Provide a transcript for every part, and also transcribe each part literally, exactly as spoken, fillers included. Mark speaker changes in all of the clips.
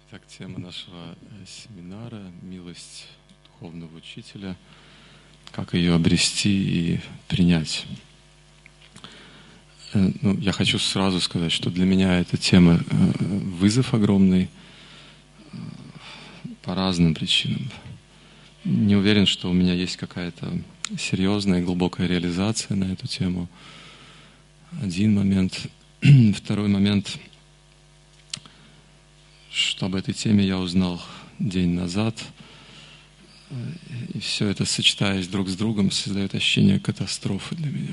Speaker 1: Итак, тема нашего семинара – милость духовного учителя, как ее обрести и принять. Ну, я хочу сразу сказать, что для меня эта тема вызов огромный по разным причинам. Не уверен, что у меня есть какая-то серьезная, глубокая реализация на эту тему. Один момент. Второй момент. Что об этой теме я узнал день назад. И все это, сочетаясь друг с другом, создает ощущение катастрофы для меня.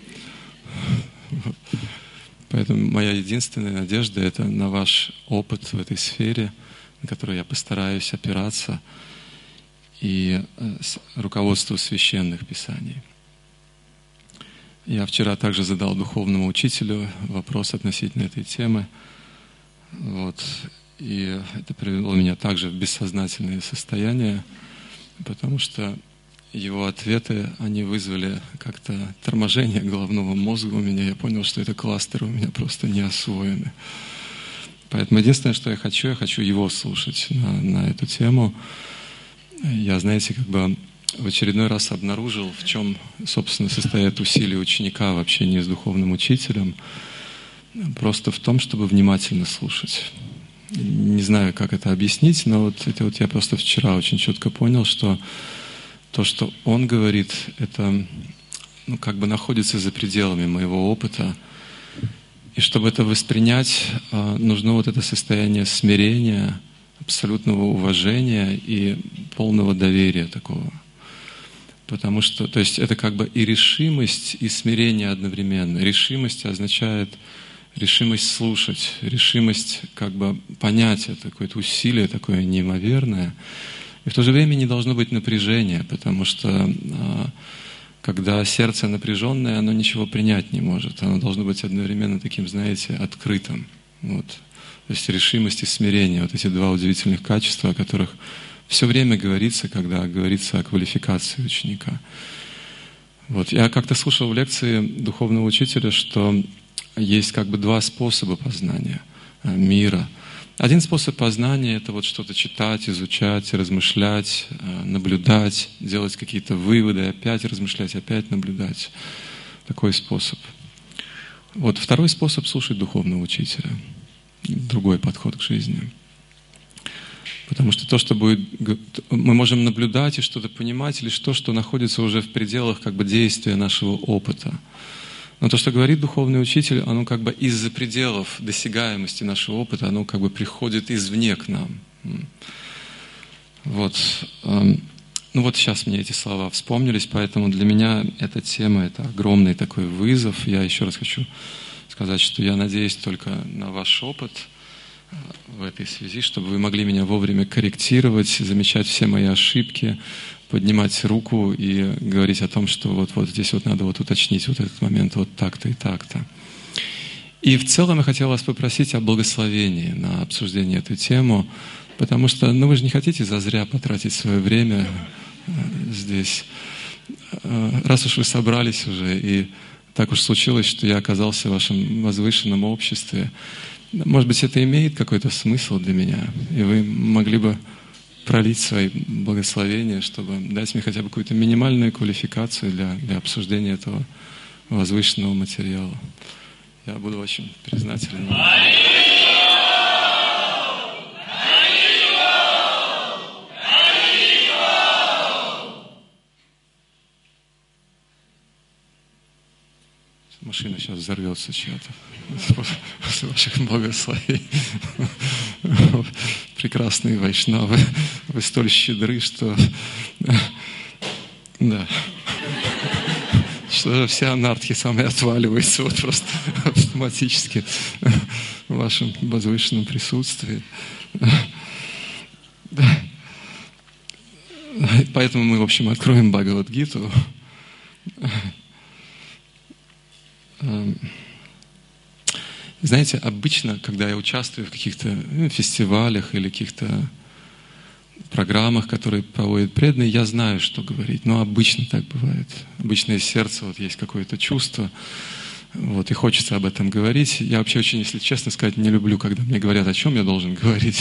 Speaker 1: Поэтому моя единственная надежда – это на ваш опыт в этой сфере, на который я постараюсь опираться, и руководство священных писаний. Я вчера также задал духовному учителю вопрос относительно этой темы. Вот. И это привело меня также в бессознательное состояние, потому что его ответы, они вызвали как-то торможение головного мозга у меня. Я понял, что это кластеры у меня просто не освоены. Поэтому единственное, что я хочу, я хочу его слушать на, на эту тему. Я, знаете, как бы в очередной раз обнаружил, в чем, собственно, состоят усилия ученика в общении с духовным учителем. Просто в том, чтобы внимательно слушать. Не знаю, как это объяснить, но вот это вот я просто вчера очень четко понял, что то, что он говорит, это ну, как бы находится за пределами моего опыта. И чтобы это воспринять, нужно вот это состояние смирения, абсолютного уважения и полного доверия такого. Потому что, то есть это как бы и решимость, и смирение одновременно. Решимость означает решимость слушать, решимость как бы понять это, какое-то усилие такое неимоверное. И в то же время не должно быть напряжения, потому что когда сердце напряженное, оно ничего принять не может. Оно должно быть одновременно таким, знаете, открытым. Вот. То есть решимость и смирение, вот эти два удивительных качества, о которых все время говорится, когда говорится о квалификации ученика. Вот. Я как-то слушал в лекции духовного учителя, что есть как бы два способа познания мира. Один способ познания – это вот что-то читать, изучать, размышлять, наблюдать, делать какие-то выводы, опять размышлять, опять наблюдать. Такой способ. Вот второй способ – слушать духовного учителя. Другой подход к жизни. Потому что то, что будет, мы можем наблюдать и что-то понимать, лишь то, что находится уже в пределах как бы действия нашего опыта. Но то, что говорит духовный учитель, оно как бы из-за пределов досягаемости нашего опыта, оно как бы приходит извне к нам. Вот. Ну вот сейчас мне эти слова вспомнились, поэтому для меня эта тема – это огромный такой вызов. Я еще раз хочу сказать, что я надеюсь только на ваш опыт в этой связи, чтобы вы могли меня вовремя корректировать, замечать все мои ошибки, поднимать руку и говорить о том, что вот, вот здесь вот надо вот уточнить вот этот момент вот так-то и так-то. И в целом я хотел вас попросить о благословении на обсуждение этой темы, потому что, ну вы же не хотите зазря потратить свое время здесь. Раз уж вы собрались уже, и так уж случилось, что я оказался в вашем возвышенном обществе, может быть, это имеет какой-то смысл для меня, и вы могли бы пролить свои благословения, чтобы дать мне хотя бы какую-то минимальную квалификацию для, для обсуждения этого возвышенного материала. Я буду очень признателен. Машина сейчас взорвется чья-то после ваших благословений. Прекрасные вайшнавы, вы столь щедры, что да, что вся анархия самая отваливается вот просто автоматически в вашем возвышенном присутствии. Поэтому мы, в общем, откроем Бхагавад-гиту. Знаете, обычно, когда я участвую в каких-то ну, фестивалях или каких-то программах, которые проводят преданные, я знаю, что говорить. Но обычно так бывает. Обычно из сердца вот есть какое-то чувство. Вот, и хочется об этом говорить. Я вообще очень, если честно сказать, не люблю, когда мне говорят, о чем я должен говорить.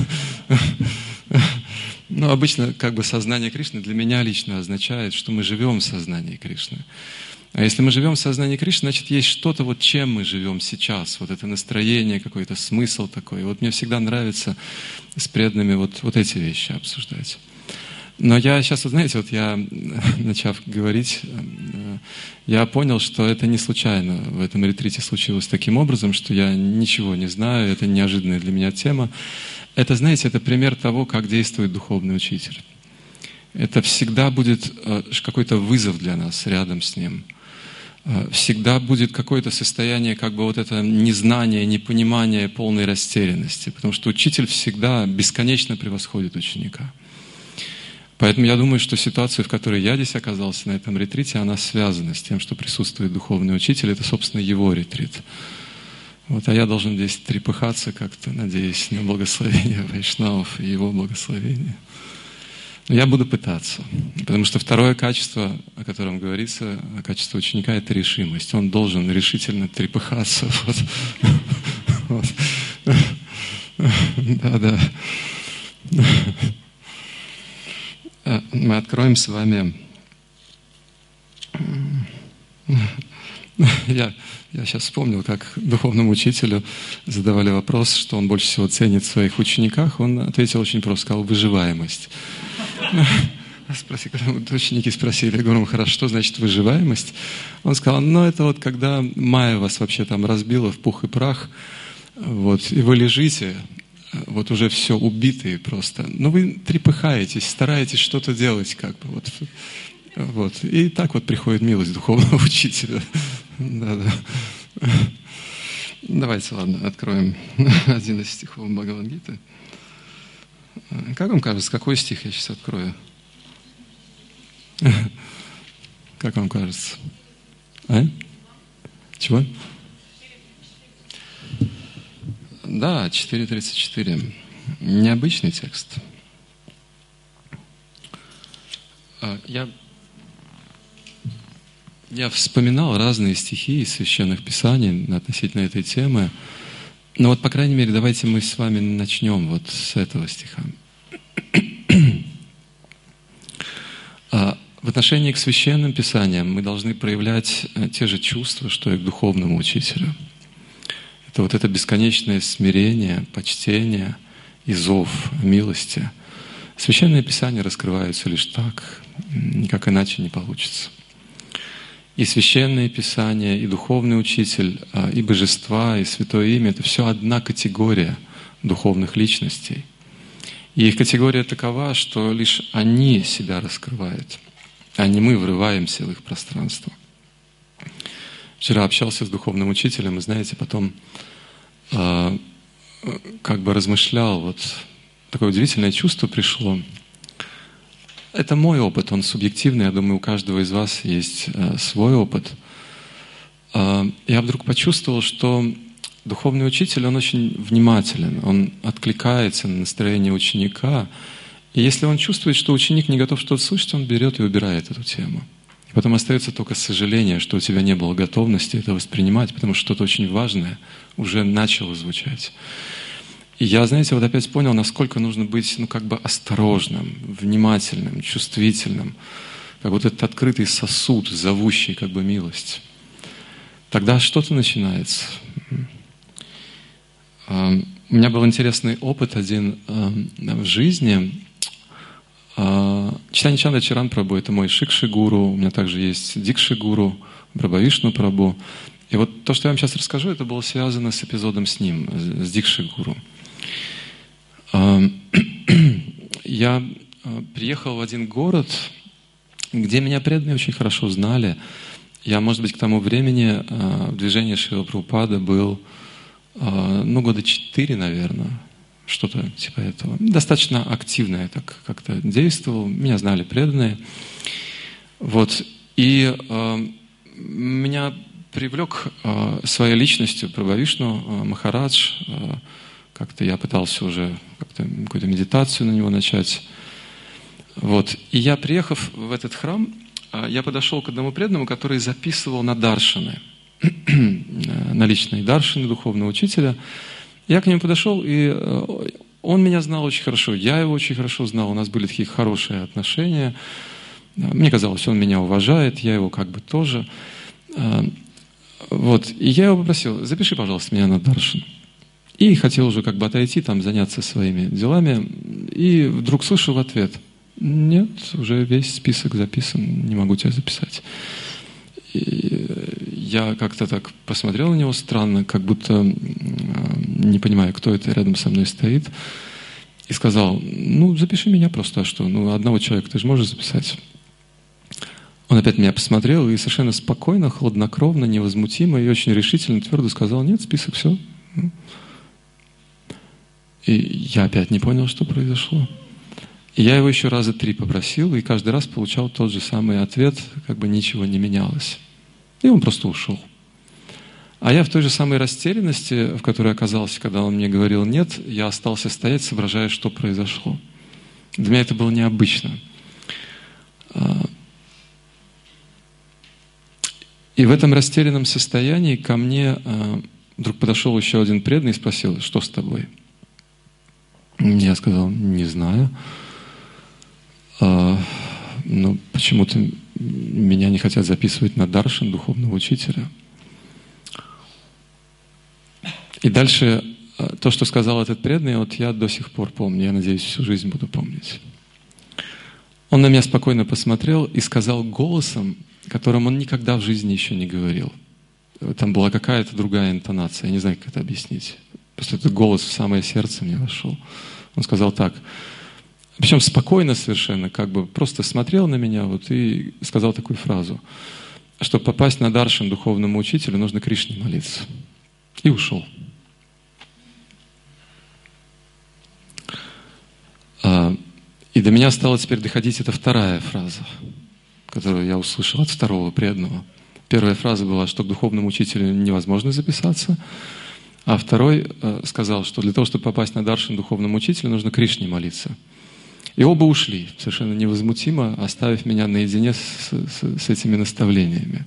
Speaker 1: Но обычно как бы сознание Кришны для меня лично означает, что мы живем в сознании Кришны. А если мы живем в сознании Кришны, значит, есть что-то, вот чем мы живем сейчас. Вот это настроение, какой-то смысл такой. Вот мне всегда нравится с преданными вот, вот эти вещи обсуждать. Но я сейчас, вот знаете, вот я, начав говорить, я понял, что это не случайно в этом ретрите случилось таким образом, что я ничего не знаю, это неожиданная для меня тема. Это, знаете, это пример того, как действует духовный учитель. Это всегда будет какой-то вызов для нас рядом с ним. Всегда будет какое-то состояние, как бы вот это незнание, непонимание, полной растерянности. Потому что учитель всегда бесконечно превосходит ученика. Поэтому я думаю, что ситуация, в которой я здесь оказался на этом ретрите, она связана с тем, что присутствует духовный учитель. Это, собственно, его ретрит. Вот, а я должен здесь трепыхаться как-то, надеясь на благословение вайшнавов и его благословение. Но я буду пытаться. Потому что второе качество, о котором говорится, качество ученика, это решимость. Он должен решительно трепыхаться. Вот. Да, да. Мы откроем с вами... Я, я сейчас вспомнил, как духовному учителю задавали вопрос, что он больше всего ценит в своих учениках. Он ответил очень просто, сказал: выживаемость. Спроси, когда ученики спросили, я говорю: хорошо, что значит выживаемость? Он сказал: ну, это вот когда Майя вас вообще там разбила в пух и прах, вот, и вы лежите, вот уже все убитые просто, но вы трепыхаетесь, стараетесь что-то делать, как бы, вот, вот. И так вот приходит милость духовного учителя. Да-да. Давайте, ладно, откроем один из стихов Бхагавад-гиты. Как вам кажется, какой стих я сейчас открою? Как вам кажется? А? Чего? Да, четыре тридцать четыре. Необычный текст. Я, я вспоминал разные стихи из священных писаний относительно этой темы. Но вот, по крайней мере, давайте мы с вами начнем вот с этого стиха. В отношении к священным писаниям мы должны проявлять те же чувства, что и к духовному учителю. Это вот это бесконечное смирение, почтение и зов милости. Священные писания раскрываются лишь так, никак иначе не получится. И священные писания, и духовный учитель, и божества, и святое имя — это все одна категория духовных личностей. И их категория такова, что лишь они себя раскрывают, а не мы врываемся в их пространство. Вчера общался с духовным учителем, и, знаете, потом э, как бы размышлял, вот такое удивительное чувство пришло. Это мой опыт, он субъективный, я думаю, у каждого из вас есть э, свой опыт. Э, я вдруг почувствовал, что духовный учитель, он очень внимателен, он откликается на настроение ученика, и если он чувствует, что ученик не готов что-то слышать, он берет и убирает эту тему. И потом остается только сожаление, что у тебя не было готовности это воспринимать, потому что что-то очень важное уже начало звучать. И я, знаете, вот опять понял, насколько нужно быть, ну, как бы осторожным, внимательным, чувствительным, как вот этот открытый сосуд, зовущий как бы милость. Тогда что-то начинается. У меня был интересный опыт один в жизни. Чайтанья Чандра Чаран Прабху — это мой Шикши-гуру, у меня также есть Дикши-гуру, Прабхавишну Прабху. И вот то, что я вам сейчас расскажу, это было связано с эпизодом с ним, с Дикши-гуру. Я приехал в один город, где меня преданные очень хорошо знали. Я, может быть, к тому времени в движении Шрила Прабхупады был, ну, года четыре, наверное, что-то типа этого. Достаточно активно я так как-то действовал, меня знали преданные. Вот. И э, меня привлек э, своей личностью Прабхавишну э, Махарадж. Э, как-то я пытался уже как-то какую-то медитацию на него начать. Вот. И я, приехав в этот храм, э, я подошел к одному преданному, который записывал на даршаны. на личные даршины духовного учителя. Я к нему подошел, и он меня знал очень хорошо, я его очень хорошо знал, у нас были такие хорошие отношения. Мне казалось, он меня уважает, я его как бы тоже. Вот. И я его попросил: запиши, пожалуйста, меня на даршин. И хотел уже как бы отойти, там, заняться своими делами. И вдруг слышу в ответ: нет, уже весь список записан, не могу тебя записать. И я как-то так посмотрел на него странно, как будто не понимая, кто это рядом со мной стоит. И сказал: ну, запиши меня просто, а что? Ну, одного человека ты же можешь записать. Он опять меня посмотрел и совершенно спокойно, хладнокровно, невозмутимо и очень решительно, твердо сказал: нет, список, все. И я опять не понял, что произошло. И я его еще раза три попросил, и каждый раз получал тот же самый ответ, как бы ничего не менялось. И он просто ушел. А я в той же самой растерянности, в которой оказался, когда он мне говорил «нет», я остался стоять, соображая, что произошло. Для меня это было необычно. И в этом растерянном состоянии ко мне вдруг подошел еще один преданный и спросил: что с тобой? Я сказал: не знаю. Но почему-то меня не хотят записывать на даршин духовного учителя. И дальше то, что сказал этот преданный, вот я до сих пор помню, я надеюсь, всю жизнь буду помнить. Он на меня спокойно посмотрел и сказал голосом, которым он никогда в жизни еще не говорил. Там была какая-то другая интонация, я не знаю, как это объяснить. Просто этот голос в самое сердце мне вошел. Он сказал так, причем спокойно совершенно, как бы просто смотрел на меня вот, и сказал такую фразу: чтобы попасть на даршин духовному учителю, нужно Кришне молиться. И ушел. И до меня стала теперь доходить эта вторая фраза, которую я услышал от второго преданного. Первая фраза была, что к духовному учителю невозможно записаться, а второй сказал, что для того, чтобы попасть на даршин духовному учителю, нужно Кришне молиться. И оба ушли, совершенно невозмутимо, оставив меня наедине с, с, с этими наставлениями.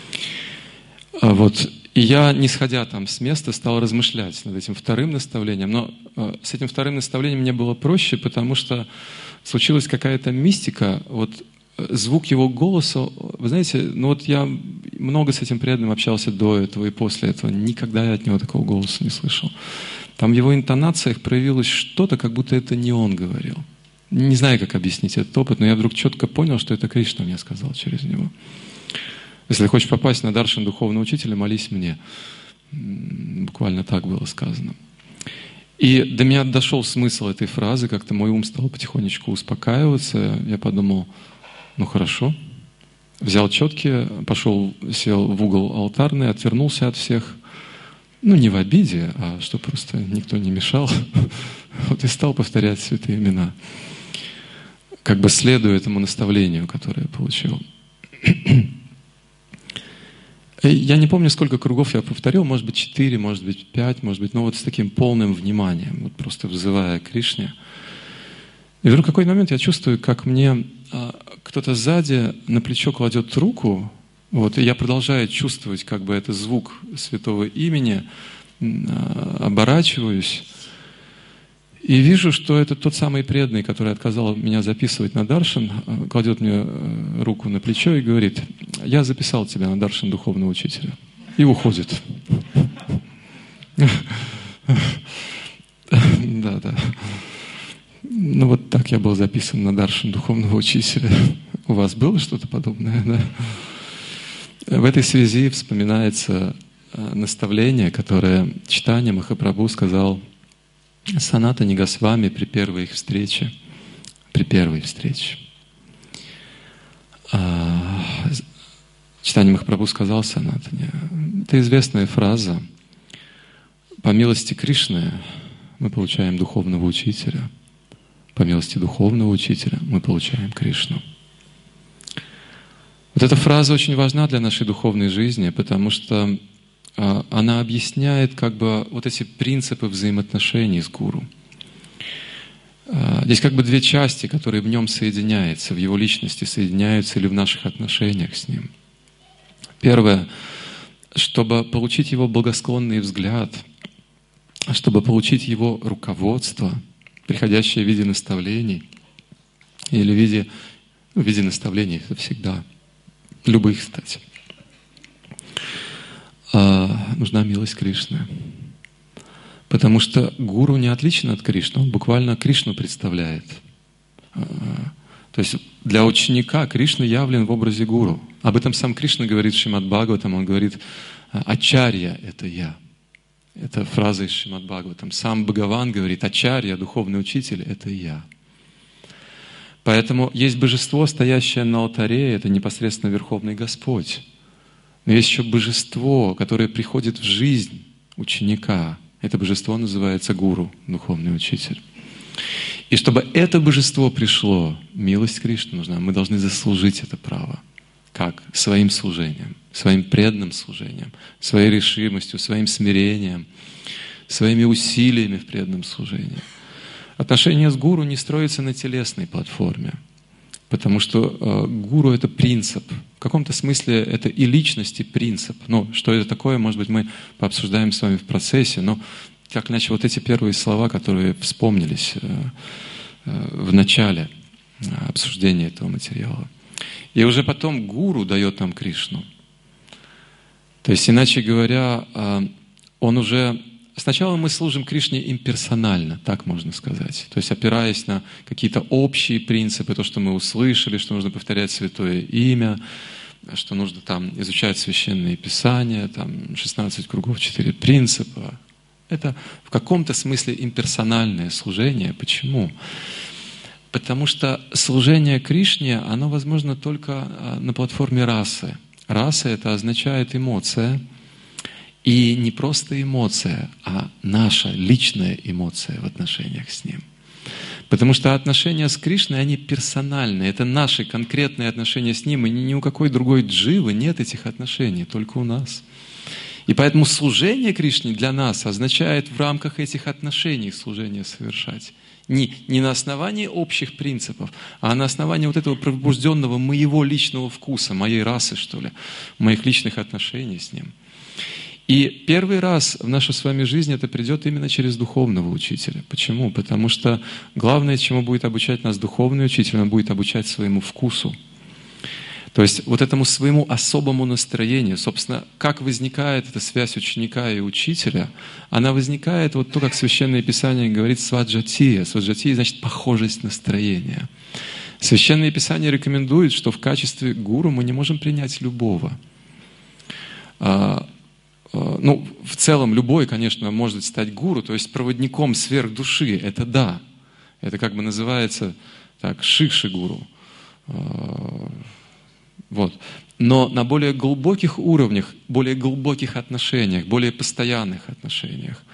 Speaker 1: Вот. И я, не сходя там с места, стал размышлять над этим вторым наставлением. Но э, с этим вторым наставлением мне было проще, потому что случилась какая-то мистика. Вот э, звук его голоса, вы знаете, ну вот я много с этим преданным общался до этого и после этого. Никогда я от него такого голоса не слышал. Там в его интонациях проявилось что-то, как будто это не он говорил. Не знаю, как объяснить этот опыт, но я вдруг четко понял, что это Кришна мне сказал через него. Если хочешь попасть на даршин духовного учителя, молись мне. Буквально так было сказано. И до меня дошел смысл этой фразы, как-то мой ум стал потихонечку успокаиваться. Я подумал, ну хорошо. Взял четки, пошел, сел в угол алтарный, отвернулся от всех. Ну, не в обиде, а что просто никто не мешал. Вот и стал повторять святые имена. Как бы следуя этому наставлению, которое я получил. Я не помню, сколько кругов я повторил, может быть, четыре, может быть, пять, может быть, но вот с таким полным вниманием, вот просто взывая к Кришне. И вдруг в какой-то момент я чувствую, как мне а, кто-то сзади на плечо кладет руку, вот, и я продолжаю чувствовать, как бы это звук святого имени, а, оборачиваюсь, и вижу, что это тот самый преданный, который отказал меня записывать на даршин, кладет мне руку на плечо и говорит: я записал тебя на даршин духовного учителя. И уходит. Да, да. Ну вот так я был записан на даршин духовного учителя. У вас было что-то подобное, да? В этой связи вспоминается наставление, которое Чайтанья Махапрабху сказал Санатане Госвами при первой их встрече. При первой встрече. Чайтанья Махапрабху сказал Санатане: это известная фраза. По милости Кришны мы получаем духовного учителя. По милости духовного учителя мы получаем Кришну. Вот эта фраза очень важна для нашей духовной жизни, потому что она объясняет как бы вот эти принципы взаимоотношений с гуру. Здесь как бы две части, которые в нем соединяются, в его личности соединяются или в наших отношениях с ним. Первое, чтобы получить Его благосклонный взгляд, чтобы получить Его руководство, приходящее в виде наставлений, или в виде, ну, в виде наставлений, это всегда, любых, кстати, а, нужна милость Кришны. Потому что гуру не отличен от Кришны, он буквально Кришну представляет. То есть для ученика Кришна явлен в образе гуру. Об этом сам Кришна говорит в Шримад Бхагаватам, он говорит: «Ачарья – это я». Это фраза из Шримад Бхагаватам. Сам Бхагаван говорит: «Ачарья, духовный учитель – это я». Поэтому есть божество, стоящее на алтаре, это непосредственно Верховный Господь. Но есть еще божество, которое приходит в жизнь ученика. Это божество называется гуру, духовный учитель. И чтобы это божество пришло, милость Кришны нужна. Мы должны заслужить это право. Как? Своим служением, своим преданным служением, своей решимостью, своим смирением, своими усилиями в преданном служении. Отношения с гуру не строятся на телесной платформе, потому что э, гуру — это принцип. В каком-то смысле это и личность, и принцип. Ну, что это такое, может быть, мы пообсуждаем с вами в процессе, но как иначе вот эти первые слова, которые вспомнились э, э, в начале обсуждения этого материала. И уже потом гуру дает нам Кришну. То есть, иначе говоря, э, он уже... Сначала мы служим Кришне имперсонально, так можно сказать. То есть, опираясь на какие-то общие принципы, то, что мы услышали, что нужно повторять святое имя, что нужно там изучать священные писания, там шестнадцать кругов, четыре принципа. Это в каком-то смысле имперсональное служение. Почему? Потому что служение Кришне, оно возможно только на платформе расы. Раса — это означает эмоция. И не просто эмоция, а наша личная эмоция в отношениях с Ним. Потому что отношения с Кришной, они персональные. Это наши конкретные отношения с Ним. И ни у какой другой дживы нет этих отношений, только у нас. И поэтому служение Кришне для нас означает в рамках этих отношений служение совершать. Не, не на основании общих принципов, а на основании вот этого пробужденного моего личного вкуса, моей расы, что ли, моих личных отношений с Ним. И первый раз в нашу с вами жизнь это придет именно через духовного учителя. Почему? Потому что главное, чему будет обучать нас духовный учитель, он будет обучать своему вкусу. То есть вот этому своему особому настроению. Собственно, как возникает эта связь ученика и учителя? Она возникает, вот то, как Священное Писание говорит, сваджатия. Сваджатия значит похожесть настроения. Священное Писание рекомендует, что в качестве гуру мы не можем принять любого. Ну, в целом, любой, конечно, может стать гуру, то есть проводником сверхдуши, это да. Это как бы называется так, шикши-гуру. Вот. Но на более глубоких уровнях, более глубоких отношениях, более постоянных отношениях,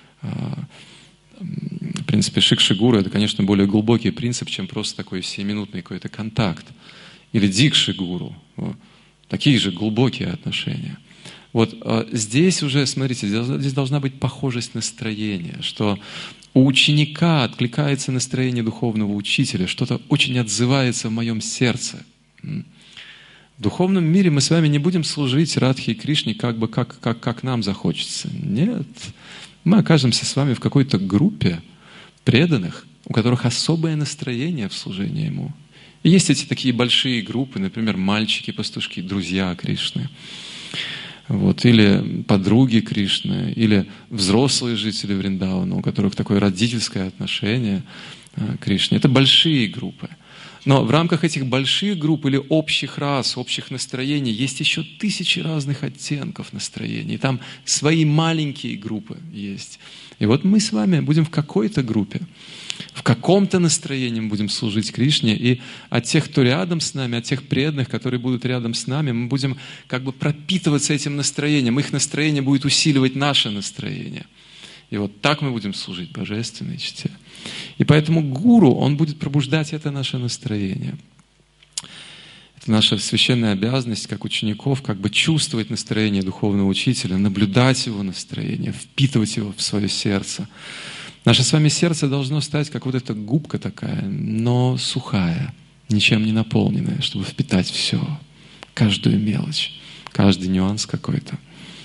Speaker 1: в принципе, шикши-гуру — это, конечно, более глубокий принцип, чем просто такой сиюминутный какой-то контакт. Или дикши-гуру. Такие же глубокие отношения. Вот здесь уже, смотрите, здесь должна быть похожесть настроения, что у ученика откликается настроение духовного учителя, что-то очень отзывается в моем сердце. В духовном мире мы с вами не будем служить Радхе и Кришне как бы как, как, как нам захочется. Нет. Мы окажемся с вами в какой-то группе преданных, у которых особое настроение в служении Ему. И есть эти такие большие группы, например, мальчики-пастушки, друзья Кришны. Вот, или подруги Кришны, или взрослые жители Вриндавана, у которых такое родительское отношение к Кришне. Это большие группы. Но в рамках этих больших групп или общих рас, общих настроений есть еще тысячи разных оттенков настроений. Там свои маленькие группы есть. И вот мы с вами будем в какой-то группе, в каком-то настроении мы будем служить Кришне, и от тех, кто рядом с нами, от тех преданных, которые будут рядом с нами, мы будем как бы пропитываться этим настроением. Их настроение будет усиливать наше настроение. И вот так мы будем служить божественной чте. И поэтому гуру, он будет пробуждать это наше настроение. Это наша священная обязанность, как учеников, как бы чувствовать настроение духовного учителя, наблюдать его настроение, впитывать его в свое сердце. Наше с вами сердце должно стать как вот эта губка такая, но сухая, ничем не наполненная, чтобы впитать все, каждую мелочь, каждый нюанс какой-то.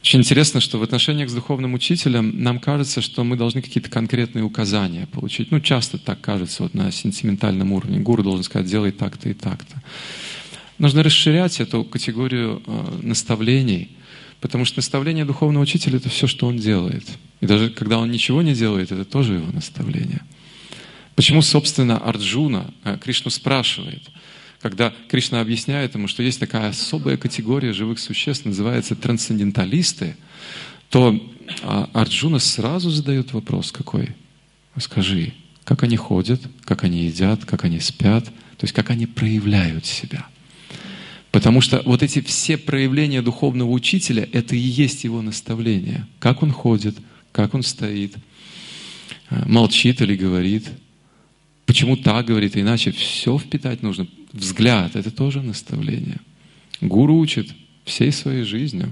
Speaker 1: Очень интересно, что в отношениях с духовным учителем нам кажется, что мы должны какие-то конкретные указания получить. Ну, часто так кажется вот на сентиментальном уровне. Гуру должен сказать, делай так-то и так-то. Нужно расширять эту категорию э, наставлений, потому что наставление духовного учителя – это все, что он делает. И даже когда он ничего не делает, это тоже его наставление. Почему, собственно, Арджуна э, Кришну спрашивает, когда Кришна объясняет ему, что есть такая особая категория живых существ, называется трансценденталисты, то Арджуна сразу задает вопрос какой? Скажи, как они ходят, как они едят, как они спят, то есть как они проявляют себя. Потому что вот эти все проявления духовного учителя, это и есть его наставление. Как он ходит, как он стоит, молчит или говорит. Почему так говорит, иначе все впитать нужно. Взгляд – это тоже наставление. Гуру учит всей своей жизнью.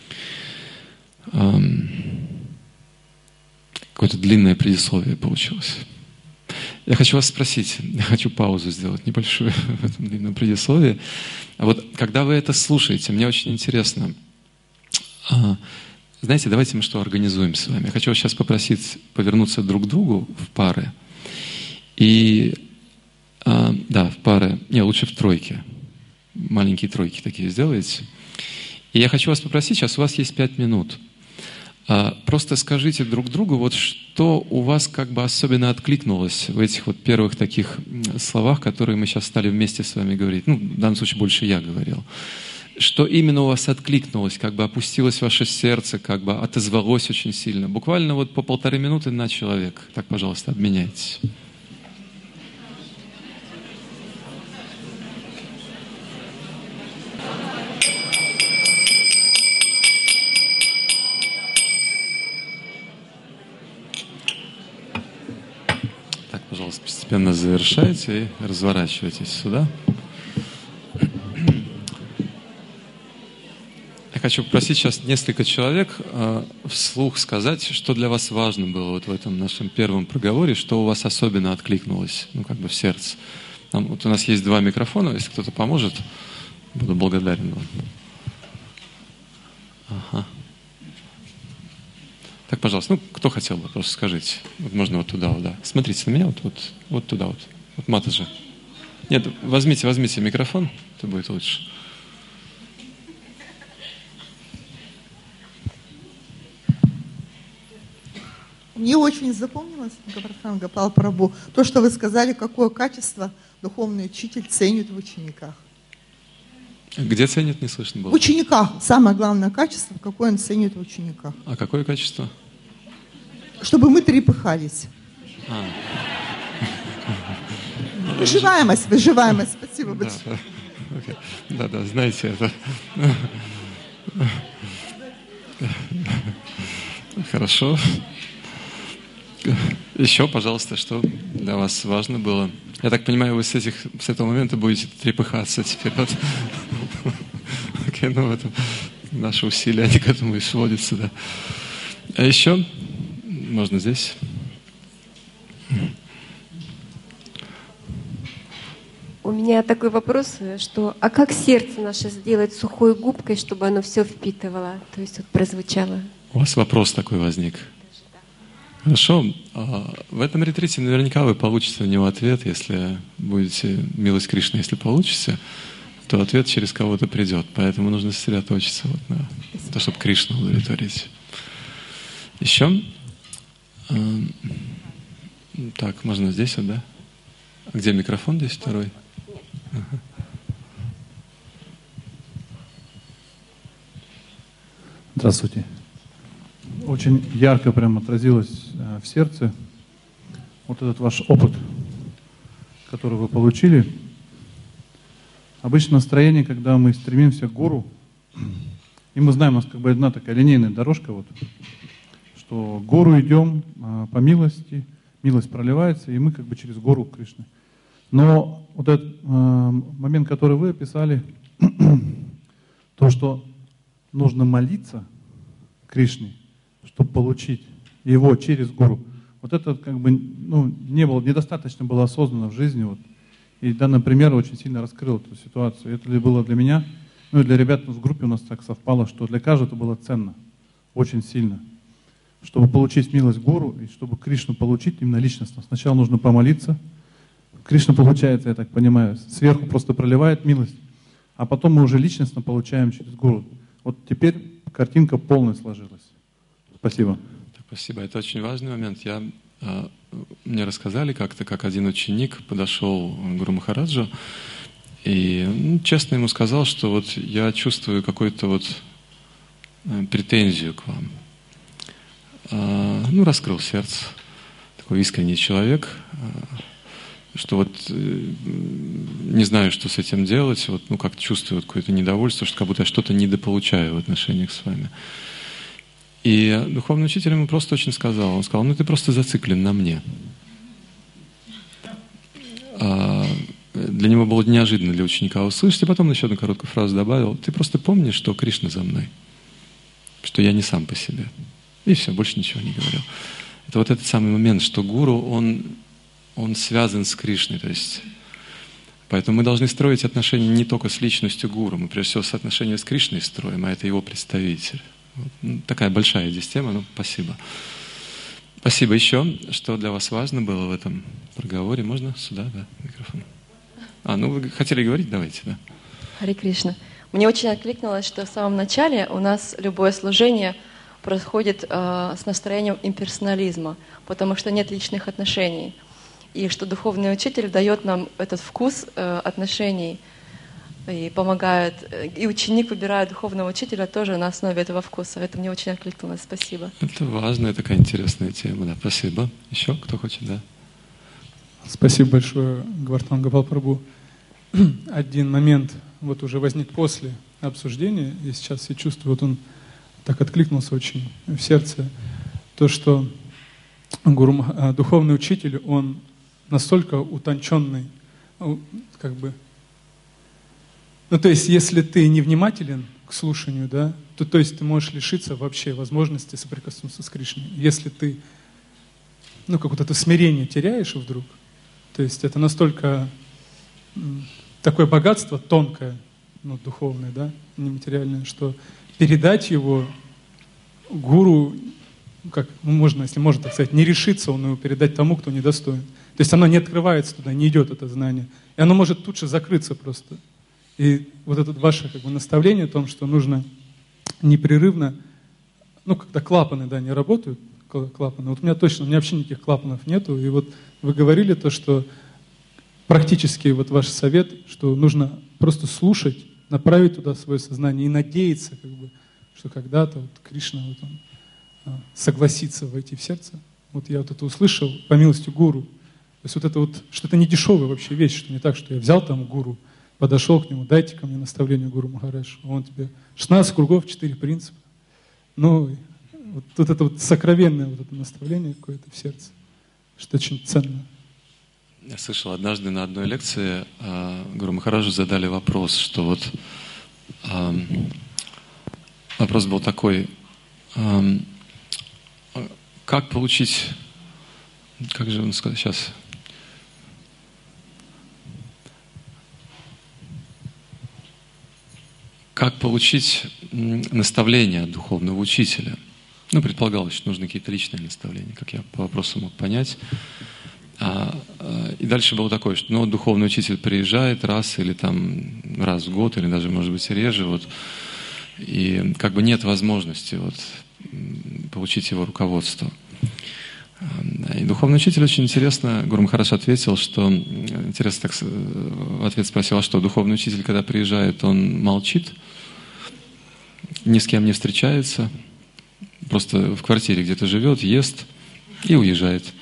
Speaker 1: Какое-то длинное предисловие получилось. Я хочу вас спросить, я хочу паузу сделать небольшую в этом длинном предисловии. А вот когда вы это слушаете, мне очень интересно. Знаете, давайте мы что организуем с вами. Я хочу вас сейчас попросить повернуться друг к другу в пары. И, а, да, в пары, не, лучше в тройке. Маленькие тройки такие сделаете. И я хочу вас попросить, сейчас у вас есть пять минут. А, просто скажите друг другу, вот что у вас как бы особенно откликнулось в этих вот первых таких словах, которые мы сейчас стали вместе с вами говорить. Ну, в данном случае больше я говорил. Что именно у вас откликнулось, как бы опустилось ваше сердце, как бы отозвалось очень сильно. Буквально вот по полторы минуты на человека. Так, пожалуйста, обменяйтесь. Пожалуйста, постепенно завершайте и разворачивайтесь сюда. Я хочу попросить сейчас несколько человек э, вслух сказать, что для вас важно было вот в этом нашем первом проговоре, что у вас особенно откликнулось, ну, как бы в сердце. Там, вот у нас есть два микрофона, если кто-то поможет, буду благодарен вам. Ага. Так, пожалуйста, ну, кто хотел бы, просто скажите. Вот можно вот туда, вот, да. Смотрите на меня, вот, вот, вот туда, вот. Вот Матаджи. Нет, возьмите, возьмите микрофон, это будет лучше.
Speaker 2: Мне очень запомнилось, Гопардхан Гопал Прабху, то, что вы сказали, какое качество духовный учитель ценит в учениках.
Speaker 1: Где ценит, не слышно было?
Speaker 2: В учениках. Самое главное качество, какое он ценит в учениках.
Speaker 1: А какое качество?
Speaker 2: Чтобы мы трепыхались.
Speaker 1: А.
Speaker 2: Выживаемость, выживаемость. Спасибо
Speaker 1: да,
Speaker 2: большое.
Speaker 1: Okay. Да, да, знаете это. Хорошо. Еще, пожалуйста, что для вас важно было? Я так понимаю, вы с, этих, с этого момента будете трепыхаться теперь. Вот. Okay, ну, это наши усилия, они к этому и сводятся, да. А еще, можно здесь.
Speaker 3: У меня такой вопрос, что а как сердце наше сделать сухой губкой, чтобы оно все впитывало, то есть вот прозвучало?
Speaker 1: У вас вопрос такой возник. Хорошо. В этом ретрите наверняка вы получите на него ответ, если будете, милость Кришны, если получите, то ответ через кого-то придет. Поэтому нужно сосредоточиться вот на то, чтобы Кришну удовлетворить. Еще? Так, можно здесь вот, да? А где микрофон здесь второй? Ага.
Speaker 4: Здравствуйте. Очень ярко прям отразилось в сердце вот этот ваш опыт, который вы получили. Обычно настроение, когда мы стремимся к гуру, и мы знаем, у нас как бы одна такая линейная дорожка, вот, что к гуру идем по милости, милость проливается, и мы как бы через гору Кришны. Но вот этот э, момент, который вы описали, то, что нужно молиться Кришне, чтобы получить его через гуру, вот это как бы ну, не было, недостаточно было осознанно в жизни. Вот. И данный пример очень сильно раскрыл эту ситуацию. Это было для меня, ну и для ребят в группе у нас так совпало, что для каждого это было ценно. очень сильно. Чтобы получить милость гуру, и чтобы Кришну получить именно личностно, сначала нужно помолиться. Кришна получается, я так понимаю, сверху просто проливает милость, а потом мы уже личностно получаем через гуру. Вот теперь картинка полная сложилась. Спасибо.
Speaker 1: Спасибо. Это очень важный момент. Я, э, мне рассказали как-то, как один ученик подошел к Гуру Махараджу и ну, честно ему сказал, что вот я чувствую какую-то вот э, претензию к вам. Э, ну, раскрыл сердце. Такой искренний человек, э, что вот э, не знаю, что с этим делать, вот, ну, как чувствую вот какое-то недовольство, что как будто я что-то недополучаю в отношениях с вами. И духовный учитель ему просто очень сказал, он сказал, ну ты просто зациклен на мне. А для него было неожиданно для ученика услышать, и потом он еще одну короткую фразу добавил, ты просто помни, что Кришна за мной, что я не сам по себе. И все, больше ничего не говорил. Это вот этот самый момент, что гуру, он, он связан с Кришной, то есть поэтому мы должны строить отношения не только с личностью гуру, мы прежде всего с отношения с Кришной строим, а это его представитель. Вот. Такая большая здесь тема, ну, спасибо. Спасибо. Еще, что для вас важно было в этом проговоре? Можно сюда, да, микрофон? А, ну вы хотели говорить? Давайте, да.
Speaker 5: Харе Кришна. Мне очень откликнулось, что в самом начале у нас любое служение происходит э, с настроением имперсонализма, потому что нет личных отношений. И что духовный учитель дает нам этот вкус э, отношений, и помогает, и ученик выбирает духовного учителя тоже на основе этого вкуса. Это мне очень откликнулось. Спасибо.
Speaker 1: Это важная такая интересная тема, да. Спасибо. Еще кто хочет, да?
Speaker 6: Спасибо большое, Гавардхан Гопал Прабху. Один момент вот уже возник после обсуждения, и сейчас я чувствую, вот он так откликнулся очень в сердце, то, что гуру, духовный учитель, он настолько утонченный, как бы. Ну, то есть, если ты невнимателен к слушанию, да, то, то есть ты можешь лишиться вообще возможности соприкоснуться с Кришной. Если ты, ну, как вот это смирение теряешь вдруг, то есть это настолько м, такое богатство тонкое, ну, духовное, да, нематериальное, что передать его гуру, как, ну, можно, если можно так сказать, не решиться он его передать тому, кто недостоин. То есть оно не открывается туда, не идет это знание. И оно может тут же закрыться просто. И вот это ваше как бы наставление о том, что нужно непрерывно, ну, когда клапаны, да, не работают, клапаны. Вот у меня точно, у меня вообще никаких клапанов нету. И вот вы говорили то, что практически вот ваш совет, что нужно просто слушать, направить туда свое сознание и надеяться, как бы, что когда-то вот Кришна вот он, а, согласится войти в сердце. Вот я вот это услышал по милости гуру. То есть вот это вот, что это не дешевая вообще вещь, что не так, что я взял там гуру, подошел к нему, дайте ко мне наставление Гуру Махарадж. Он тебе шестнадцать кругов, четыре принципа. Ну, вот тут это вот сокровенное вот это наставление какое-то в сердце, что очень ценно.
Speaker 1: Я слышал, однажды на одной лекции э, Гуру Махараджу задали вопрос, что вот э, вопрос был такой, э, как получить, как же он сказал сейчас, как получить наставление от духовного учителя? Ну, предполагалось, что нужны какие-то личные наставления, как я по вопросу мог понять. А, а, и дальше было такое, что ну, духовный учитель приезжает раз или там раз в год, или даже, может быть, реже, вот, и как бы нет возможности вот, получить его руководство. И духовный учитель очень интересно, Гуру Махарадж ответил, что, интересно так, в ответ спросил, а что, духовный учитель, когда приезжает, он молчит, ни с кем не встречается, просто в квартире где-то живет, ест и уезжает.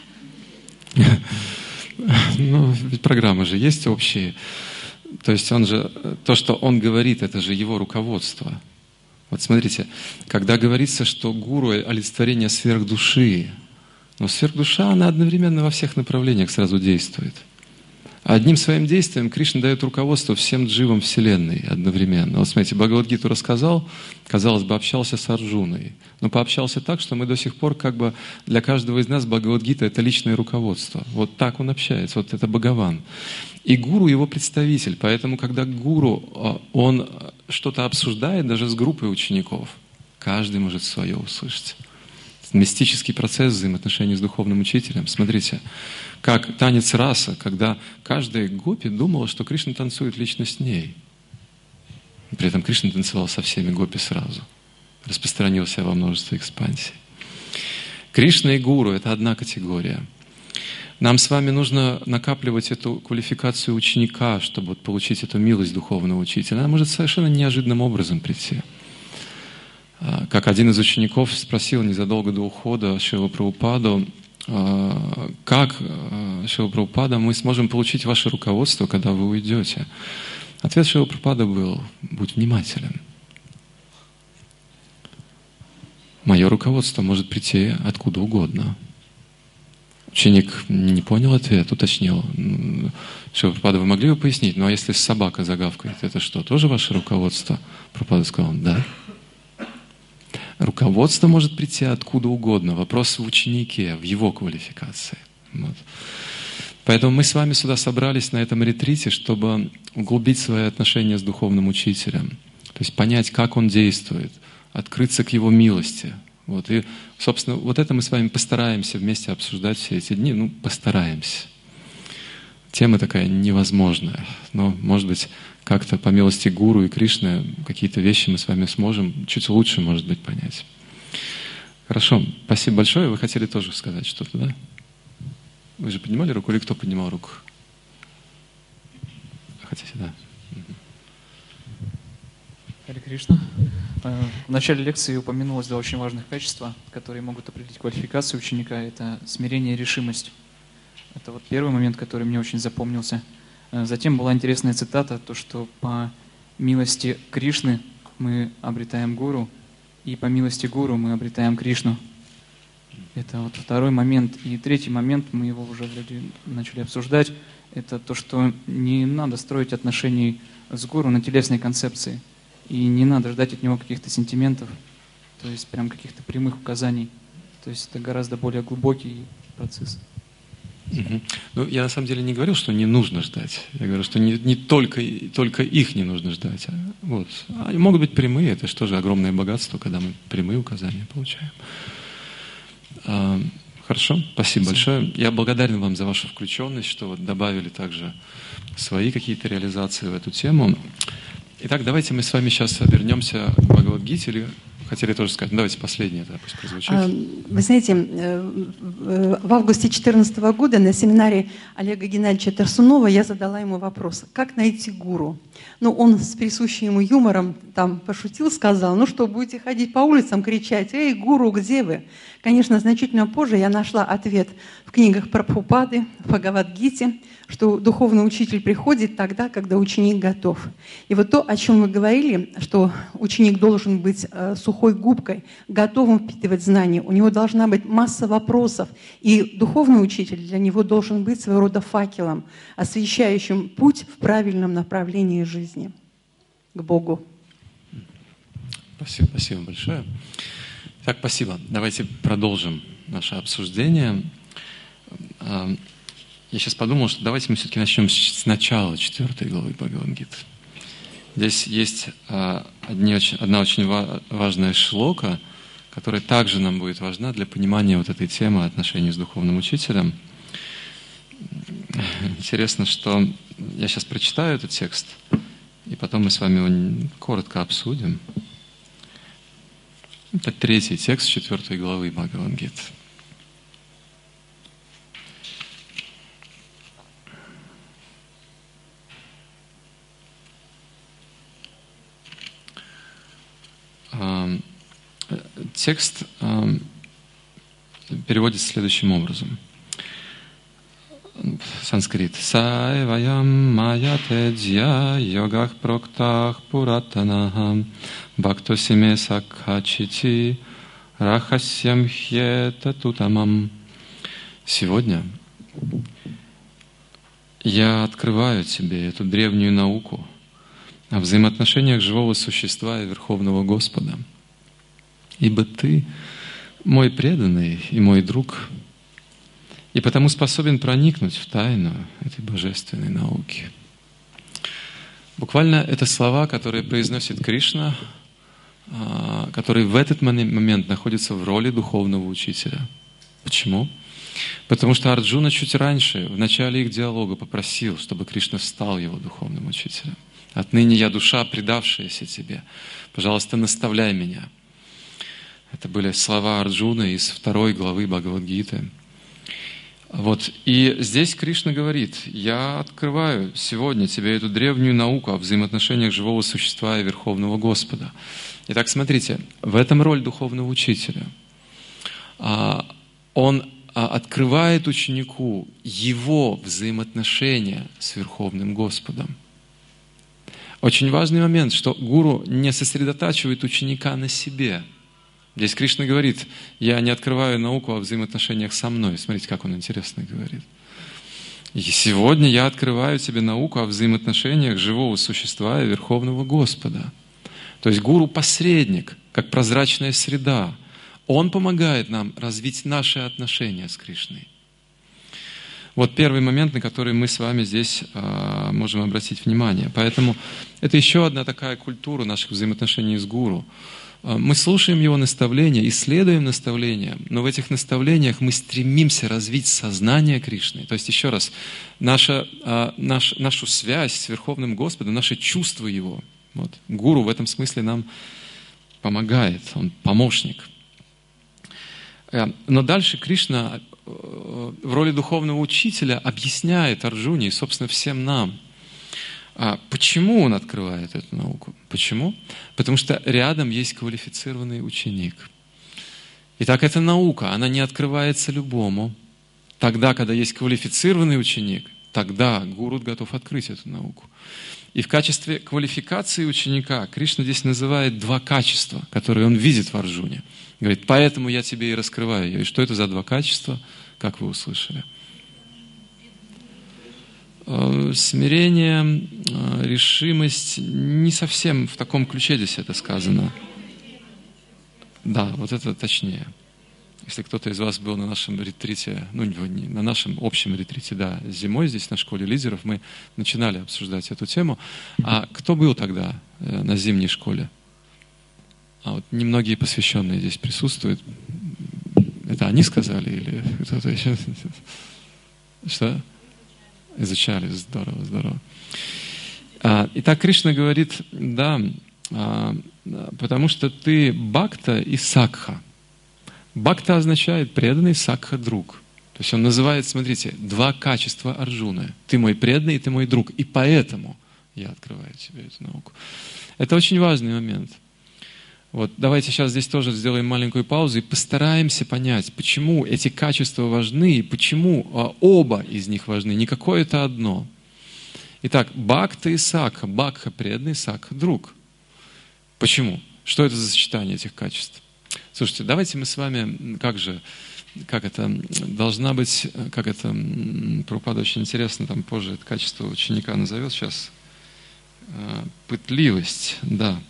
Speaker 1: Ну, ведь программы же есть общие. То есть он же, то, что он говорит, это же его руководство. Вот смотрите, когда говорится, что гуру – олицетворение сверхдуши, но сверхдуша, она одновременно во всех направлениях сразу действует. Одним своим действием Кришна дает руководство всем дживам Вселенной одновременно. Вот смотрите, Бхагавад-гиту рассказал, казалось бы, общался с Арджуной, но пообщался так, что мы до сих пор как бы для каждого из нас Бхагавад-гита – это личное руководство. Вот так он общается, вот это Бхагаван. И гуру – его представитель, поэтому, когда гуру, он что-то обсуждает даже с группой учеников, Каждый может свое услышать. Мистический процесс взаимоотношений с духовным учителем. Смотрите, как танец раса, когда каждая гопи думала, что Кришна танцует лично с ней. При этом Кришна танцевал со всеми гопи сразу. Распространился во множество экспансий. Кришна и гуру – это одна категория. Нам с вами нужно накапливать эту квалификацию ученика, чтобы вот получить эту милость духовного учителя. Она может совершенно неожиданным образом прийти. Как один из учеников спросил незадолго до ухода Шрилу Прабхупаду, как, Шрила Прабхупада, мы сможем получить ваше руководство, когда вы уйдете? Ответ Шрилы Прабхупады был: будь внимателен. Мое руководство может прийти откуда угодно. Ученик не понял ответ, уточнил: Шрила Прабхупада, вы могли бы пояснить? Ну а если собака загавкает, это что, тоже ваше руководство? Прабхупада сказал: да. Руководство может прийти откуда угодно. Вопрос в ученике, в его квалификации. Вот. Поэтому мы с вами сюда собрались на этом ретрите, чтобы углубить свои отношения с духовным учителем. То есть понять, как он действует, открыться к его милости. Вот. И, собственно, вот это мы с вами постараемся вместе обсуждать все эти дни. Ну, постараемся. Тема такая невозможная. Но, может быть, как-то по милости Гуру и Кришны какие-то вещи мы с вами сможем чуть лучше, может быть, понять. Хорошо, спасибо большое. Вы хотели тоже сказать что-то, да? Вы же поднимали руку или кто поднимал руку? Хотите, да?
Speaker 7: Харе Кришна. В начале лекции упомянулось два очень важных качества, которые могут определить квалификацию ученика. Это смирение и решимость. Это вот первый момент, который мне очень запомнился. Затем была интересная цитата, то, что по милости Кришны мы обретаем гуру, и по милости гуру мы обретаем Кришну. Это вот второй момент. И третий момент, мы его уже вроде начали обсуждать, это то, что не надо строить отношений с гуру на телесной концепции. И не надо ждать от него каких-то сентиментов, то есть прям каких-то прямых указаний. То есть это гораздо более глубокий процесс.
Speaker 1: Угу. Ну, я на самом деле не говорил, что не нужно ждать. Я говорю, что не, не только, только их не нужно ждать. А, вот. Они могут быть прямые, это же тоже огромное богатство, когда мы прямые указания получаем. А, хорошо, спасибо, спасибо большое. Я благодарен вам за вашу включенность, что вот добавили также свои какие-то реализации в эту тему. Итак, давайте мы с вами сейчас вернемся к Бхагавад-гите, или хотели тоже сказать, ну, давайте последнее, да, пусть прозвучит.
Speaker 8: Вы знаете, в августе две тысячи четырнадцатого года на семинаре Олега Геннадьевича Тарсунова я задала ему вопрос, как найти гуру. Ну, он с присущим ему юмором там пошутил, сказал, ну что, будете ходить по улицам, кричать, эй, гуру, где вы? Конечно, значительно позже я нашла ответ в книгах Прабхупады, в Бхагавад-гите, что духовный учитель приходит тогда, когда ученик готов. И вот то, о чем вы говорили, что ученик должен быть э, сухой губкой, готовым впитывать знания, у него должна быть масса вопросов, и духовный учитель для него должен быть своего рода факелом, освещающим путь в правильном направлении жизни к Богу.
Speaker 1: Спасибо, спасибо большое. Так, спасибо. Давайте продолжим наше обсуждение. Я сейчас подумал, что давайте мы все-таки начнем с начала четвертой главы Бхагавад-гиты. Здесь есть одни, одна очень важная шлока, которая также нам будет важна для понимания вот этой темы отношений с духовным учителем. Интересно, что я сейчас прочитаю этот текст, и потом мы с вами его коротко обсудим. Это третий текст четвертой главы Бхагавад-гиты. Текст переводится следующим образом. Санскрит. Саеваям маяте джья йогах проктах пуратанахам бхактосиме сакхачити рахасьям хьета тутамам. Сегодня я открываю тебе эту древнюю науку о взаимоотношениях живого существа и Верховного Господа. Ибо ты мой преданный и мой друг, и потому способен проникнуть в тайну этой божественной науки. Буквально это слова, которые произносит Кришна который в этот момент находится в роли духовного учителя. Почему? Потому что Арджуна чуть раньше, в начале их диалога, попросил, чтобы Кришна стал его духовным учителем. «Отныне я душа, предавшаяся тебе. Пожалуйста, наставляй меня». Это были слова Арджуны из второй главы Бхагавад-гиты. Вот. И здесь Кришна говорит: «Я открываю сегодня тебе эту древнюю науку о взаимоотношениях живого существа и Верховного Господа». Итак, смотрите, в этом роль духовного учителя. Он открывает ученику его взаимоотношения с Верховным Господом. Очень важный момент, что гуру не сосредотачивает ученика на себе. Здесь Кришна говорит: «Я не открываю науку о взаимоотношениях со мной». Смотрите, как он интересно говорит. «И сегодня я открываю тебе науку о взаимоотношениях живого существа и Верховного Господа». То есть гуру – посредник, как прозрачная среда. Он помогает нам развить наши отношения с Кришной. Вот первый момент, на который мы с вами здесь э, можем обратить внимание. Поэтому это еще одна такая культура наших взаимоотношений с гуру. Мы слушаем его наставления, исследуем наставления, но в этих наставлениях мы стремимся развить сознание Кришны. То есть, еще раз, наша, наш, нашу связь с Верховным Господом, наше чувство Его. Вот. Гуру в этом смысле нам помогает, он помощник. Но дальше Кришна в роли духовного учителя объясняет Арджуне и, собственно, всем нам, почему он открывает эту науку. Почему? Потому что рядом есть квалифицированный ученик. Итак, эта наука, она не открывается любому. Тогда, когда есть квалифицированный ученик, тогда гуру готов открыть эту науку. И в качестве квалификации ученика Кришна здесь называет два качества, которые он видит в Арджуне. Говорит: «Поэтому я тебе и раскрываю ее». И что это за два качества, как вы услышали? Смирение, решимость, не совсем в таком ключе здесь это сказано. Да, вот это точнее. Если кто-то из вас был на нашем ретрите, ну, не на нашем общем ретрите, да, зимой здесь на школе лидеров, мы начинали обсуждать эту тему. А кто был тогда на зимней школе? А вот немногие посвященные здесь присутствуют. Это они сказали или кто-то еще? Что? Изучали, здорово, здорово. Итак, Кришна говорит: да, потому что ты бхакта и сакха. Бхакта означает преданный, сакха — друг. То есть он называет, смотрите, два качества Арджуны. Ты мой преданный, и ты мой друг. И поэтому я открываю тебе эту науку. Это очень важный момент. Вот, давайте сейчас здесь тоже сделаем маленькую паузу и постараемся понять, почему эти качества важны и почему а, оба из них важны, не какое-то одно. Итак, бхакта и сакха. Бхакха — преданный, сакха — друг. Почему? Что это за сочетание этих качеств? Слушайте, давайте мы с вами, как же, как это, должна быть, как это, Прабхупада очень интересно, там позже это качество ученика назовет сейчас, пытливость, да.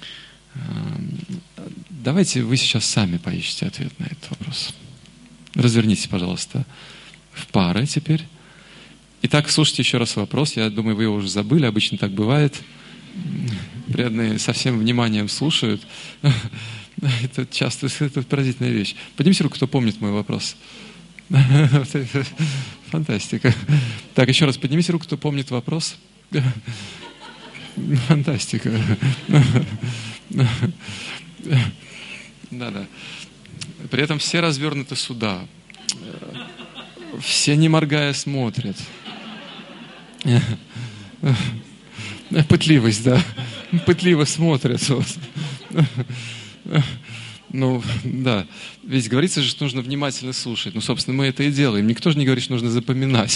Speaker 1: Давайте вы сейчас сами поищите ответ на этот вопрос. Развернитесь, пожалуйста, в пары теперь. Итак, слушайте еще раз вопрос. Я думаю, вы его уже забыли. Обычно так бывает. Преданные со всем вниманием слушают. Это часто, это поразительная вещь. Поднимите руку, кто помнит мой вопрос. Фантастика. Так, еще раз поднимите руку, кто помнит вопрос. Фантастика. Да-да. При этом все развернуты сюда. Все, не моргая, смотрят. Пытливость, да. Пытливо смотрят. Ну, да. Ведь говорится же, что нужно внимательно слушать. Ну, собственно, мы это и делаем. Никто же не говорит, что нужно запоминать.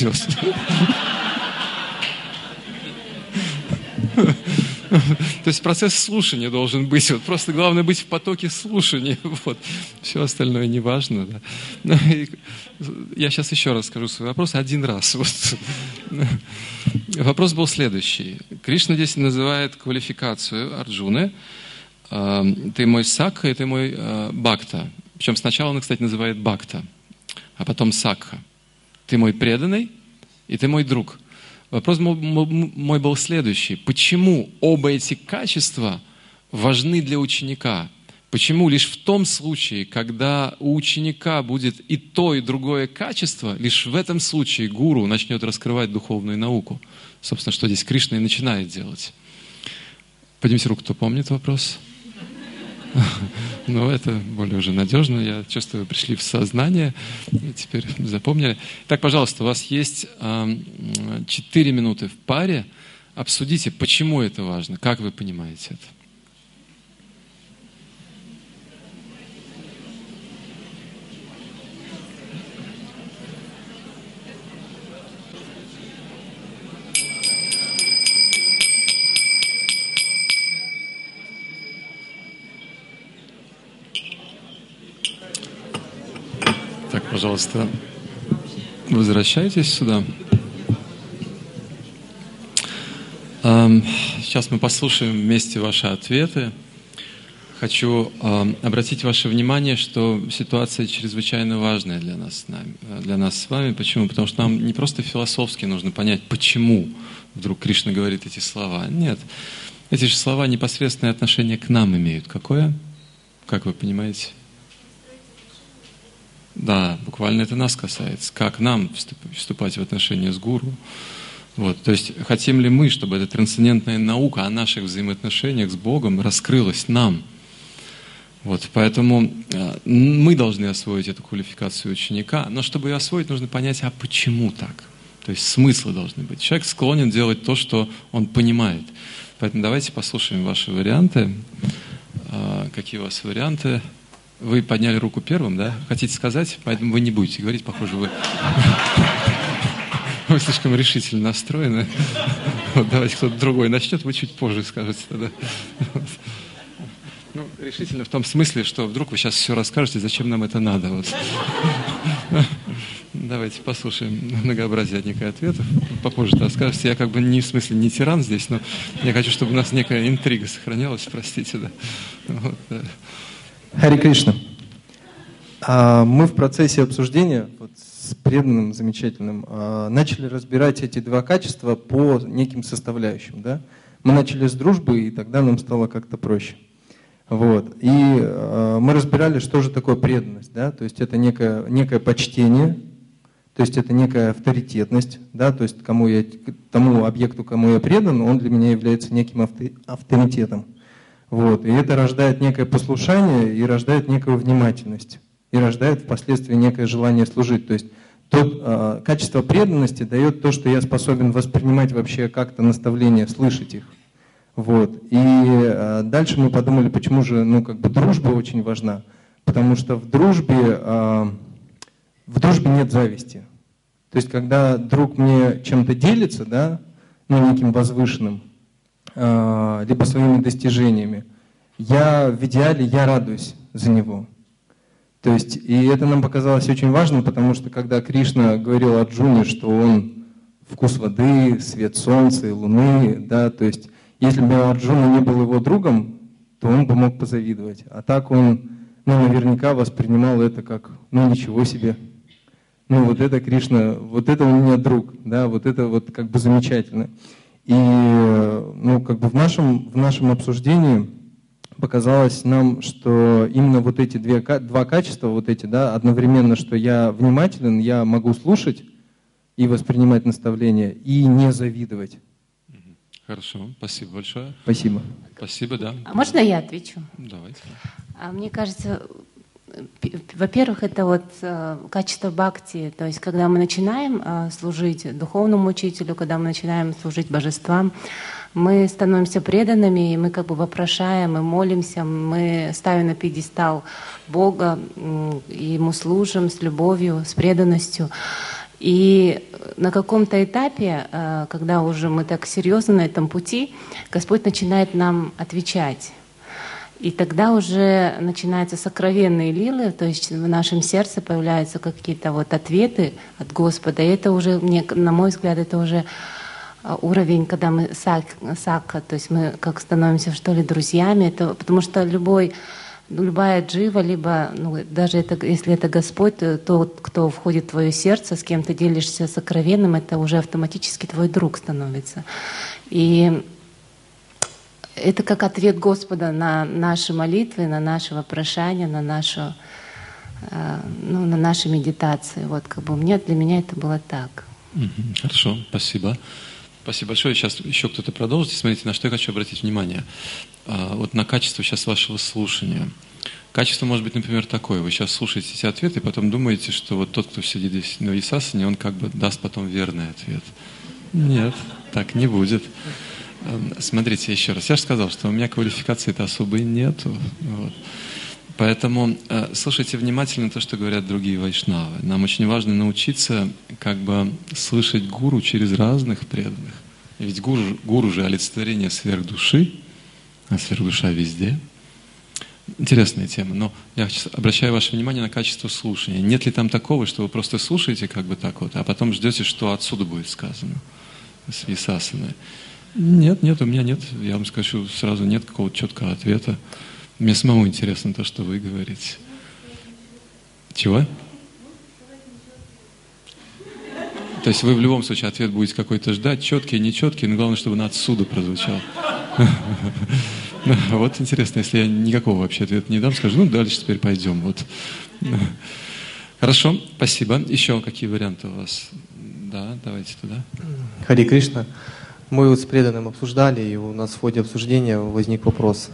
Speaker 1: То есть процесс слушания должен быть. Вот просто главное быть в потоке слушания. Вот. Все остальное не важно. Да. Я сейчас еще раз скажу свой вопрос. Один раз. Вот. Вопрос был следующий. Кришна здесь называет квалификацию Арджуны. Ты мой сакха, и ты мой бхакта. Причем сначала он, кстати, называет бхакта, а потом сакха. Ты мой преданный, и ты мой друг. Вопрос мой был следующий. Почему оба эти качества важны для ученика. Почему? Лишь в том случае, когда у ученика будет и то, и другое качество, лишь в этом случае гуру начнет раскрывать духовную науку. Собственно, что здесь Кришна и начинает делать. Поднимите руку, кто помнит вопрос. Ну, это более уже надежно. Я чувствую, вы пришли в сознание и теперь запомнили. Так, пожалуйста, у вас есть четыре минуты в паре. Обсудите, почему это важно, как вы понимаете это. Так, пожалуйста, возвращайтесь сюда. Сейчас мы послушаем вместе ваши ответы. Хочу обратить ваше внимание, что ситуация чрезвычайно важная для нас, для нас с вами. Почему? Потому что нам не просто философски нужно понять, почему вдруг Кришна говорит эти слова. Нет, эти же слова непосредственное отношение к нам имеют. Какое? Как вы понимаете? Да, буквально это нас касается. Как нам вступать в отношения с гуру? Вот, то есть, хотим ли мы, чтобы эта трансцендентная наука о наших взаимоотношениях с Богом раскрылась нам? Вот, поэтому э, мы должны освоить эту квалификацию ученика, но чтобы ее освоить, нужно понять, а почему так? То есть смыслы должны быть. Человек склонен делать то, что он понимает. Поэтому давайте послушаем ваши варианты. Э, какие у вас варианты? Вы подняли руку первым, да? Хотите сказать? Поэтому вы не будете говорить, похоже, вы, вы слишком решительно настроены. Вот, давайте кто-то другой начнет, вы чуть позже скажете тогда. Ну, решительно в том смысле, что вдруг вы сейчас все расскажете, зачем нам это надо. Вот. Давайте послушаем многообразие неких ответов. Попозже расскажете. Я как бы не в смысле не тиран здесь, но я хочу, чтобы у нас некая интрига сохранялась, простите, да. Вот, да.
Speaker 9: Хари Кришна. Мы в процессе обсуждения вот, с преданным, замечательным, начали разбирать эти два качества по неким составляющим. Да? Мы начали с дружбы, и тогда нам стало как-то проще. Вот. И мы разбирали, что же такое преданность. Да? То есть это некое, некое почтение, то есть это некая авторитетность. Да? То есть кому я, тому объекту, кому я предан, он для меня является неким авторитетом. Вот. И это рождает некое послушание и рождает некую внимательность. И рождает впоследствии некое желание служить. То есть тот, э, качество преданности дает то, что я способен воспринимать вообще как-то наставления, слышать их. Вот. И э, дальше мы подумали, почему же ну, как бы дружба очень важна. Потому что в дружбе, э, в дружбе нет зависти. То есть когда друг мне чем-то делится, да, ну, неким возвышенным, либо своими достижениями, я в идеале я радуюсь за него. То есть, и это нам показалось очень важным, потому что когда Кришна говорил Арджуне, что он вкус воды, свет солнца и луны, да, то есть, если бы Арджуна не был его другом, то он бы мог позавидовать. А так он, ну, наверняка воспринимал это как, ну, ничего себе. Ну, вот это Кришна, вот это у меня друг, да, вот это вот как бы замечательно. И ну, как бы в нашем, в нашем обсуждении показалось нам, что именно вот эти две, два качества, вот эти, да, одновременно, что я внимателен, я могу слушать и воспринимать наставления, и не завидовать.
Speaker 1: Хорошо, спасибо большое.
Speaker 9: Спасибо.
Speaker 1: Спасибо, да.
Speaker 10: А можно я отвечу?
Speaker 1: Давайте.
Speaker 10: А мне кажется, во-первых, это вот э, качество бхакти, то есть когда мы начинаем э, служить духовному учителю, когда мы начинаем служить божествам, мы становимся преданными, и мы как бы вопрошаем, мы молимся, мы ставим на пьедестал Бога, э, и Ему служим с любовью, с преданностью. И на каком-то этапе, э, когда уже мы так серьезно на этом пути, Господь начинает нам отвечать. И тогда уже начинаются сокровенные лилы, то есть в нашем сердце появляются какие-то вот ответы от Господа. И это уже, на мой взгляд, это уже уровень, когда мы сакха, то есть мы как становимся, что ли, друзьями. Это, потому что любой, любая джива, либо ну, даже это, если это Господь, то тот, кто входит в твое сердце, с кем ты делишься сокровенным, это уже автоматически твой друг становится. И это как ответ Господа на наши молитвы, на наше вопрошание, на нашу, ну, на наши медитации. Вот как бы мне, для меня это было так.
Speaker 1: Хорошо, спасибо. Спасибо большое. Сейчас еще кто-то продолжит. Смотрите, на что я хочу обратить внимание. Вот на качество сейчас вашего слушания. Качество может быть, например, такое. Вы сейчас слушаете эти ответы, и потом думаете, что вот тот, кто сидит здесь на Висасане, он как бы даст потом верный ответ. Нет, так не будет. Смотрите еще раз. Я же сказал, что у меня квалификации-то особой нету. Вот. Поэтому э, слушайте внимательно то, что говорят другие вайшнавы. Нам очень важно научиться как бы слышать гуру через разных преданных. Ведь гуру, гуру же олицетворение сверхдуши, а сверхдуша везде. Интересная тема, но я обращаю ваше внимание на качество слушания. Нет ли там такого, что вы просто слушаете как бы так вот, а потом ждете, что отсюда будет сказано, с Висасаны? Нет, нет, у меня нет, я вам скажу сразу, нет какого-то четкого ответа. Мне самому интересно то, что вы говорите. Чего? То есть вы в любом случае ответ будете какой-то ждать, четкий, нечеткий, но главное, чтобы он отсюда прозвучал. Вот интересно, если я никакого вообще ответа не дам, скажу, ну дальше теперь пойдем. Вот. Хорошо, спасибо. Еще какие варианты у вас? Да, давайте туда.
Speaker 9: Хари Кришна. Мы вот с преданным обсуждали, и у нас в ходе обсуждения возник вопрос.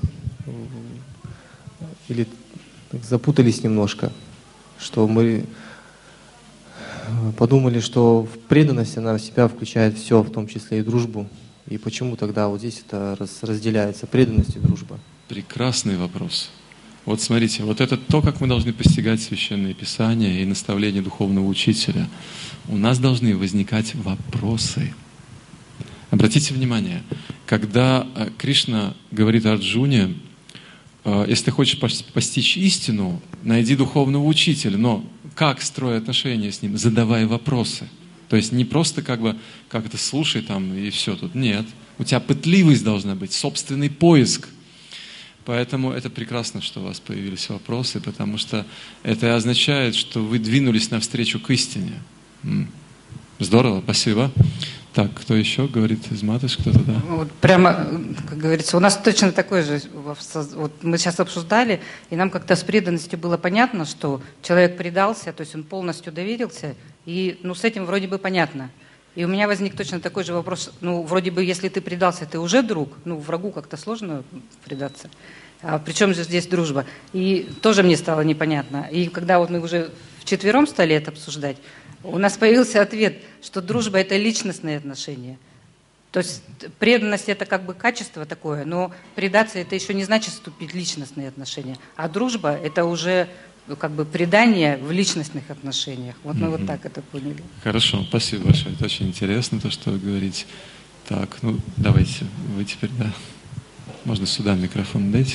Speaker 9: Или так, запутались немножко, что мы подумали, что в преданности она в себя включает все, в том числе и дружбу. И почему тогда вот здесь это разделяется, преданность и дружба?
Speaker 1: Прекрасный вопрос. Вот смотрите, вот это то, как мы должны постигать Священное Писание и наставления духовного учителя. У нас должны возникать вопросы. Обратите внимание, когда Кришна говорит Арджуне, если ты хочешь постичь истину, найди духовного учителя, но как строй отношения с ним? Задавай вопросы. То есть не просто как бы, как это, слушай там и все тут. Нет. У тебя пытливость должна быть, собственный поиск. Поэтому это прекрасно, что у вас появились вопросы, потому что это означает, что вы двинулись навстречу к истине. Здорово, спасибо. Так, кто еще говорит из Матыш, кто-то, да?
Speaker 11: Вот прямо, как говорится, у нас точно такой же, вот мы сейчас обсуждали, и нам как-то с преданностью было понятно, что человек предался, то есть он полностью доверился, и ну, с этим вроде бы понятно. И у меня возник точно такой же вопрос, ну, вроде бы, если ты предался, ты уже друг, ну, врагу как-то сложно предаться. А при чем же здесь дружба? И тоже мне стало непонятно. И когда вот мы уже вчетвером стали это обсуждать, у нас появился ответ, что дружба – это личностные отношения. То есть преданность – это как бы качество такое, но предаться – это еще не значит вступить в личностные отношения. А дружба – это уже как бы предание в личностных отношениях. Вот мы mm-hmm. вот так это поняли.
Speaker 1: Хорошо, спасибо большое. Это очень интересно, то, что вы говорите. Так, ну давайте, вы теперь, да. Можно сюда микрофон дать.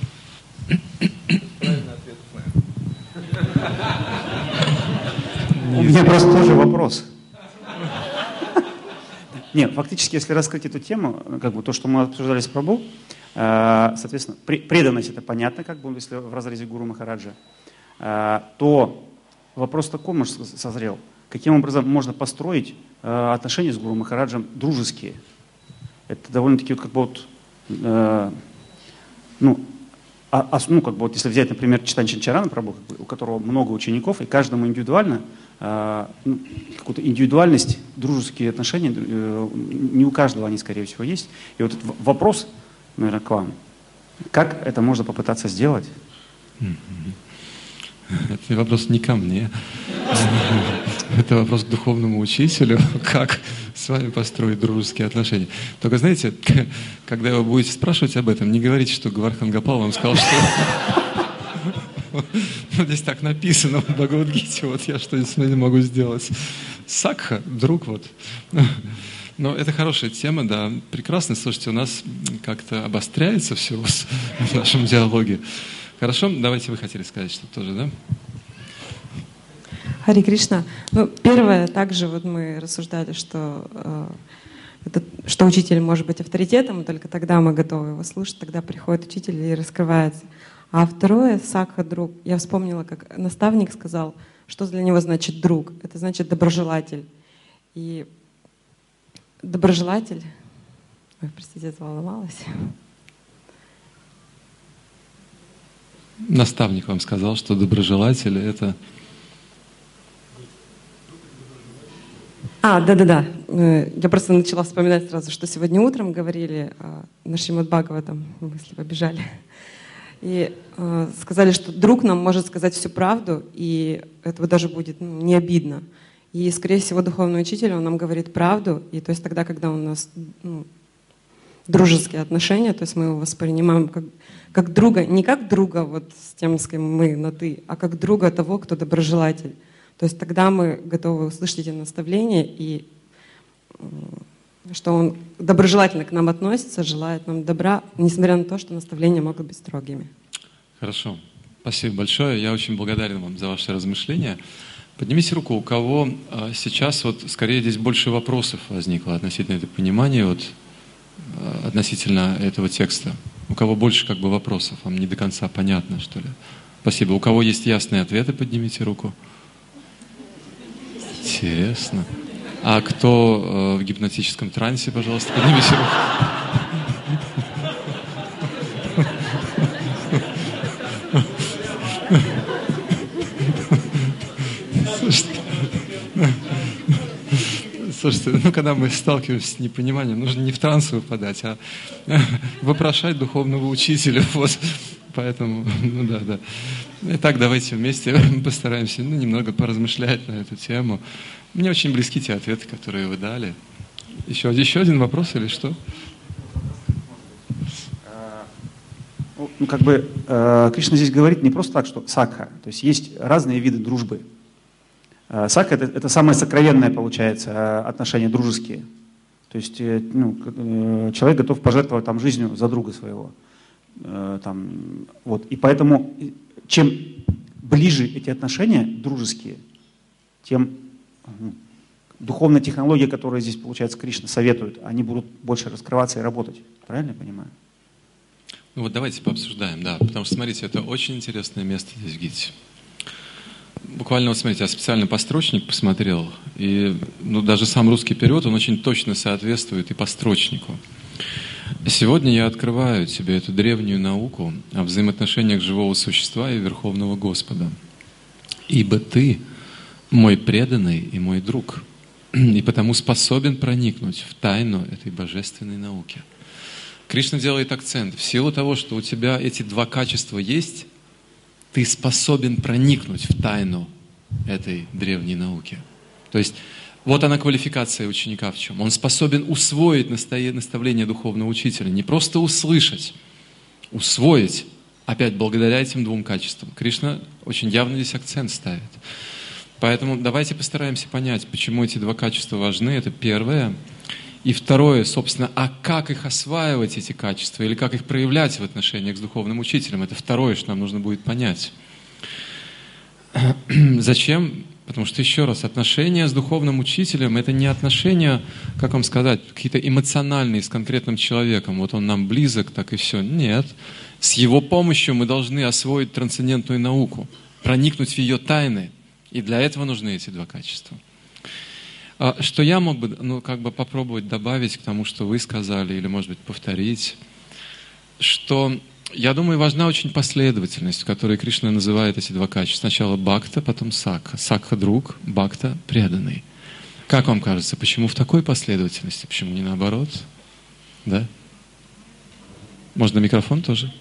Speaker 12: У меня просто тоже вопрос. Нет, фактически, если раскрыть эту тему, как бы то, что мы обсуждали с Прабху, соответственно, преданность это понятно, как бы, если в разрезе Гуру Махараджа, то вопрос такой, может, созрел. Каким образом можно построить отношения с Гуру Махараджем дружеские? Это довольно-таки вот как бы вот, ну, А, а, ну, как бы вот если взять, например, Читани Чанчарана Прабху, как бы, у которого много учеников, и каждому индивидуально, э, ну, какую-то индивидуальность, дружеские отношения, э, не у каждого они, скорее всего, есть. И вот этот вопрос, наверное, к вам. Как это можно попытаться сделать?
Speaker 1: Это вопрос не ко мне. Это вопрос к духовному учителю, как с вами построить дружеские отношения. Только знаете, когда вы будете спрашивать об этом, не говорите, что Гавардхан Гопал вам сказал, что здесь так написано в Бхагавад-гите, вот я что-нибудь с вами могу сделать. Сакха, друг вот. Но это хорошая тема, да, прекрасно. Слушайте, у нас как-то обостряется все в нашем диалоге. Хорошо, давайте вы хотели сказать что-то тоже, да?
Speaker 13: Хари Кришна. Ну, первое, также вот мы рассуждали, что, э, это, что учитель может быть авторитетом, и только тогда мы готовы его слушать, тогда приходит учитель и раскрывается. А второе, сакха, друг. Я вспомнила, как наставник сказал, что для него значит друг. Это значит доброжелатель. И доброжелатель... Ой, простите, я заволновалась.
Speaker 1: Наставник вам сказал, что доброжелатели — это...
Speaker 13: А, да-да-да. Я просто начала вспоминать сразу, что сегодня утром говорили на Шримад Бхагаватам, мысли побежали. И э, сказали, что друг нам может сказать всю правду, и этого даже будет ну, не обидно. И, скорее всего, духовный учитель, он нам говорит правду, и то есть тогда, когда у нас ну, дружеские отношения, то есть мы его воспринимаем как, как друга, не как друга вот с тем, с кем мы на «ты», а как друга того, кто доброжелатель. То есть тогда мы готовы услышать эти наставления, и э, что он доброжелательно к нам относится, желает нам добра, несмотря на то, что наставления могут быть строгими.
Speaker 1: Хорошо. Спасибо большое. Я очень благодарен вам за ваши размышления. Поднимите руку, у кого сейчас вот скорее здесь больше вопросов возникло относительно этого понимания, вот, относительно этого текста. У кого больше как бы вопросов, вам не до конца понятно, что ли? Спасибо. У кого есть ясные ответы, поднимите руку. Интересно. А кто э, в гипнотическом трансе, пожалуйста, поднимите руку. Слушайте, слушайте, ну когда мы сталкиваемся с непониманием, нужно не в транс выпадать, а вопрошать духовного учителя. Вот. Поэтому, ну да, да. Итак, давайте вместе постараемся ну, немного поразмышлять на эту тему. Мне очень близки те ответы, которые вы дали. Еще, еще один вопрос или что?
Speaker 12: Ну, как бы Кришна здесь говорит не просто так, что сакха. То есть есть разные виды дружбы. Сакха это, это самое сокровенное, получается, отношения дружеские. То есть ну, человек готов пожертвовать там, жизнью за друга своего. Там, вот. И поэтому чем ближе эти отношения дружеские, тем ну, духовная технология, которая здесь, получается, Кришна советует, они будут больше раскрываться и работать. Правильно я понимаю?
Speaker 1: Ну вот давайте пообсуждаем, да. Потому что, смотрите, это очень интересное место здесь в Гите. Буквально, вот смотрите, я специально построчник посмотрел, и ну, даже сам русский перевод, он очень точно соответствует и построчнику. Сегодня я открываю тебе эту древнюю науку о взаимоотношениях живого существа и Верховного Господа. Ибо ты мой преданный и мой друг, и потому способен проникнуть в тайну этой божественной науки. Кришна делает акцент. В силу того, что у тебя эти два качества есть, ты способен проникнуть в тайну этой древней науки. То есть вот она квалификация ученика в чем. Он способен усвоить наставление духовного учителя, не просто услышать, усвоить, опять благодаря этим двум качествам. Кришна очень явно здесь акцент ставит. Поэтому давайте постараемся понять, почему эти два качества важны. Это первое. И второе, собственно, а как их осваивать, эти качества, или как их проявлять в отношениях с духовным учителем, это второе, что нам нужно будет понять. Зачем? Потому что, еще раз, отношения с духовным учителем – это не отношения, как вам сказать, какие-то эмоциональные с конкретным человеком. Вот он нам близок, так и все. Нет. С его помощью мы должны освоить трансцендентную науку, проникнуть в ее тайны. И для этого нужны эти два качества. Что я мог бы ну, как бы попробовать добавить к тому, что вы сказали, или, может быть, повторить, что, я думаю, важна очень последовательность, в которой Кришна называет эти два качества. Сначала бхакта, потом сакха. Сакха – друг, бхакта – преданный. Как вам кажется, почему в такой последовательности, почему не наоборот? Да? Можно микрофон тоже?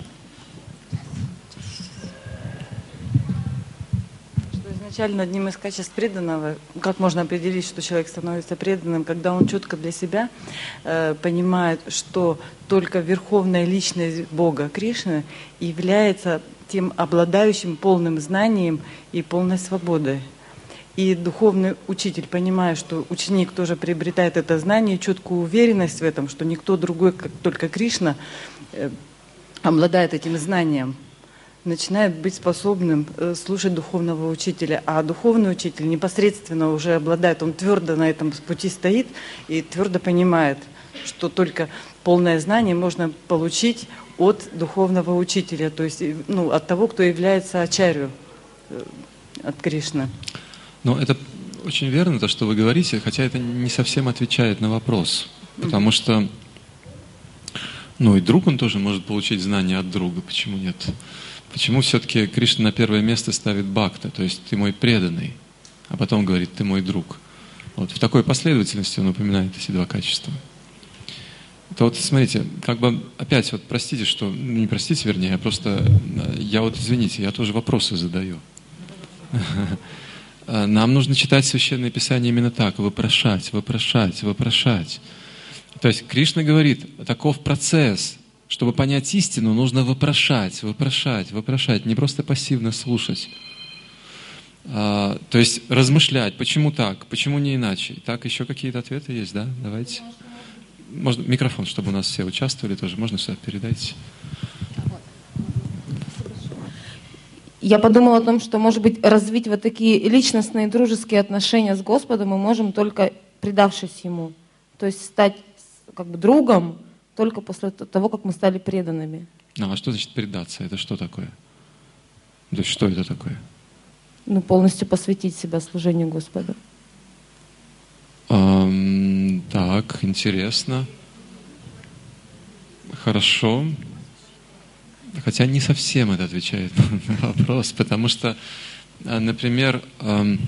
Speaker 14: Изначально одним из качеств преданного, как можно определить, что человек становится преданным, когда он четко для себя э, понимает, что только верховная личность Бога Кришны является тем обладающим полным знанием и полной свободой. И духовный учитель, понимая, что ученик тоже приобретает это знание, четкую уверенность в этом, что никто другой, как только Кришна, э, обладает этим знанием, начинает быть способным слушать духовного учителя. А духовный учитель непосредственно уже обладает, он твердо на этом пути стоит и твердо понимает, что только полное знание можно получить от духовного учителя, то есть ну, от того, кто является ачарью, от Кришны.
Speaker 1: Ну, это очень верно, то, что вы говорите, хотя это не совсем отвечает на вопрос. Потому что, ну, и друг, он тоже может получить знания от друга, почему нет? Почему все-таки Кришна на первое место ставит бхакта, то есть ты мой преданный, а потом говорит, ты мой друг. Вот в такой последовательности он упоминает эти два качества. То вот смотрите, как бы опять вот простите, что, ну не простите, вернее, а просто я вот, извините, я тоже вопросы задаю. Нам нужно читать Священное Писание именно так, вопрошать, вопрошать, вопрошать. То есть Кришна говорит, таков процесс. Чтобы понять истину, нужно вопрошать, вопрошать, вопрошать, не просто пассивно слушать. А, то есть размышлять, почему так, почему не иначе. Так, еще какие-то ответы есть, да? Давайте. Можно микрофон, чтобы у нас все участвовали тоже. Можно сюда передайте.
Speaker 15: Я подумала о том, что, может быть, развить вот такие личностные дружеские отношения с Господом мы можем только предавшись Ему. То есть стать как бы другом только после того, как мы стали преданными.
Speaker 1: А, а что значит предаться? Это что такое? То есть что это такое?
Speaker 15: Ну, полностью посвятить себя служению Господу.
Speaker 1: Um, так, интересно. Хорошо. Хотя не совсем это отвечает на вопрос, потому что, например, um,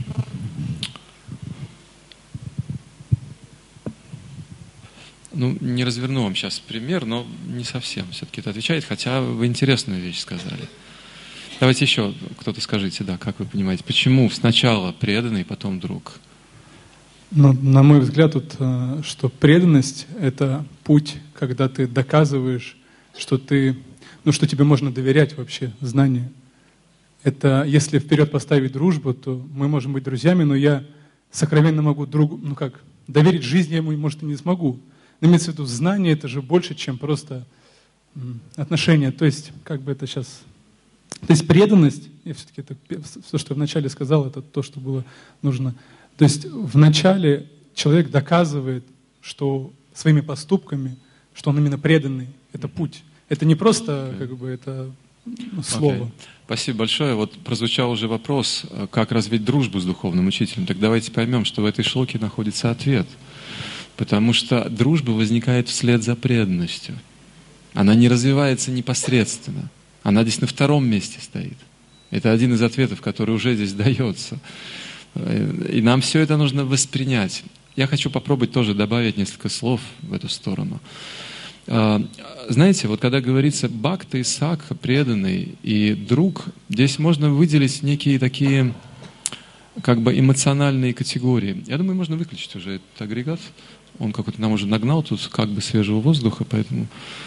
Speaker 1: ну, не разверну вам сейчас пример, но не совсем все-таки это отвечает, хотя вы интересную вещь сказали. Давайте еще кто-то скажите, да, как вы понимаете, почему сначала преданный, потом друг?
Speaker 6: Ну, на мой взгляд, тут, что преданность — это путь, когда ты доказываешь, что ты, ну, что тебе можно доверять вообще, знанию. Это, если вперед поставить дружбу, то мы можем быть друзьями, но я сокровенно могу другу, ну как, доверить жизнь я ему, может, и не смогу. Но имеется в виду, знание — это же больше, чем просто отношения. То есть, как бы это сейчас... То есть преданность, я все-таки это, все, что я вначале сказал, это то, что было нужно. То есть вначале человек доказывает, что своими поступками, что он именно преданный. Это путь. Это не просто как бы это ну, слово.
Speaker 1: Okay. Спасибо большое. Вот прозвучал уже вопрос, как развить дружбу с духовным учителем. Так давайте поймем, что в этой шлоке находится ответ. Потому что дружба возникает вслед за преданностью. Она не развивается непосредственно. Она здесь на втором месте стоит. Это один из ответов, который уже здесь дается. И нам все это нужно воспринять. Я хочу попробовать тоже добавить несколько слов в эту сторону. Знаете, вот когда говорится бхакта и сакха, преданный и друг, здесь можно выделить некие такие как бы эмоциональные категории. Я думаю, можно выключить уже этот агрегат. Он какой-то нам уже нагнал тут как бы свежего воздуха, поэтому...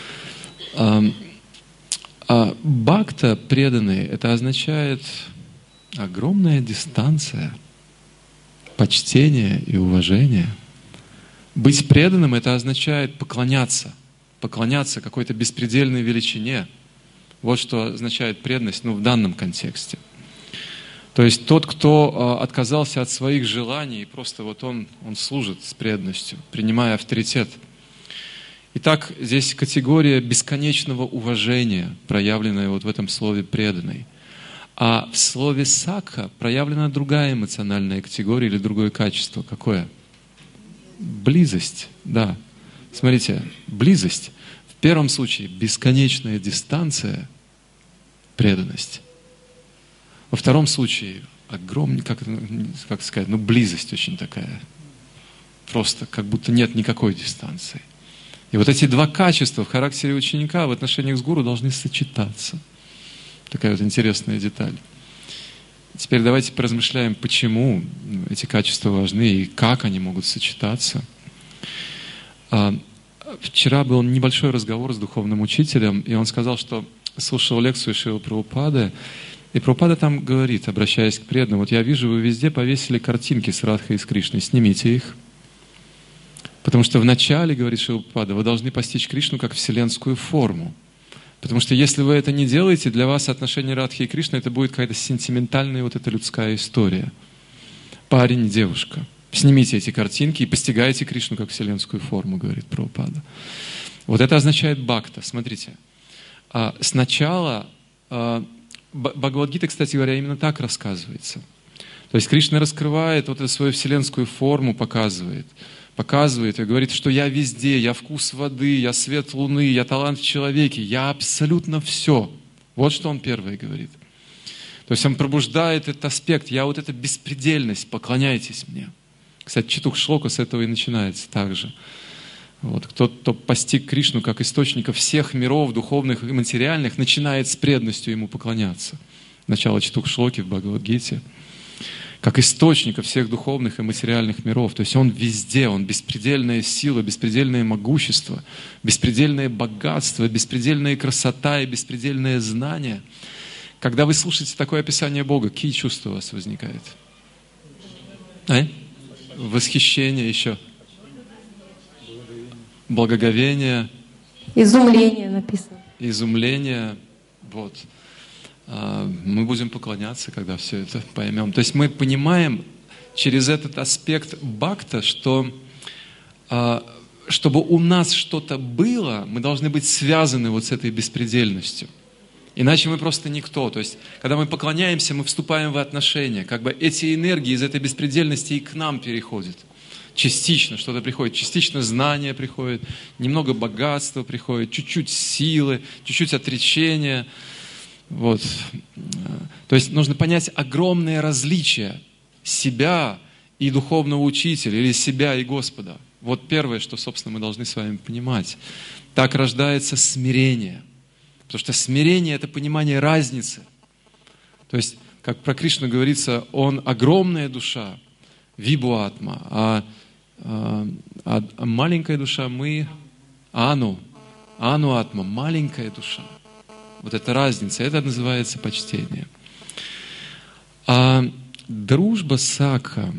Speaker 1: А бхакта, преданный, это означает огромная дистанция, почтение и уважение. Быть преданным — это означает поклоняться, поклоняться какой-то беспредельной величине. Вот что означает преданность, ну, в данном контексте. То есть тот, кто отказался от своих желаний, просто вот он, он служит с преданностью, принимая авторитет. Итак, здесь категория бесконечного уважения, проявленная вот в этом слове «преданный». А в слове «сакха» проявлена другая эмоциональная категория или другое качество. Какое? Близость, да. Смотрите, близость. В первом случае бесконечная дистанция, преданность. Во втором случае огромная, как, как сказать, ну близость очень такая. Просто как будто нет никакой дистанции. И вот эти два качества в характере ученика в отношениях с гуру должны сочетаться. Такая вот интересная деталь. Теперь давайте поразмышляем, почему эти качества важны и как они могут сочетаться. Вчера был небольшой разговор с духовным учителем, и он сказал, что слушал лекцию Шрилы Прабхупады, и Прабхупада там говорит, обращаясь к преданным, вот я вижу, вы везде повесили картинки с Радхой и с Кришной, снимите их. Потому что вначале, говорит Шрила Прабхупада, вы должны постичь Кришну как вселенскую форму. Потому что если вы это не делаете, для вас отношение Радхи и Кришны это будет какая-то сентиментальная вот эта людская история. Парень и девушка. Снимите эти картинки и постигайте Кришну как вселенскую форму, говорит Прабхупада. Вот это означает бхакта. Смотрите. Сначала Бхагавад-гита, кстати говоря, именно так рассказывается. То есть Кришна раскрывает вот эту свою вселенскую форму, показывает. Показывает и говорит, что я везде, я вкус воды, я свет луны, я талант в человеке, я абсолютно все. Вот что он первое говорит. То есть он пробуждает этот аспект, я вот эта беспредельность, поклоняйтесь мне. Кстати, Четух Шлока с этого и начинается также. Вот. Кто, кто постиг Кришну как источника всех миров, духовных и материальных, начинает с преданностью ему поклоняться. Начало Четух Шлоки в Бхагавад-гите. Как источника всех духовных и материальных миров. То есть он везде, он беспредельная сила, беспредельное могущество, беспредельное богатство, беспредельная красота и беспредельное знание. Когда вы слушаете такое описание Бога, какие чувства у вас возникают? А? Восхищение еще. Благоговение.
Speaker 3: Изумление написано.
Speaker 1: Изумление. Вот. Мы будем поклоняться, когда все это поймем. То есть мы понимаем через этот аспект бхакта, что чтобы у нас что-то было, мы должны быть связаны вот с этой беспредельностью. Иначе мы просто никто. То есть, когда мы поклоняемся, мы вступаем в отношения. Как бы эти энергии из этой беспредельности и к нам переходят. Частично что-то приходит, частично знание приходит, немного богатства приходит, чуть-чуть силы, чуть-чуть отречения. Вот. То есть нужно понять огромное различие себя и духовного учителя, или себя и Господа. Вот первое, что, собственно, мы должны с вами понимать. Так рождается смирение. Потому что смирение – это понимание разницы. То есть, как про Кришну говорится, он огромная душа, вибу-атма, а, а, а маленькая душа мы ану, ану-атма, маленькая душа. Вот эта разница, это называется почтение. А дружба сакха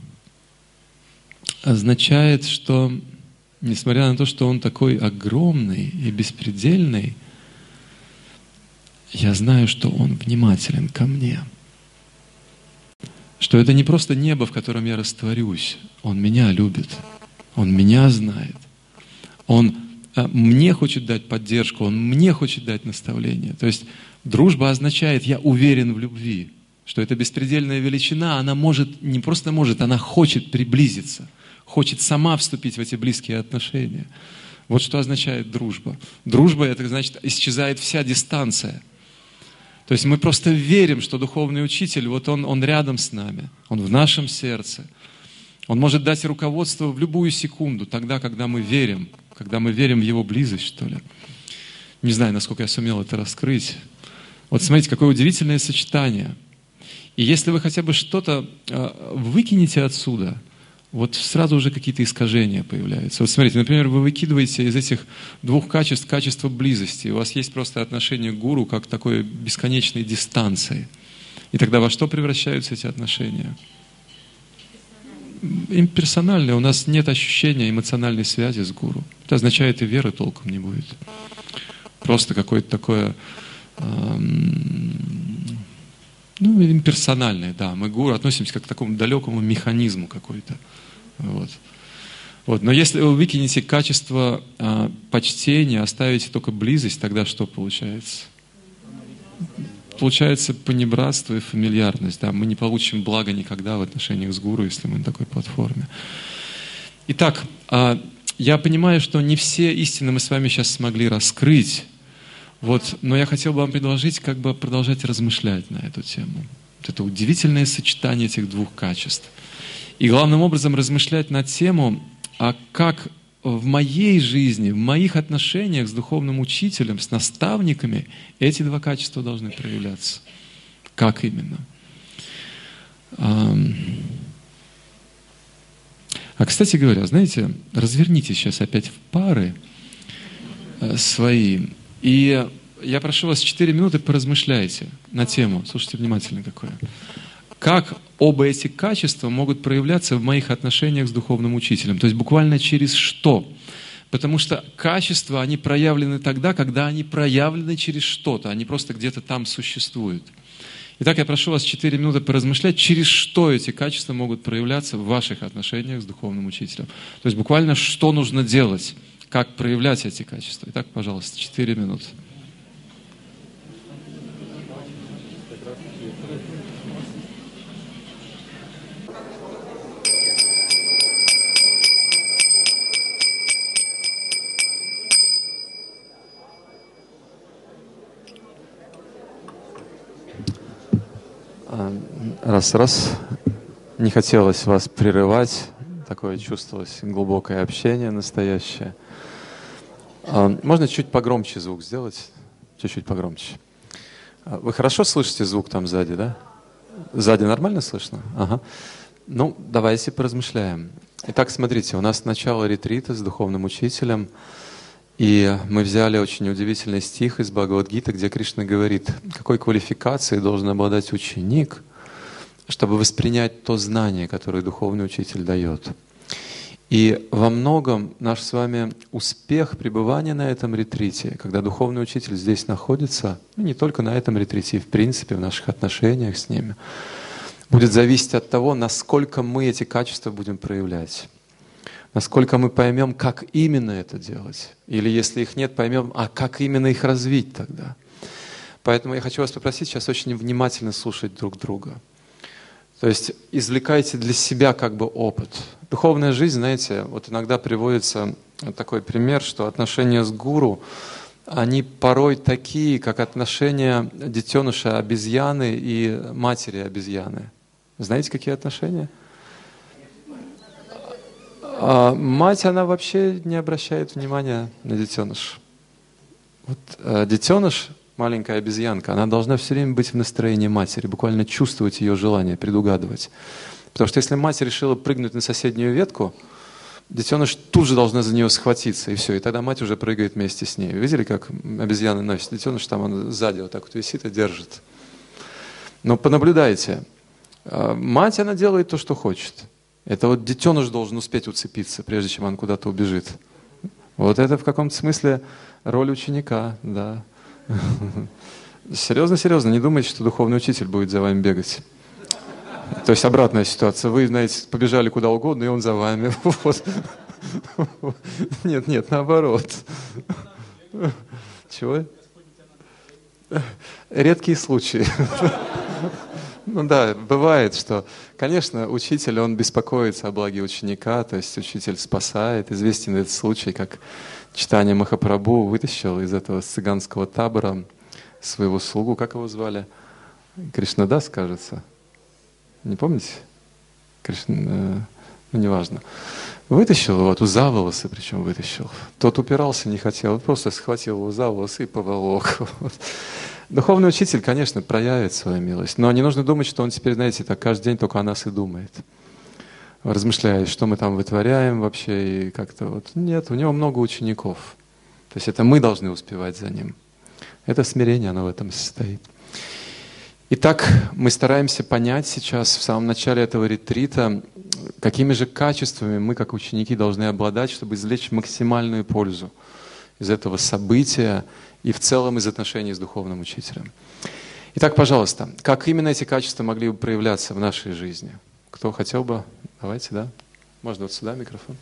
Speaker 1: означает, что, несмотря на то, что он такой огромный и беспредельный, я знаю, что он внимателен ко мне. Что это не просто небо, в котором я растворюсь. Он меня любит. Он меня знает. Он мне хочет дать поддержку, он мне хочет дать наставление. То есть дружба означает, я уверен в любви. Что эта беспредельная величина, она может, не просто может, она хочет приблизиться. Хочет сама вступить в эти близкие отношения. Вот что означает дружба. Дружба, это значит, исчезает вся дистанция. То есть мы просто верим, что духовный учитель, вот он, он рядом с нами, он в нашем сердце. Он может дать руководство в любую секунду, тогда, когда мы верим, когда мы верим в его близость, что ли. Не знаю, насколько я сумел это раскрыть. Вот смотрите, какое удивительное сочетание. И если вы хотя бы что-то э, выкинете отсюда, вот сразу уже какие-то искажения появляются. Вот смотрите, например, вы выкидываете из этих двух качеств качество близости. У вас есть просто отношение к гуру как такой бесконечной дистанции. И тогда во что превращаются эти отношения? Имперсональные. У нас нет ощущения эмоциональной связи с гуру. Это означает, и веры толком не будет. Просто какое-то такое... Эм, ну, имперсональное, да. Мы к гуру относимся как к такому далекому механизму какой-то. Вот. Вот. Но если вы выкинете качество э, почтения, оставите только близость, тогда что получается? Получается понебратство и фамильярность. Да? Мы не получим блага никогда в отношениях с гуру, если мы на такой платформе. Итак, э, я понимаю, что не все истины мы с вами сейчас смогли раскрыть, вот, но я хотел бы вам предложить как бы продолжать размышлять на эту тему. Вот это удивительное сочетание этих двух качеств. И главным образом размышлять на тему, а как в моей жизни, в моих отношениях с духовным учителем, с наставниками эти два качества должны проявляться. Как именно? А, кстати говоря, знаете, разверните сейчас опять в пары свои, и я прошу вас четыре минуты поразмышляйте на тему. Слушайте внимательно какое. Как оба эти качества могут проявляться в моих отношениях с духовным учителем? То есть буквально через что? Потому что качества, они проявлены тогда, когда они проявлены через что-то, они просто где-то там существуют. Итак, я прошу вас четыре минуты поразмышлять, через что эти качества могут проявляться в ваших отношениях с духовным учителем. То есть буквально что нужно делать, как проявлять эти качества. Итак, пожалуйста, четыре минуты. Раз-раз. Не хотелось вас прерывать. Такое чувствовалось глубокое общение настоящее. Можно чуть погромче звук сделать? Чуть-чуть погромче. Вы хорошо слышите звук там сзади, да? Сзади нормально слышно? Ага. Ну, давайте поразмышляем. Итак, смотрите, у нас начало ретрита с духовным учителем, и мы взяли очень удивительный стих из Бхагавад-гиты, где Кришна говорит, какой квалификацией должен обладать ученик, чтобы воспринять то знание, которое духовный учитель дает. И во многом наш с вами успех пребывания на этом ретрите, когда духовный учитель здесь находится, ну, не только на этом ретрите, и в принципе в наших отношениях с ними, будет зависеть от того, насколько мы эти качества будем проявлять. Насколько мы поймем, как именно это делать. Или если их нет, поймем, а как именно их развить тогда. Поэтому я хочу вас попросить сейчас очень внимательно слушать друг друга. То есть извлекайте для себя как бы опыт. Духовная жизнь, знаете, вот иногда приводится такой пример, что отношения с гуру, они порой такие, как отношения детеныша обезьяны и матери обезьяны. Знаете, какие отношения? А мать, она вообще не обращает внимания на детеныш. Вот, а детеныш, маленькая обезьянка, она должна все время быть в настроении матери, буквально чувствовать ее желание, предугадывать. Потому что если мать решила прыгнуть на соседнюю ветку, детеныш тут же должна за нее схватиться, и все. И тогда мать уже прыгает вместе с ней. Видели, как обезьяны носят? Детеныш там он сзади вот так вот висит и держит. Но понаблюдайте. Мать, она делает то, что хочет. Это вот детеныш должен успеть уцепиться, прежде чем он куда-то убежит. Вот это в каком-то смысле роль ученика, да. Серьезно, серьезно, не думайте, что духовный учитель будет за вами бегать. То есть обратная ситуация. Вы, знаете, побежали куда угодно, и он за вами. Вот. Нет, нет, наоборот. Чего? Редкие случаи. Ну да, бывает, что, конечно, учитель, он беспокоится о благе ученика, то есть учитель спасает. Известен этот случай, как Чайтанья Махапрабху вытащил из этого цыганского табора своего слугу, как его звали? Кришнадас, кажется. Не помните? Кришна, ну, неважно. Вытащил его, ту за волосы, причем вытащил. Тот упирался, не хотел, просто схватил его за волосы и поволок. Вот. Духовный учитель, конечно, проявит свою милость, но не нужно думать, что он теперь, знаете, так каждый день только о нас и думает. Размышляет, что мы там вытворяем вообще, и как-то вот. Нет, у него много учеников. То есть это мы должны успевать за ним. Это смирение, оно в этом состоит. Итак, мы стараемся понять сейчас, в самом начале этого ретрита, какими же качествами мы, как ученики, должны обладать, чтобы извлечь максимальную пользу из этого события и в целом из отношений с духовным учителем. Итак, пожалуйста, как именно эти качества могли бы проявляться в нашей жизни? Кто хотел бы? Давайте, да? Можно вот сюда микрофон.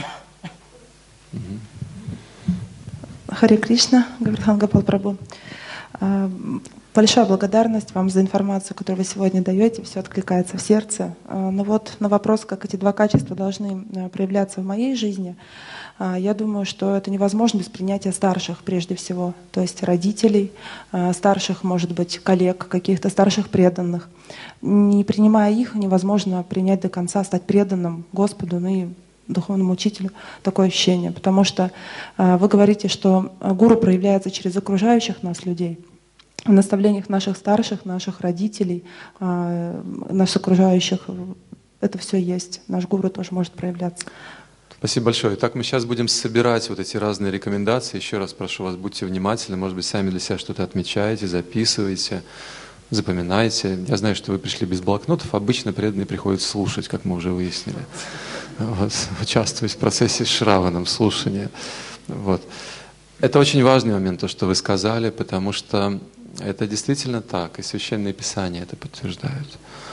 Speaker 16: Харе Кришна, Гаврихан Гопал Прабху. Большая благодарность вам за информацию, которую вы сегодня даете. Все откликается в сердце. Но вот на вопрос, как эти два качества должны проявляться в моей жизни, я думаю, что это невозможно без принятия старших прежде всего, то есть родителей, старших, может быть, коллег, каких-то старших преданных. Не принимая их, невозможно принять до конца, стать преданным Господу, ну и духовному учителю, такое ощущение. Потому что вы говорите, что гуру проявляется через окружающих нас людей. В наставлениях наших старших, наших родителей, наших окружающих, это все есть. Наш гуру тоже может проявляться.
Speaker 1: Спасибо большое. Итак, мы сейчас будем собирать вот эти разные рекомендации. Еще раз прошу вас, будьте внимательны. Может быть, сами для себя что-то отмечаете, записываете, запоминайте. Я знаю, что вы пришли без блокнотов. Обычно преданные приходят слушать, как мы уже выяснили. Вот, участвовать в процессе Шраваном, слушания. Вот. Это очень важный момент, то, что вы сказали, потому что это действительно так, и Священное Писание это подтверждают.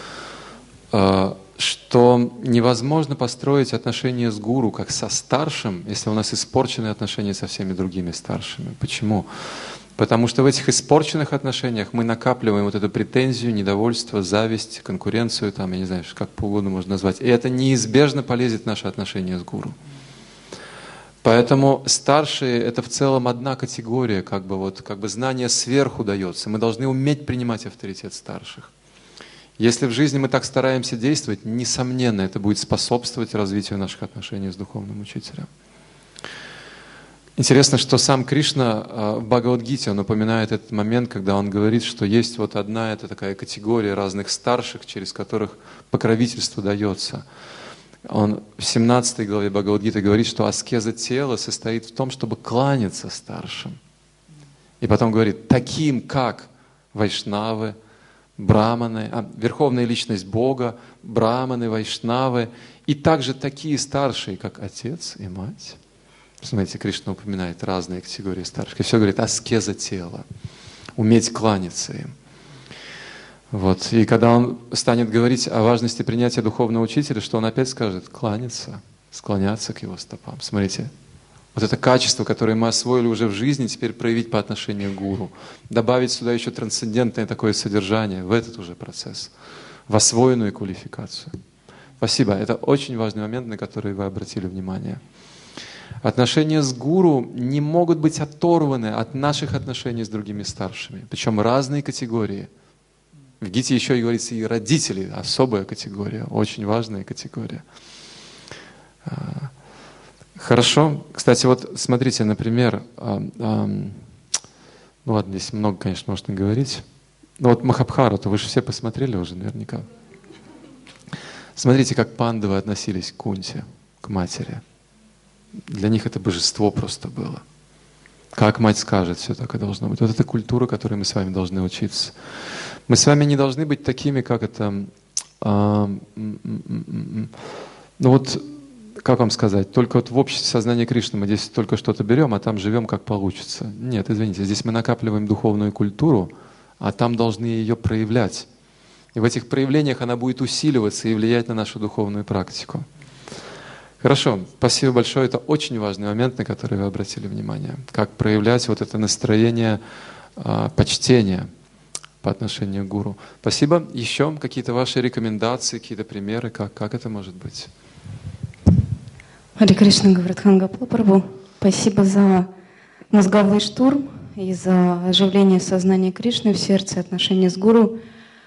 Speaker 1: Что невозможно построить отношения с гуру как со старшим, если у нас испорчены отношения со всеми другими старшими. Почему? Потому что в этих испорченных отношениях мы накапливаем вот эту претензию, недовольство, зависть, конкуренцию, там, я не знаю, как угодно можно назвать. И это неизбежно полезет в наши отношения с гуру. Поэтому старшие — это в целом одна категория, как бы, вот, как бы знание сверху дается. Мы должны уметь принимать авторитет старших. Если в жизни мы так стараемся действовать, несомненно, это будет способствовать развитию наших отношений с духовным учителем. Интересно, что сам Кришна в Бхагавад-гите, он упоминает этот момент, когда он говорит, что есть вот одна это такая категория разных старших, через которых покровительство дается. Он в семнадцатой главе Бхагавад-гиты говорит, что аскеза тела состоит в том, чтобы кланяться старшим. И потом говорит, таким как вайшнавы, браманы, а, верховная личность Бога, браманы, вайшнавы, и также такие старшие, как отец и мать. Смотрите, Кришна упоминает разные категории старших. И все говорит аскеза тела, уметь кланяться им. Вот. И когда он станет говорить о важности принятия духовного учителя, что он опять скажет? Кланяться, склоняться к его стопам. Смотрите, вот это качество, которое мы освоили уже в жизни, теперь проявить по отношению к гуру. Добавить сюда еще трансцендентное такое содержание в этот уже процесс, в освоенную квалификацию. Спасибо. Это очень важный момент, на который вы обратили внимание. Отношения с гуру не могут быть оторваны от наших отношений с другими старшими. Причем разные категории. В Гите еще и говорится и родители, особая категория, очень важная категория. Хорошо. Кстати, вот смотрите, например, ну ладно, здесь много, конечно, можно говорить. Но вот Махабхарату вы же все посмотрели уже наверняка. Смотрите, как пандавы относились к Кунте, к матери. Для них это божество просто было. Как мать скажет, все так и должно быть. Вот это культура, которой мы с вами должны учиться. Мы с вами не должны быть такими, как это... А, ну вот, как вам сказать, только вот в обществе сознания Кришны мы здесь только что-то берем, а там живем как получится. Нет, извините, здесь мы накапливаем духовную культуру, а там должны ее проявлять. И в этих проявлениях она будет усиливаться и влиять на нашу духовную практику. Хорошо, спасибо большое. Это очень важный момент, на который вы обратили внимание. Как проявлять вот это настроение а, почтения по отношению к гуру. Спасибо. Еще какие-то ваши рекомендации, какие-то примеры, как, как это может быть?
Speaker 17: Харе Кришна, Гавардхан Гопал Прабху. Спасибо за мозговой штурм и за оживление сознания Кришны в сердце, отношения с гуру.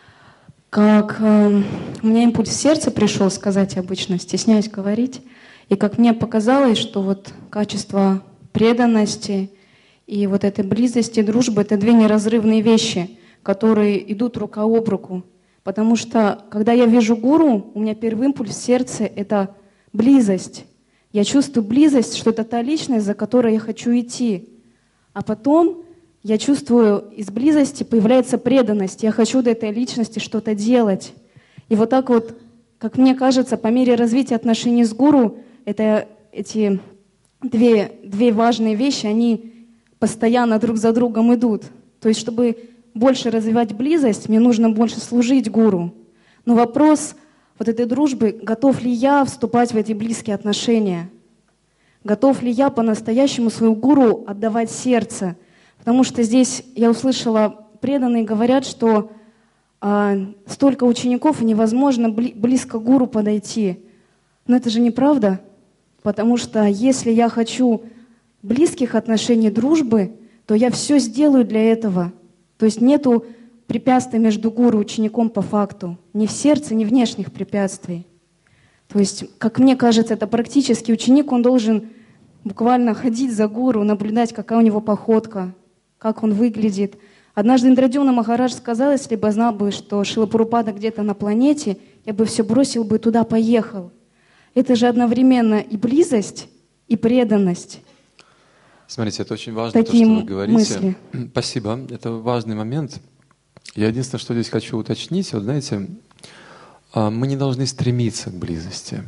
Speaker 17: Как э, у меня импульс в сердце пришел сказать обычно, стесняюсь говорить. И как мне показалось, что вот качество преданности и вот этой близости, дружбы — это две неразрывные вещи, которые идут рука об руку. Потому что, когда я вижу гуру, у меня первый импульс в сердце — это близость. Я чувствую близость, что это та личность, за которой я хочу идти. А потом я чувствую, из близости появляется преданность. Я хочу до этой личности что-то делать. И вот так вот, как мне кажется, по мере развития отношений с гуру, это, эти две, две важные вещи, они постоянно друг за другом идут. То есть, чтобы больше развивать близость, мне нужно больше служить гуру. Но вопрос вот этой дружбы, готов ли я вступать в эти близкие отношения? Готов ли я по-настоящему свою гуру отдавать сердце? Потому что здесь я услышала, преданные говорят, что а, столько учеников, и невозможно бли, близко к гуру подойти. Но это же неправда, потому что если я хочу близких отношений, дружбы, то я все сделаю для этого. То есть нету препятствий между гуру и учеником по факту. Ни в сердце, ни внешних препятствий. То есть, как мне кажется, это практически ученик, он должен буквально ходить за гуру, наблюдать, какая у него походка, как он выглядит. Однажды Индрадьюмна Махарадж сказал, если бы знал бы, что Шрила Прабхупада где-то на планете, я бы все бросил бы и туда поехал. Это же одновременно и близость, и преданность.
Speaker 1: Смотрите, это очень важно,
Speaker 17: Такие
Speaker 1: то, что вы говорите.
Speaker 17: Мысли.
Speaker 1: Спасибо. Это важный момент. Я единственное, что здесь хочу уточнить, вот знаете, мы не должны стремиться к близости.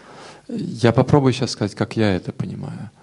Speaker 1: Я попробую сейчас сказать, как я это понимаю.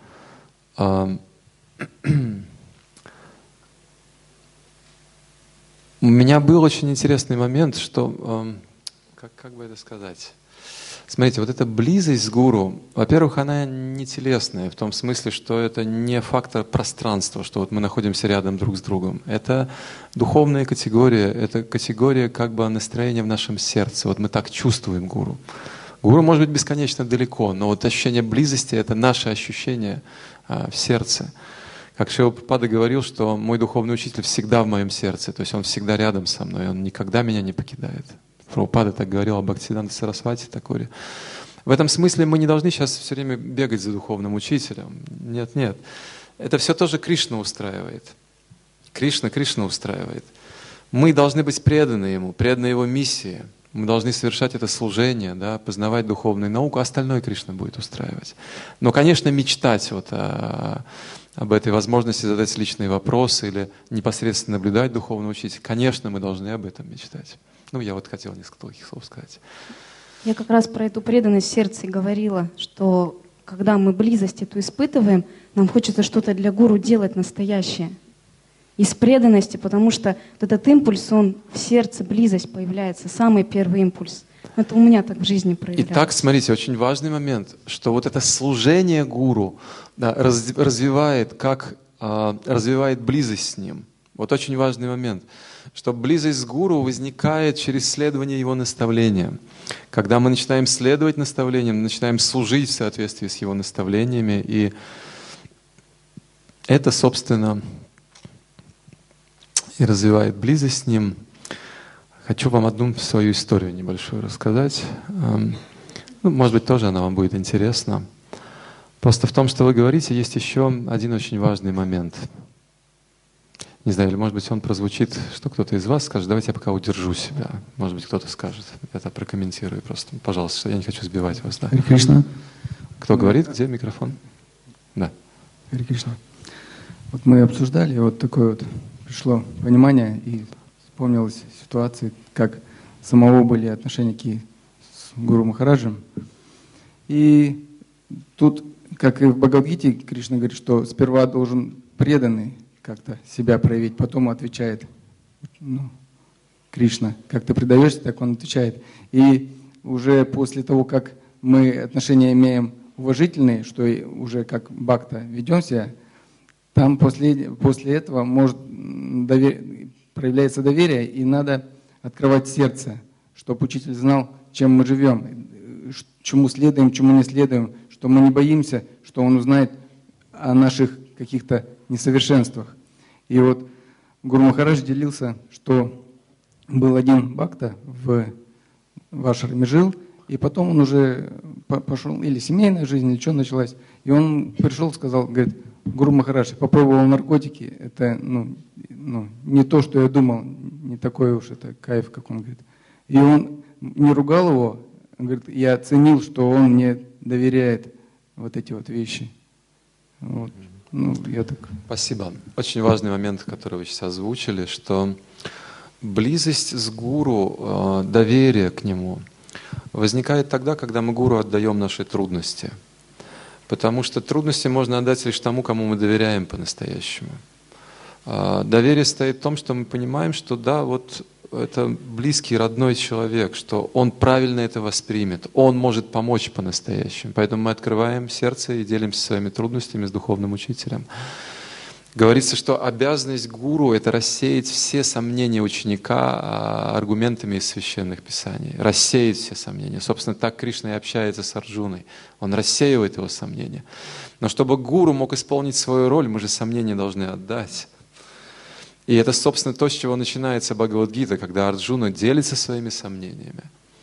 Speaker 1: У меня был очень интересный момент, что, как, как бы это сказать? Смотрите, вот эта близость с гуру, во-первых, она не телесная, в том смысле, что это не фактор пространства, что вот мы находимся рядом друг с другом. Это духовная категория, это категория как бы настроения в нашем сердце. Вот мы так чувствуем гуру. Гуру может быть бесконечно далеко, но вот ощущение близости — это наше ощущение а, в сердце. Как Шрила Прабхупада говорил, что мой духовный учитель всегда в моем сердце, то есть он всегда рядом со мной, он никогда меня не покидает. Прабхупада так говорил об Бхактисиданта Сарасвати Такуре. В этом смысле мы не должны сейчас все время бегать за духовным учителем. Нет, нет. Это все тоже Кришна устраивает. Кришна, Кришна устраивает. Мы должны быть преданы Ему, преданы Его миссии. Мы должны совершать это служение, да, познавать духовную науку, а остальное Кришна будет устраивать. Но, конечно, мечтать вот о, об этой возможности задать личные вопросы или непосредственно наблюдать духовного учителя, конечно, мы должны об этом мечтать. Ну, я вот хотел несколько таких слов сказать.
Speaker 17: Я как раз про эту преданность сердца и говорила, что когда мы близость эту испытываем, нам хочется что-то для гуру делать настоящее. Из преданности, потому что вот этот импульс, он в сердце, близость появляется, самый первый импульс. Это у меня так в жизни проявляется.
Speaker 1: Итак, смотрите, очень важный момент, что вот это служение гуру, да, раз, развивает, как, а, развивает близость с ним. Вот очень важный момент, что близость с гуру возникает через следование его наставлениям. Когда мы начинаем следовать наставлениям, начинаем служить в соответствии с его наставлениями, и это, собственно, и развивает близость с ним. Хочу вам одну свою историю небольшую рассказать. Ну, может быть, тоже она вам будет интересна. Просто в том, что вы говорите, есть еще один очень важный момент. Не знаю, или может быть он прозвучит, что кто-то из вас скажет, давайте я пока удержу себя. Может быть, кто-то скажет. Я это прокомментирую просто. Пожалуйста, я не хочу сбивать вас. Да?
Speaker 18: Харе Кришна.
Speaker 1: Кто говорит? Где микрофон? Да.
Speaker 18: Харе Кришна. Вот мы обсуждали, вот такое вот пришло понимание, и вспомнилась ситуация, как самого были отношения с Гуру Махараджем. И тут, как и в Бхагавад-гите, Кришна говорит, что сперва должен преданный как-то себя проявить, потом отвечает, ну, Кришна, как ты предаешься, так он отвечает. И уже после того, как мы отношения имеем уважительные, что уже как бхакта ведемся, там после, после этого может довер... проявляется доверие, и надо открывать сердце, чтобы учитель знал, чем мы живем, чему следуем, чему не следуем, что мы не боимся, что он узнает о наших каких-то несовершенствах. И вот Гуру Махарадж делился, что был один бхакта в Вашараме жил, и потом он уже пошел, или семейная жизнь, или что началась, и он пришел, сказал, говорит, Гуру Махарадж, попробовал наркотики, это ну, ну, не то, что я думал, не такой уж это кайф, как он говорит. И он не ругал его, он говорит, я оценил, что он мне доверяет вот эти вот вещи. Вот. Ну, я так...
Speaker 1: Спасибо. Очень важный момент, который вы сейчас озвучили, что близость с гуру, доверие к нему возникает тогда, когда мы гуру отдаем наши трудности. Потому что трудности можно отдать лишь тому, кому мы доверяем по-настоящему. Доверие стоит в том, что мы понимаем, что да, вот это близкий, родной человек, что он правильно это воспримет, он может помочь по-настоящему. Поэтому мы открываем сердце и делимся своими трудностями с духовным учителем. Говорится, что обязанность гуру — это рассеять все сомнения ученика аргументами из священных писаний. Рассеять все сомнения. Собственно, так Кришна и общается с Арджуной. Он рассеивает его сомнения. Но чтобы гуру мог исполнить свою роль, мы же сомнения должны отдать. И это, собственно, то, с чего начинается Бхагавад-гита, когда Арджуна делится своими сомнениями.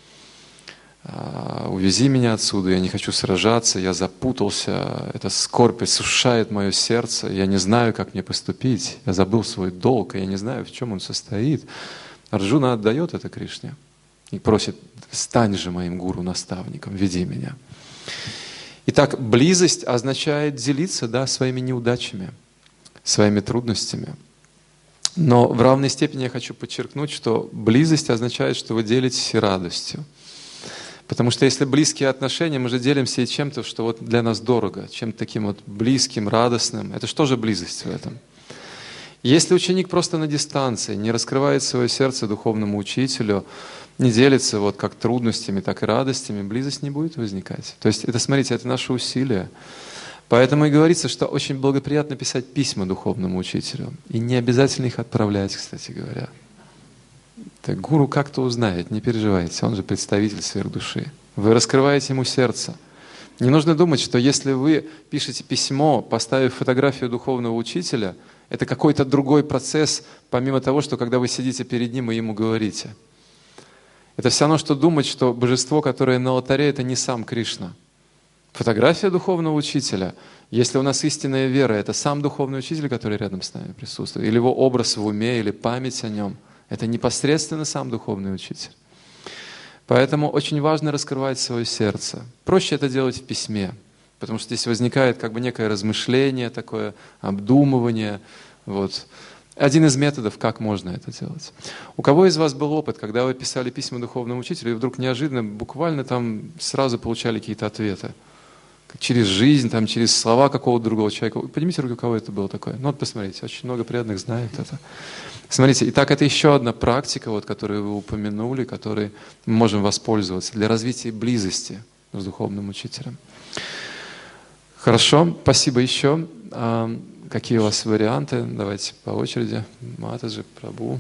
Speaker 1: «Увези меня отсюда, я не хочу сражаться, я запутался, эта скорбь иссушает мое сердце, я не знаю, как мне поступить, я забыл свой долг, я не знаю, в чем он состоит». Арджуна отдает это Кришне и просит: «Стань же моим гуру-наставником, веди меня». Итак, близость означает делиться, да, своими неудачами, своими трудностями. Но в равной степени я хочу подчеркнуть, что близость означает, что вы делитесь радостью. Потому что если близкие отношения, мы же делимся и чем-то, что вот для нас дорого, чем-то таким вот близким, радостным. Это что же близость в этом? Если ученик просто на дистанции, не раскрывает свое сердце духовному учителю, не делится вот как трудностями, так и радостями, близость не будет возникать. То есть это, смотрите, это наше усилие. Поэтому и говорится, что очень благоприятно писать письма духовному учителю. И не обязательно их отправлять, кстати говоря. Так гуру как-то узнает, не переживайте, он же представитель сверхдуши. Вы раскрываете ему сердце. Не нужно думать, что если вы пишете письмо, поставив фотографию духовного учителя, это какой-то другой процесс, помимо того, что когда вы сидите перед ним и ему говорите. Это все равно, что думать, что божество, которое на алтаре, это не сам Кришна. Фотография духовного учителя, если у нас истинная вера, это сам духовный учитель, который рядом с нами присутствует, или его образ в уме, или память о нем. Это непосредственно сам духовный учитель. Поэтому очень важно раскрывать свое сердце. Проще это делать в письме, потому что здесь возникает как бы некое размышление, такое обдумывание. Вот. Один из методов, как можно это делать. У кого из вас был опыт, когда вы писали письма духовному учителю, и вдруг неожиданно, буквально там сразу получали какие-то ответы? Через жизнь, там, через слова какого-то другого человека. Поднимите руки, у кого это было такое. Ну вот посмотрите, очень много преданных знает это. Смотрите, итак, это еще одна практика, вот, которую вы упомянули, которой мы можем воспользоваться для развития близости с духовным учителем. Хорошо, спасибо еще. Какие у вас варианты? Давайте по очереди. Матаджи, Прабху.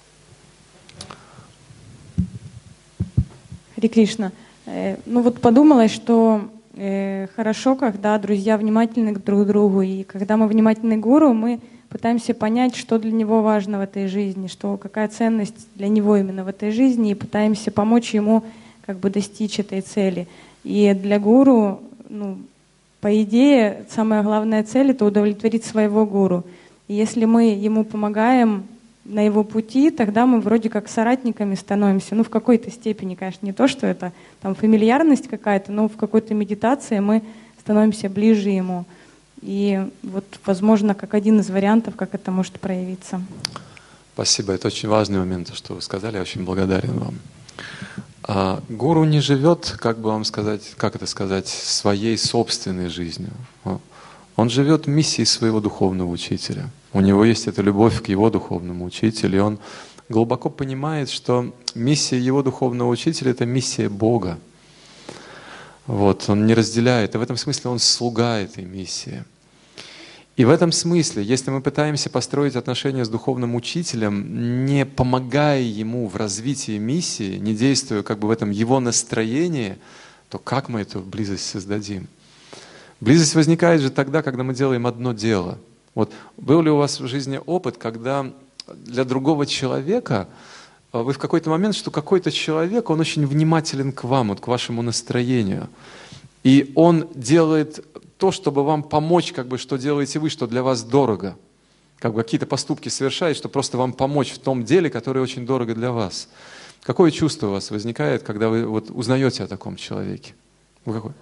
Speaker 19: Харе Кришна. Ну вот подумалось, что э, хорошо, когда друзья внимательны друг к другу, и когда мы внимательны к гуру, мы пытаемся понять, что для него важно в этой жизни, что какая ценность для него именно в этой жизни, и пытаемся помочь ему как бы достичь этой цели. И для гуру, ну, по идее, самая главная цель — это удовлетворить своего гуру. И если мы ему помогаем на его пути, тогда мы вроде как соратниками становимся. Ну, в какой-то степени, конечно, не то, что это там фамильярность какая-то, но в какой-то медитации мы становимся ближе ему. И вот, возможно, как один из вариантов, как это может проявиться.
Speaker 1: Спасибо. Это очень важный момент, что вы сказали. Я очень благодарен вам. А гуру не живет, как бы вам сказать, как это сказать, своей собственной жизнью. Он живет миссией своего духовного учителя. У него есть эта любовь к его духовному учителю, и он глубоко понимает, что миссия его духовного учителя — это миссия Бога. Вот, он не разделяет, и в этом смысле он слуга этой миссии. И в этом смысле, если мы пытаемся построить отношения с духовным учителем, не помогая ему в развитии миссии, не действуя как бы в этом его настроении, то как мы эту близость создадим? Близость возникает же тогда, когда мы делаем одно дело. Вот, был ли у вас в жизни опыт, когда для другого человека вы в какой-то момент, что какой-то человек, он очень внимателен к вам, вот, к вашему настроению, и он делает то, чтобы вам помочь, как бы, что делаете вы, что для вас дорого. Как бы какие-то поступки совершает, чтобы просто вам помочь в том деле, которое очень дорого для вас. Какое чувство у вас возникает, когда вы вот узнаете о таком человеке? Вы какое?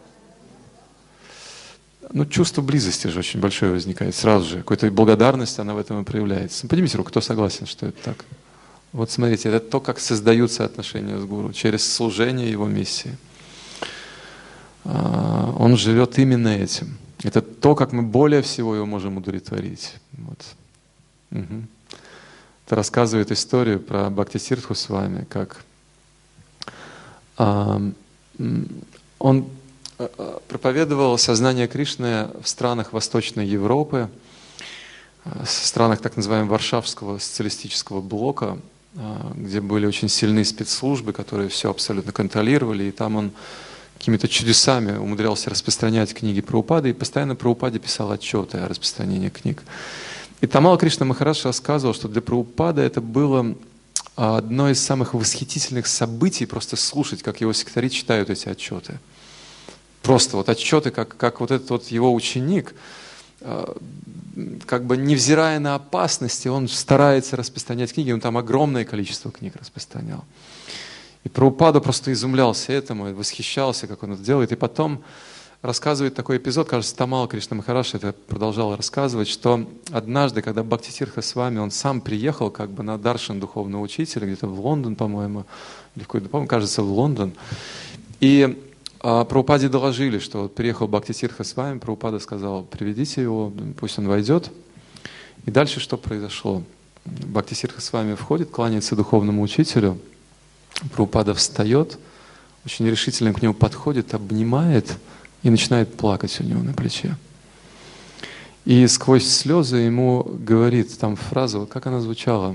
Speaker 1: Ну, чувство близости же очень большое возникает сразу же. Какой-то благодарность, она в этом и проявляется. Поднимите руку, кто согласен, что это так? Вот смотрите, это то, как создаются отношения с гуру, через служение его миссии. Он живет именно этим. Это то, как мы более всего его можем удовлетворить. Вот. Угу. Это рассказывает историю про Бхактисиддху с вами, как а, он проповедовал сознание Кришны в странах Восточной Европы, в странах так называемого Варшавского социалистического блока, где были очень сильные спецслужбы, которые все абсолютно контролировали, и там он какими-то чудесами умудрялся распространять книги Прабхупады, и постоянно Прабхупаде писал отчеты о распространении книг. И Тамала Кришна Махарадж рассказывал, что для Прабхупады это было одно из самых восхитительных событий, просто слушать, как его сектари читают эти отчеты. Просто вот отчеты, как, как вот этот вот его ученик, как бы невзирая на опасности, он старается распространять книги, он там огромное количество книг распространял. И Прабхупада просто изумлялся этому, восхищался, как он это делает. И потом рассказывает такой эпизод, кажется, Тамала Кришна Махарадж это продолжал рассказывать, что однажды, когда Бхактисиддха с вами, он сам приехал как бы на даршан духовного учителя, где-то в Лондон, по-моему, или в какой-то, по-моему, кажется, в Лондон. И а, Прабхупаде доложили, что вот приехал Бхактисиддха с вами, Прабхупада сказал, приведите его, пусть он войдет. И дальше что произошло? Бхактисиддха с вами входит, кланяется духовному учителю, Прабхупада встает, очень решительно к нему подходит, обнимает и начинает плакать у него на плече. И сквозь слезы ему говорит, там фраза, как она звучала,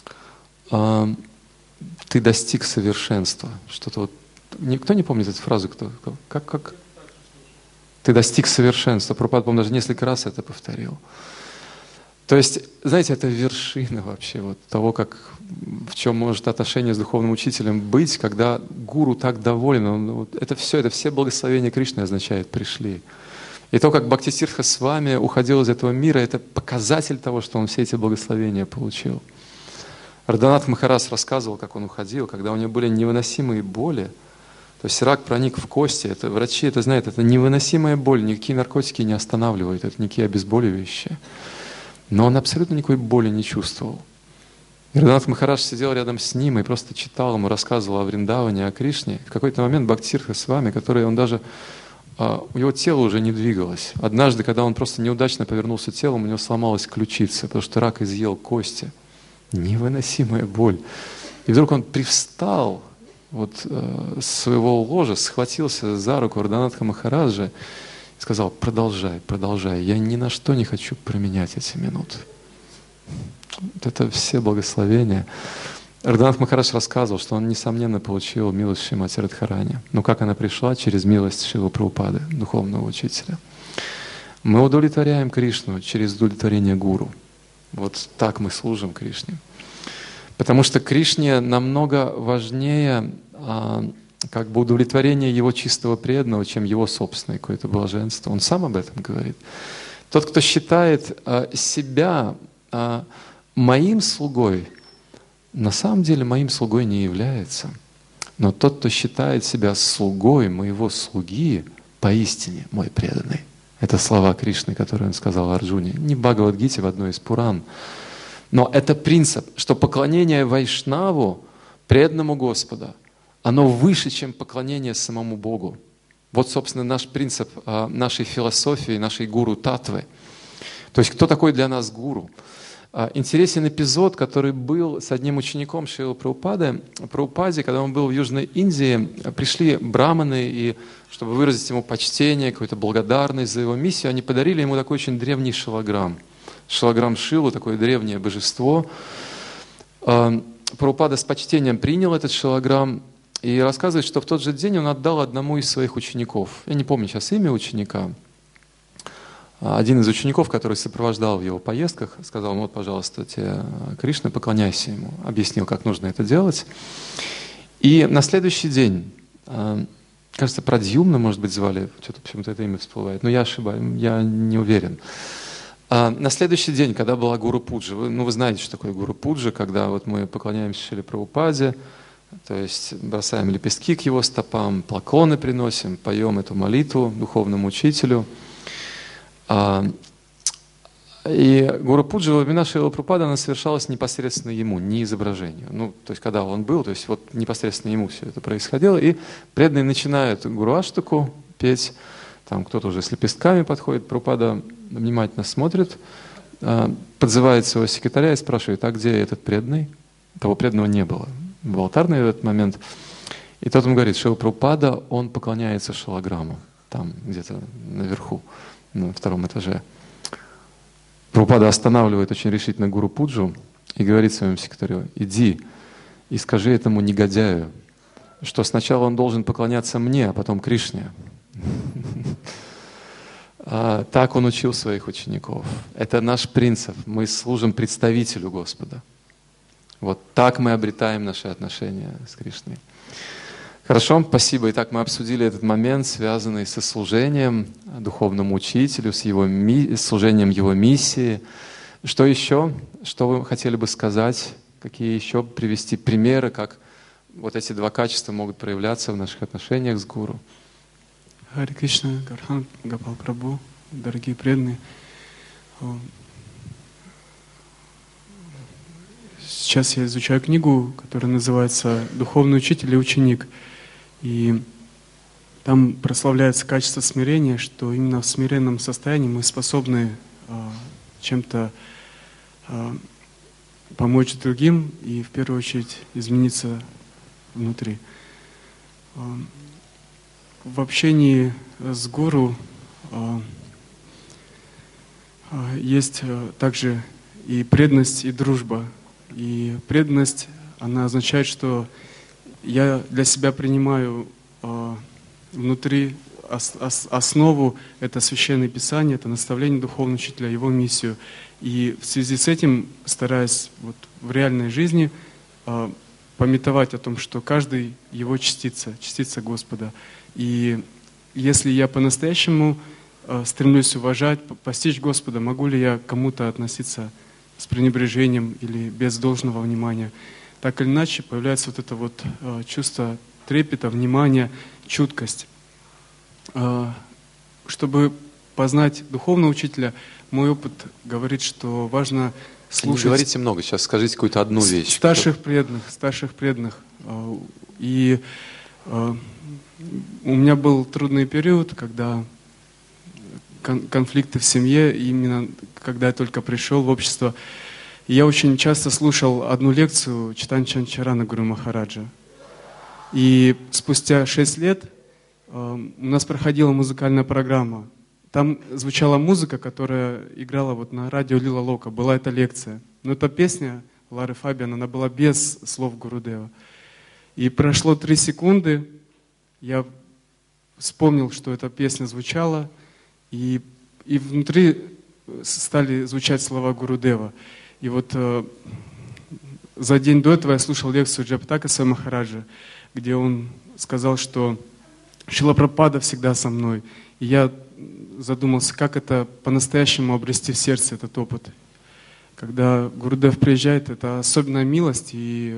Speaker 1: «Ты достиг совершенства». Что-то вот, никто не помнит эту фразу? Кто? Как, как? «Ты достиг совершенства». Прабхупада, по-моему, даже несколько раз это повторил. То есть, знаете, это вершина вообще вот того, как, в чем может отношение с духовным учителем быть, когда гуру так доволен. Он, вот, это все, это все благословения Кришны означает «пришли». И то, как Бхактисиддха с вами уходил из этого мира, это показатель того, что он все эти благословения получил. Радханатх Махарадж рассказывал, как он уходил, когда у него были невыносимые боли. То есть рак проник в кости. Это, врачи это знают, это невыносимая боль. Никакие наркотики не останавливают, это никакие обезболивающие. Но он абсолютно никакой боли не чувствовал. И Радханатх Махарадж сидел рядом с ним и просто читал ему, рассказывал о Вриндаване, о Кришне. В какой-то момент Бхактисиддха с вами, который он даже... У его тело уже не двигалось. Однажды, когда он просто неудачно повернулся телом, у него сломалась ключица, потому что рак изъел кости. Невыносимая боль. И вдруг он привстал вот, э, с своего ложа, схватился за руку Радханатха Махараджа и сказал: продолжай, продолжай, я ни на что не хочу променять эти минуты. Вот это все благословения. Радханатх Махарадж рассказывал, что он, несомненно, получил милость Шримати Радхарани. Но как она пришла? Через милость Шрилы Прабхупады, духовного учителя. Мы удовлетворяем Кришну через удовлетворение гуру. Вот так мы служим Кришне. Потому что Кришне намного важнее а, как бы удовлетворение его чистого преданного, чем его собственное какое-то блаженство. Он сам об этом говорит. Тот, кто считает а, себя а, моим слугой, на самом деле моим слугой не является. Но тот, кто считает себя слугой моего слуги, поистине мой преданный. Это слова Кришны, которые он сказал Арджуне. Не в Бхагавад-гите, в одной из Пуран. Но это принцип, что поклонение Вайшнаву, преданному Господа, оно выше, чем поклонение самому Богу. Вот, собственно, наш принцип нашей философии, нашей гуру-татвы. То есть, кто такой для нас гуру? Интересен эпизод, который был с одним учеником Шрилы Прабхупады. Прабхупаде, когда он был в Южной Индии, пришли браманы, и чтобы выразить ему почтение, какую-то благодарность за его миссию, они подарили ему такой очень древний шилограмм. Шилограмм Шилу, такое древнее божество. Прабхупада с почтением принял этот шилограмм и рассказывает, что в тот же день он отдал одному из своих учеников. Я не помню сейчас имя ученика. Один из учеников, который сопровождал в его поездках, сказал: ну вот, пожалуйста, тебе Кришна, поклоняйся ему. Объяснил, как нужно это делать. И на следующий день, кажется, Прадьюмна, может быть, звали, что-то почему-то это имя всплывает, но я ошибаюсь, я не уверен. На следующий день, когда была Гуру Пуджа, вы, ну вы знаете, что такое Гуру Пуджа, когда вот мы поклоняемся Шриле Прабхупаде, то есть бросаем лепестки к его стопам, поклоны приносим, поем эту молитву духовному учителю. И Гуру Пуджа во времена Шрилы Прабхупады, она совершалась непосредственно ему, не изображению. Ну, то есть, когда он был, то есть вот непосредственно ему все это происходило. И преданные начинают Гуру Аштаку петь, там кто-то уже с лепестками подходит, Прабхупада внимательно смотрит, подзывает своего секретаря и спрашивает: а где этот преданный? Того преданного не было. Был алтарный в этот момент. И тот ему говорит: Шрила Прабхупада, он поклоняется шилограмму, там где-то наверху, на втором этаже. Прабхупада останавливает очень решительно Гуру Пуджу и говорит своему секретарю: иди и скажи этому негодяю, что сначала он должен поклоняться мне, а потом Кришне. Так он учил своих учеников. Это наш принцип. Мы служим представителю Господа. Вот так мы обретаем наши отношения с Кришной. Хорошо, спасибо. Итак, мы обсудили этот момент, связанный со служением духовному учителю, с его ми... служением его миссии. Что еще? Что вы хотели бы сказать? Какие еще привести примеры, как вот эти два качества могут проявляться в наших отношениях с гуру?
Speaker 20: Харе Кришна, Гархан, Гопал Прабху, дорогие преданные. Сейчас я изучаю книгу, которая называется «Духовный учитель и ученик». И там прославляется качество смирения, что именно в смиренном состоянии мы способны э, чем-то э, помочь другим и в первую очередь измениться внутри. Э, в общении с гуру э, э, есть э, также и преданность, и дружба. И преданность, она означает, что я для себя принимаю э, внутри ос, ос, основу — это Священное Писание, это наставление духовного учителя, его миссию. И в связи с этим, стараясь вот в реальной жизни э, памятовать о том, что каждый его частица, частица Господа. И если я по-настоящему э, стремлюсь уважать, постичь Господа, могу ли я к кому-то относиться с пренебрежением или без должного внимания, так или иначе появляется вот это вот э, чувство трепета, внимания, чуткость. Э, чтобы познать духовного учителя, мой опыт говорит, что важно слушать...
Speaker 1: Не говорите много, сейчас скажите какую-то одну вещь.
Speaker 20: Старших преданных, старших преданных. И у меня был трудный период, когда конфликты в семье, именно когда я только пришел в общество. И я очень часто слушал одну лекцию Чайтанья Чанчарана Гуру Махараджа. И спустя шесть лет у нас проходила музыкальная программа. Там звучала музыка, которая играла вот на радио Лила Лока. Была эта лекция. Но эта песня Лары Фабиан, она была без слов Гурудева. И прошло три секунды, я вспомнил, что эта песня звучала, и, и внутри стали звучать слова Гурудева. И вот э, за день до этого я слушал лекцию Джапатакаса Махараджа, где он сказал, что Шрила Прабхупада всегда со мной. И я задумался, как это по-настоящему обрести в сердце этот опыт. Когда Гурудев приезжает, это особенная милость, и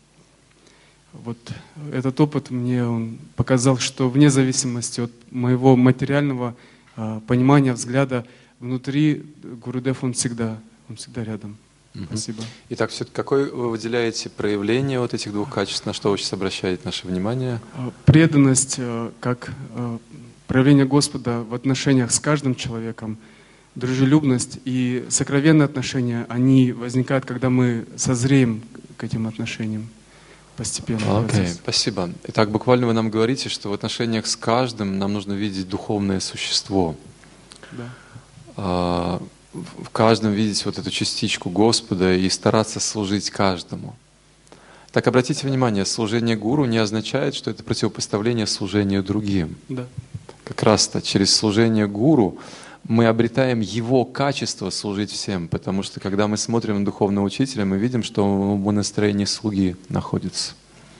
Speaker 20: вот этот опыт мне он показал, что вне зависимости от моего материального а, понимания, взгляда, внутри Гурудев он всегда, он всегда рядом.
Speaker 1: Угу.
Speaker 20: Спасибо.
Speaker 1: Итак, все-таки какое вы выделяете проявление вот этих двух качеств, на что вы сейчас обращаете наше внимание?
Speaker 20: Преданность как проявление Господа в отношениях с каждым человеком, дружелюбность и сокровенные отношения, они возникают, когда мы созреем к этим отношениям постепенно.
Speaker 1: Окей, okay, спасибо. Итак, буквально вы нам говорите, что в отношениях с каждым нам нужно видеть духовное существо.
Speaker 20: Да.
Speaker 1: А, в каждом видеть вот эту частичку Господа и стараться служить каждому. Так, обратите внимание, служение гуру не означает, что это противопоставление служению другим.
Speaker 20: Да.
Speaker 1: Как раз-то через служение гуру мы обретаем его качество служить всем, потому что когда мы смотрим на духовного учителя, мы видим, что он в настроении слуги находится.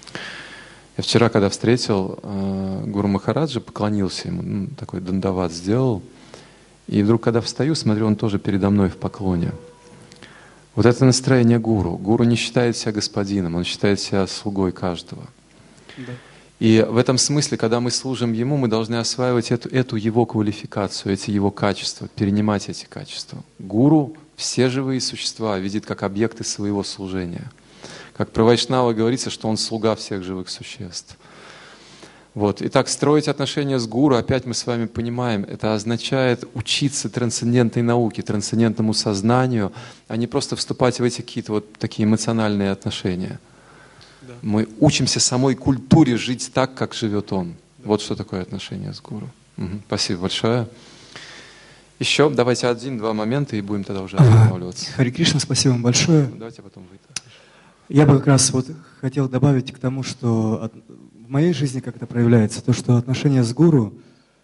Speaker 1: Я вчера, когда встретил э, Гуру Махараджа, поклонился ему, ну, такой дандават сделал, и вдруг, когда встаю, смотрю, он тоже передо мной в поклоне. Вот это настроение гуру. Гуру не считает себя господином, он считает себя слугой каждого.
Speaker 20: Да.
Speaker 1: И в этом смысле, когда мы служим Ему, мы должны осваивать эту, эту Его квалификацию, эти Его качества, перенимать эти качества. Гуру все живые существа видит как объекты своего служения. Как про Вайшнава говорится, что он слуга всех живых существ. Вот. Итак, строить отношения с гуру, опять мы с вами понимаем, это означает учиться трансцендентной науке, трансцендентному сознанию, а не просто вступать в эти какие-то вот такие эмоциональные отношения. Да. Мы учимся самой культуре жить так, как живет он. Да. Вот что такое отношение с гуру. Угу. Спасибо большое. Еще давайте один-два момента и будем тогда уже останавливаться.
Speaker 21: Хари Кришна, спасибо вам большое.
Speaker 1: Давайте потом выйдем.
Speaker 21: Я бы как раз вот хотел добавить к тому, что от, в моей жизни как это проявляется, то, что отношения с гуру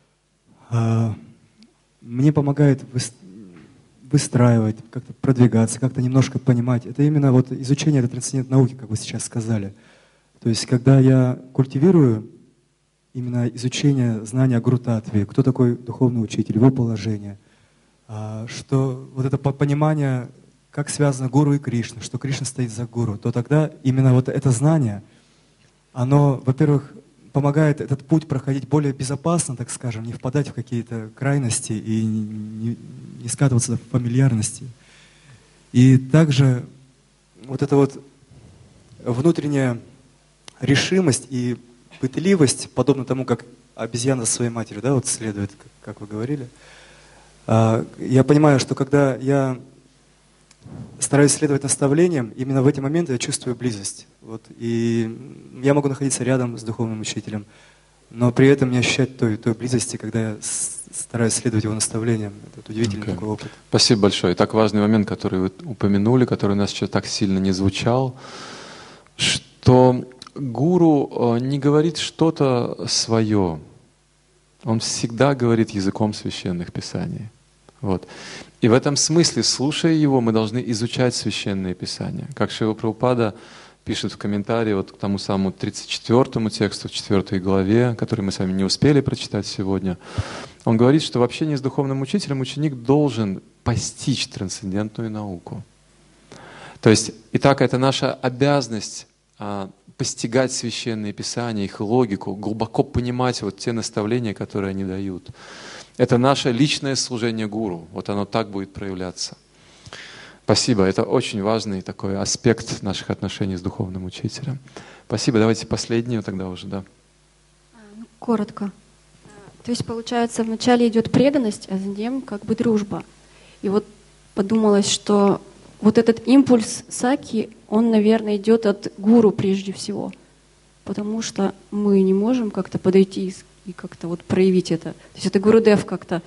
Speaker 21: э, мне помогает выс, выстраивать, как-то продвигаться, как-то немножко понимать. Это именно вот изучение этой трансцендентной науки, как вы сейчас сказали. То есть, когда я культивирую именно изучение знания о Гуру-татве, кто такой духовный учитель, его положение, э, что вот это понимание, как связано гуру и Кришна, что Кришна стоит за гуру, то тогда именно вот это знание, оно, во-первых, помогает этот путь проходить более безопасно, так скажем, не впадать в какие-то крайности и не, не скатываться в фамильярности. И также вот эта вот внутренняя решимость и пытливость, подобно тому, как обезьяна за своей матерью, да, вот следует, как вы говорили. Я понимаю, что когда я стараюсь следовать наставлениям, именно в эти моменты я чувствую близость. Вот. И я могу находиться рядом с духовным учителем, но при этом не ощущать той, той близости, когда я стараюсь следовать его наставлениям. Это удивительный okay. такой опыт.
Speaker 1: Спасибо большое. И так важный момент, который вы упомянули, который у нас еще так сильно не звучал, что гуру не говорит что-то свое. Он всегда говорит языком священных писаний. Вот. И в этом смысле, слушая его, мы должны изучать священные писания. Как Шрила Прабхупада пишет в комментарии вот к тому самому тридцать четвёртому тексту в четвёртой главе, который мы с вами не успели прочитать сегодня. Он говорит, что в общении с духовным учителем ученик должен постичь трансцендентную науку. То есть, итак, это наша обязанность а, постигать священные писания, их логику, глубоко понимать вот те наставления, которые они дают. Это наше личное служение гуру. Вот оно так будет проявляться. Спасибо. Это очень важный такой аспект наших отношений с духовным учителем. Спасибо. Давайте последнюю тогда уже, да.
Speaker 3: Коротко. То есть, получается, вначале идет преданность, а затем как бы дружба. И вот подумалось, что вот этот импульс саки, он, наверное, идет от гуру прежде всего. Потому что мы не можем как-то подойти и как-то вот проявить это. То есть это Гурудев как-то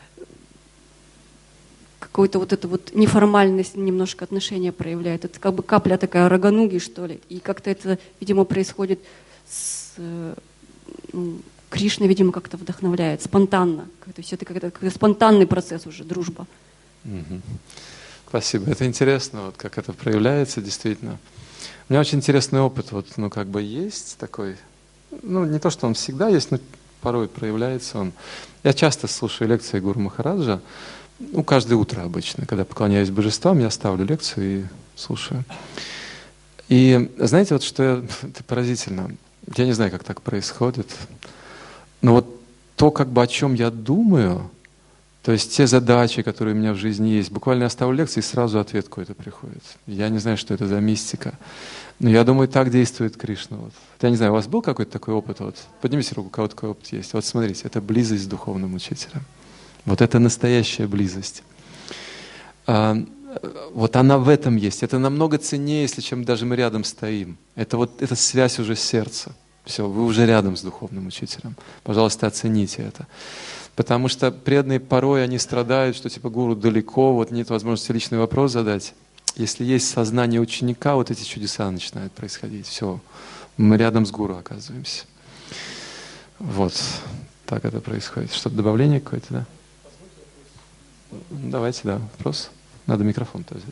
Speaker 3: какую-то вот эту вот неформальность немножко отношения проявляет. Это как бы капля такая рогануги, что ли. И как-то это, видимо, происходит с... Ну, Кришна, видимо, как-то вдохновляет, спонтанно. То есть это как-то, как спонтанный процесс уже, дружба.
Speaker 1: Угу. Спасибо. Это интересно, вот как это проявляется действительно. У меня очень интересный опыт, вот, ну, как бы есть такой, ну, не то, что он всегда есть, но порой проявляется он. Я часто слушаю лекции Гуру Махараджа, ну, каждое утро обычно, когда поклоняюсь божествам, я ставлю лекцию и слушаю. И знаете, вот что я, это поразительно, я не знаю, как так происходит, но вот то, как бы о чем я думаю, то есть те задачи, которые у меня в жизни есть, буквально я ставлю лекции, и сразу ответ какой-то приходит. Я не знаю, что это за мистика. Но я думаю, так действует Кришна. Вот. Я не знаю, у вас был какой-то такой опыт? Вот. Поднимите руку, у кого такой опыт есть. Вот смотрите, это близость с духовным учителем. Вот это настоящая близость. А, вот она в этом есть. Это намного ценнее, если чем даже мы рядом стоим. Это вот эта связь уже сердца. Все, вы уже рядом с духовным учителем. Пожалуйста, оцените это. Потому что преданные порой они страдают, что типа гуру далеко, вот нет возможности личный вопрос задать. Если есть сознание ученика, вот эти чудеса начинают происходить. Все, мы рядом с гуру оказываемся. Вот, так это происходит. Что-то добавление какое-то, да? Давайте, да, вопрос. Надо микрофон-то взять.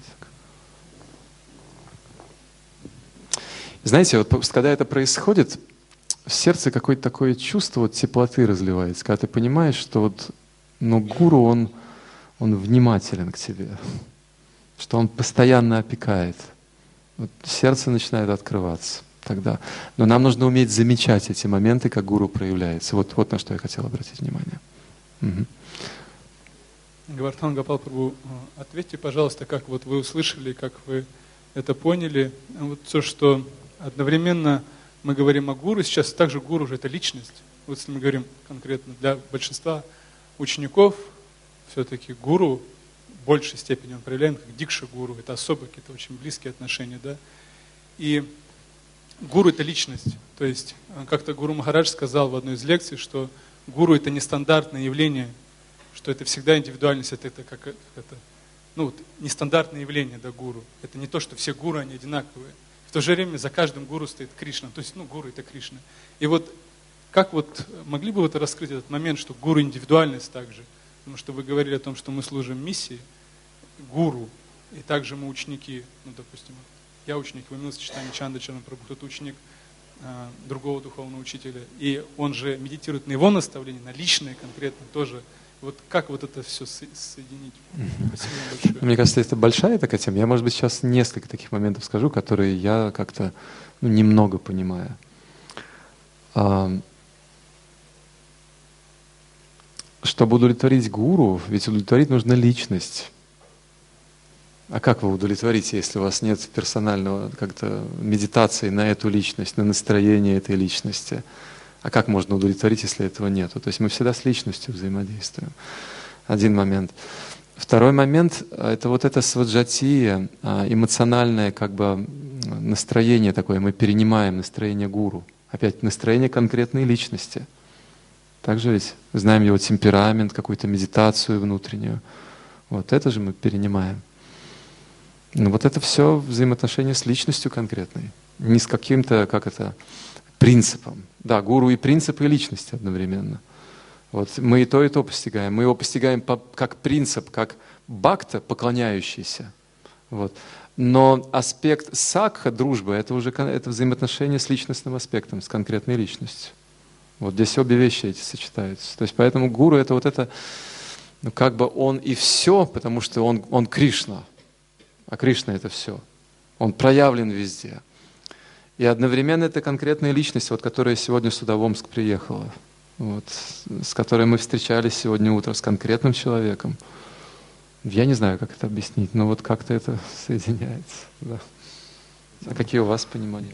Speaker 1: Знаете, вот когда это происходит, в сердце какое-то такое чувство вот, теплоты разливается, когда ты понимаешь, что вот, ну, гуру, он, он внимателен к тебе, что он постоянно опекает. Вот сердце начинает открываться тогда. Но нам нужно уметь замечать эти моменты, как гуру проявляется. Вот, вот на что я хотел обратить внимание. Угу.
Speaker 6: Гавардхан Гопал Прабху, ответьте, пожалуйста, как вот вы услышали, как вы это поняли. Вот то, что одновременно мы говорим о гуру, сейчас также гуру же это личность. Вот если мы говорим конкретно для большинства учеников, все-таки гуру в большей степени он проявляем как дикша-гуру, это особые какие-то очень близкие отношения, да. И гуру это личность. То есть как-то Гуру Махарадж сказал в одной из лекций, что гуру это нестандартное явление, что это всегда индивидуальность, это, это как это, ну, вот, нестандартное явление, да, гуру. Это не то, что все гуру, они одинаковые. В то же время за каждым гуру стоит Кришна. То есть, ну, гуру это Кришна. И вот как вот могли бы вот раскрыть этот момент, что гуру индивидуальность также? Потому что вы говорили о том, что мы служим миссии, гуру, и также мы ученики, ну, допустим, я ученик Вамилса Чайтанья Чанда Чарана Прабху, кто-то ученик а, другого духовного учителя, и он же медитирует на его наставления, на личные конкретно тоже. Вот как вот это все соединить? Спасибо большое.
Speaker 1: Мне кажется, это большая такая тема. Я, может быть, сейчас несколько таких моментов скажу, которые я как-то ну, немного понимаю. А, чтобы удовлетворить гуру, ведь удовлетворить нужна личность. А как вы удовлетворите, если у вас нет персонального как-то медитации на эту личность, на настроение этой личности? А как можно удовлетворить, если этого нету? То есть мы всегда с личностью взаимодействуем. Один момент. Второй момент – это вот это сваджатия, эмоциональное как бы настроение такое. Мы перенимаем настроение гуру. Опять настроение конкретной личности. Также ведь знаем его темперамент, какую-то медитацию внутреннюю. Вот это же мы перенимаем. Ну, вот это все взаимоотношения с личностью конкретной. Не с каким-то, как это, принципом. Да, гуру и принципы, и личности одновременно. Вот мы и то, и то постигаем. Мы его постигаем по, как принцип, как бхакта, поклоняющийся. Вот. Но аспект сакха, дружбы, это уже это взаимоотношение с личностным аспектом, с конкретной личностью. Вот здесь обе вещи эти сочетаются. То есть поэтому гуру это вот это, ну как бы он и все, потому что он, он Кришна. А Кришна это все. Он проявлен везде. И одновременно это конкретная личность, вот, которая сегодня сюда в Омск приехала, вот, с которой мы встречались сегодня утром, с конкретным человеком. Я не знаю, как это объяснить, но вот как-то это соединяется. Да. А какие у вас понимания?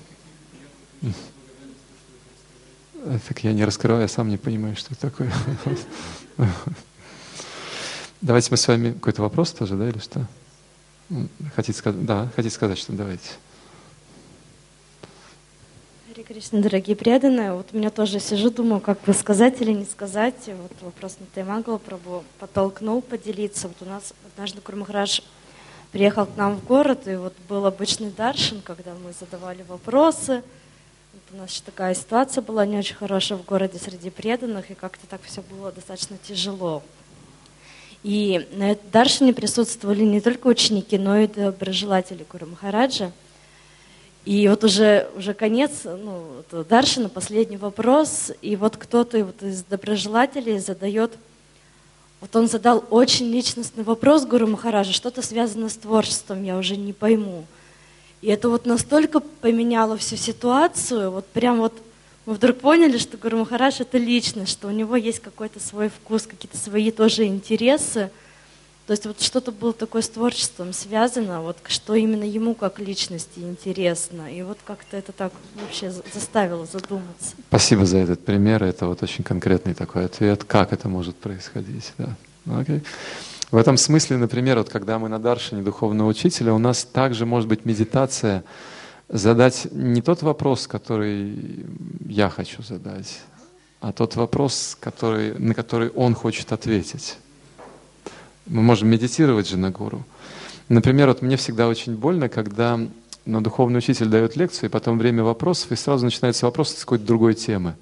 Speaker 1: Так я не раскрываю, я сам не понимаю, что это такое. Давайте мы с вами... Какой-то вопрос тоже, да, или что? Хотите сказать? Да, хотите сказать, что давайте.
Speaker 2: Харе Кришна, дорогие преданные, вот у меня тоже сижу, думаю, как бы сказать или не сказать. Вот вопрос на Таймангала Прабху подтолкнул поделиться. Вот у нас однажды Гуру Махарадж приехал к нам в город, и вот был обычный даршан, когда мы задавали вопросы. Вот у нас еще такая ситуация была не очень хорошая в городе среди преданных, и как-то так все было достаточно тяжело. И на этом даршане присутствовали не только ученики, но и доброжелатели Гуру Махараджа. И вот уже, уже конец, ну, даршана, последний вопрос, и вот кто-то вот из доброжелателей задает, вот он задал очень личностный вопрос Гуру Махараджа, что-то связано с творчеством, я уже не пойму. И это вот настолько поменяло всю ситуацию, вот прям вот мы вдруг поняли, что Гуру Махарадж это личность, что у него есть какой-то свой вкус, какие-то свои тоже интересы. То есть вот что-то было такое с творчеством связано, вот что именно ему как личности интересно. И вот как-то это так вообще заставило задуматься.
Speaker 1: Спасибо за этот пример. Это вот очень конкретный такой ответ, как это может происходить. Да. Окей. В этом смысле, например, вот когда мы на даршане духовного учителя, у нас также может быть медитация, задать не тот вопрос, который я хочу задать, а тот вопрос, который, на который он хочет ответить. Мы можем медитировать же на гуру. Например, вот мне всегда очень больно, когда ну, духовный учитель дает лекцию, и потом время вопросов, и сразу начинается вопрос с какой-то другой темы.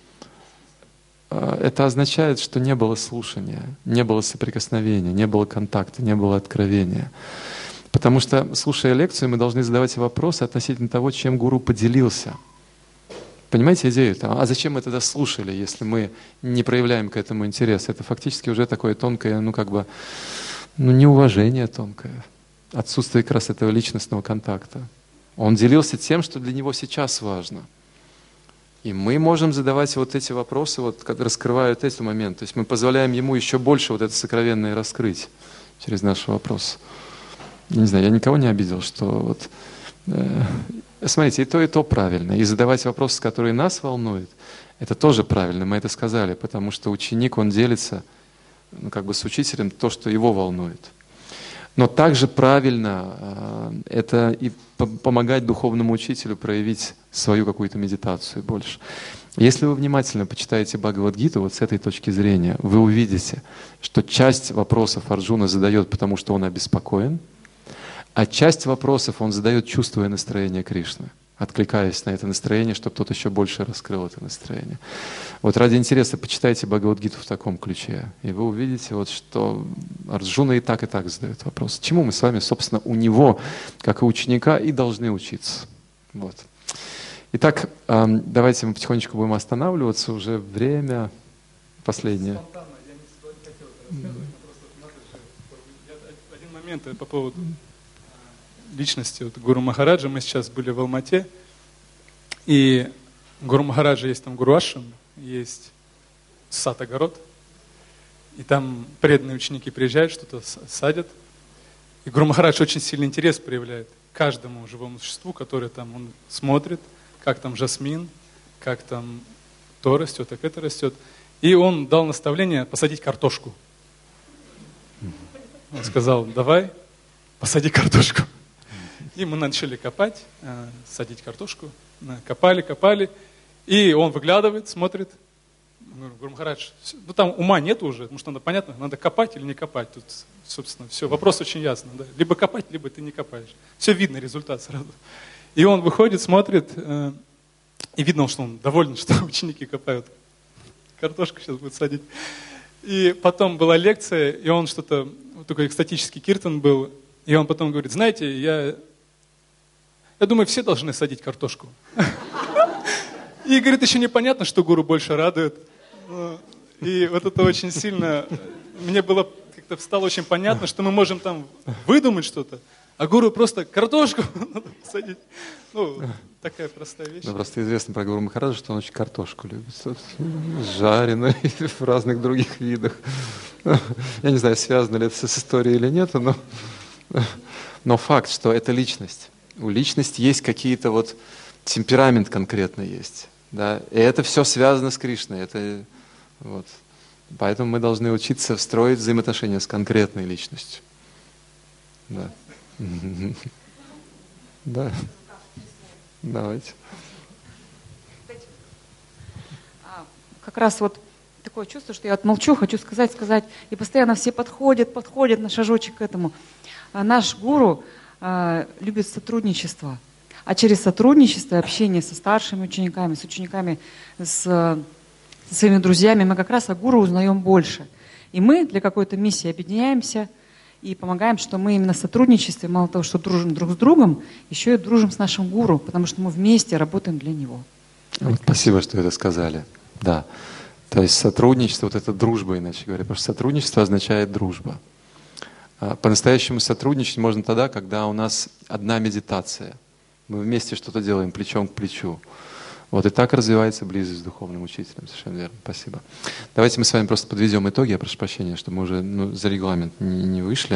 Speaker 1: Это означает, что не было слушания, не было соприкосновения, не было контакта, не было откровения. Потому что, слушая лекцию, мы должны задавать вопросы относительно того, чем гуру поделился. Понимаете идею-то? А зачем мы тогда слушали, если мы не проявляем к этому интерес? Это фактически уже такое тонкое, ну как бы, ну неуважение тонкое. Отсутствие как раз этого личностного контакта. Он делился тем, что для него сейчас важно. И мы можем задавать вот эти вопросы, вот, когда раскрывают эти моменты. То есть мы позволяем ему еще больше вот это сокровенное раскрыть через наш вопрос. Я не знаю, я никого не обидел, что вот... Э, Смотрите, и то, и то правильно. И задавать вопросы, которые нас волнуют, это тоже правильно, мы это сказали, потому что ученик, он делится ну, как бы с учителем то, что его волнует. Но также правильно э, это и помогать духовному учителю проявить свою какую-то медитацию больше. Если вы внимательно почитаете Бхагавад-гиту, вот с этой точки зрения, вы увидите, что часть вопросов Арджуна задает, потому что он обеспокоен, а часть вопросов он задает, чувствуя настроение Кришны, откликаясь на это настроение, чтобы тот еще больше раскрыл это настроение. Вот ради интереса почитайте Бхагавад-гиту в таком ключе, и вы увидите, вот, что Арджуна и так, и так задает вопрос. Чему мы с вами, собственно, у него, как и ученика, и должны учиться. Вот. Итак, давайте мы потихонечку будем останавливаться, уже время последнее.
Speaker 6: Один момент по поводу личности вот, Гуру Махараджа. Мы сейчас были в Алмате, и Гуру Махараджа есть там Гуру Ашрам, есть сад-огород, и там преданные ученики приезжают, что-то садят, и Гуру Махарадж очень сильный интерес проявляет к каждому живому существу, которое там он смотрит, как там жасмин, как там то растет, так это растет. И он дал наставление посадить картошку. Он сказал, давай, посади картошку. И мы начали копать, садить картошку. Копали, копали. И он выглядывает, смотрит. Гуру Махарадж, ну там ума нет уже, потому что надо, понятно, надо копать или не копать. Тут, собственно, все, вопрос очень ясный. Да? Либо копать, либо ты не копаешь. Все видно, результат сразу. И он выходит, смотрит, и видно, что он доволен, что ученики копают картошку сейчас будет садить. И потом была лекция, и он что-то, вот такой экстатический киртан был, и он потом говорит, знаете, я, я думаю, все должны садить картошку. И, говорит, еще непонятно, что гуру больше радует. И вот это очень сильно, мне было как-то стало очень понятно, что мы можем там выдумать что-то, а гуру просто картошку надо садить. Ну, такая простая вещь.
Speaker 1: Ну, просто известно про гуру Махараджа, что он очень картошку любит. Жареную в разных других видах. Я не знаю, связано ли это с историей или нет, но, но факт, что это личность. У личности есть какие-то вот темперамент конкретно есть. Да? И это все связано с Кришной. Это, вот. Поэтому мы должны учиться строить взаимоотношения с конкретной личностью. Да. Да. Давайте.
Speaker 11: Как раз вот такое чувство, что я отмолчу, хочу сказать, сказать. И постоянно все подходят, подходят на шажочек к этому. А наш гуру а, любит сотрудничество. А через сотрудничество, общение со старшими учениками, с учениками, с, со своими друзьями, мы как раз о гуру узнаем больше. И мы для какой-то миссии объединяемся и помогаем, что мы именно в сотрудничестве, мало того, что дружим друг с другом, еще и дружим с нашим гуру, потому что мы вместе работаем для него.
Speaker 1: Вот, спасибо, что это сказали. Да. То есть сотрудничество, вот это дружба, иначе говоря, потому что сотрудничество означает дружба. По-настоящему сотрудничать можно тогда, когда у нас одна медитация. Мы вместе что-то делаем, плечом к плечу. Вот и так развивается близость с духовным учителем. Совершенно верно. Спасибо. Давайте мы с вами просто подведем итоги. Я прошу прощения, что мы уже ну, за регламент не, не вышли.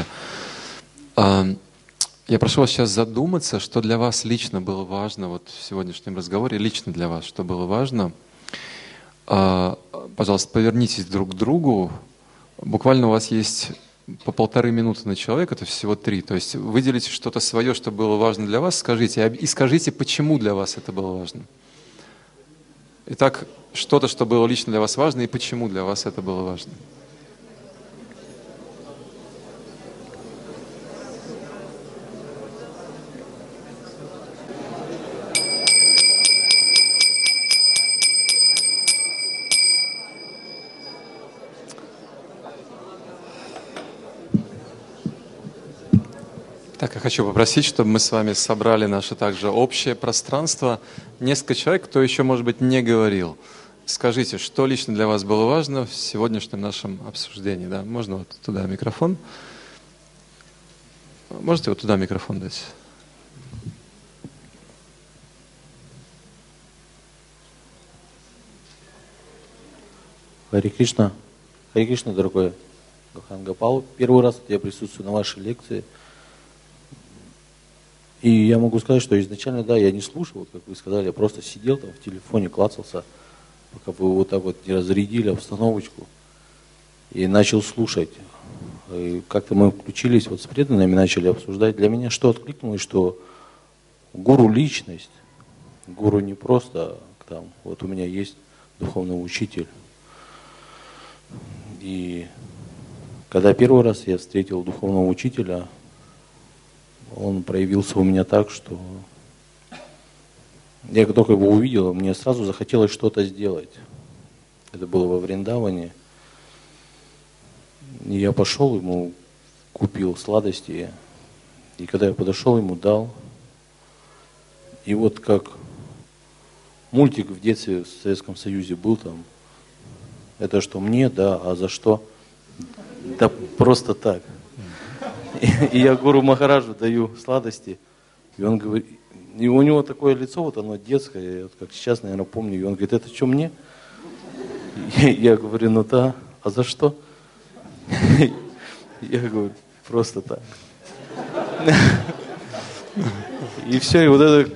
Speaker 1: Я прошу вас сейчас задуматься, что для вас лично было важно вот в сегодняшнем разговоре, лично для вас, что было важно. Пожалуйста, повернитесь друг к другу. Буквально у вас есть по полторы минуты на человека, это всего три. То есть выделите что-то свое, что было важно для вас, скажите, и скажите, почему для вас это было важно. Итак, что-то, что было лично для вас важно, и почему для вас это было важно. Так, я хочу попросить, чтобы мы с вами собрали наше также общее пространство. Несколько человек, кто еще, может быть, не говорил. Скажите, что лично для вас было важно в сегодняшнем нашем обсуждении? Да? Можно вот туда микрофон? Можете вот туда микрофон дать?
Speaker 4: Харе Кришна. Харе Кришна, дорогой Гохан Гопал. Первый раз я присутствую на вашей лекции. И я могу сказать, что изначально, да, я не слушал, вот, как вы сказали, я просто сидел там в телефоне, клацался, пока вы вот так вот не разрядили обстановочку. И начал слушать. И как-то мы включились вот с преданными, начали обсуждать. Для меня что откликнулось, что гуру личность, гуру не просто там, вот у меня есть духовный учитель. И когда первый раз я встретил духовного учителя, он проявился у меня так, что я только его увидел, мне сразу захотелось что-то сделать. Это было во Вриндаване. И я пошел, ему купил сладости. И когда я подошел, ему дал. И вот как мультик в детстве в Советском Союзе был там. Это что мне, да, а за что? Да просто так. И я гуру Махараджу даю сладости, и он говорит, и у него такое лицо, вот оно детское, вот как сейчас, наверное, помню, и он говорит, это что, мне? И я говорю, ну да, а за что? Я говорю, просто так. И все, и вот это...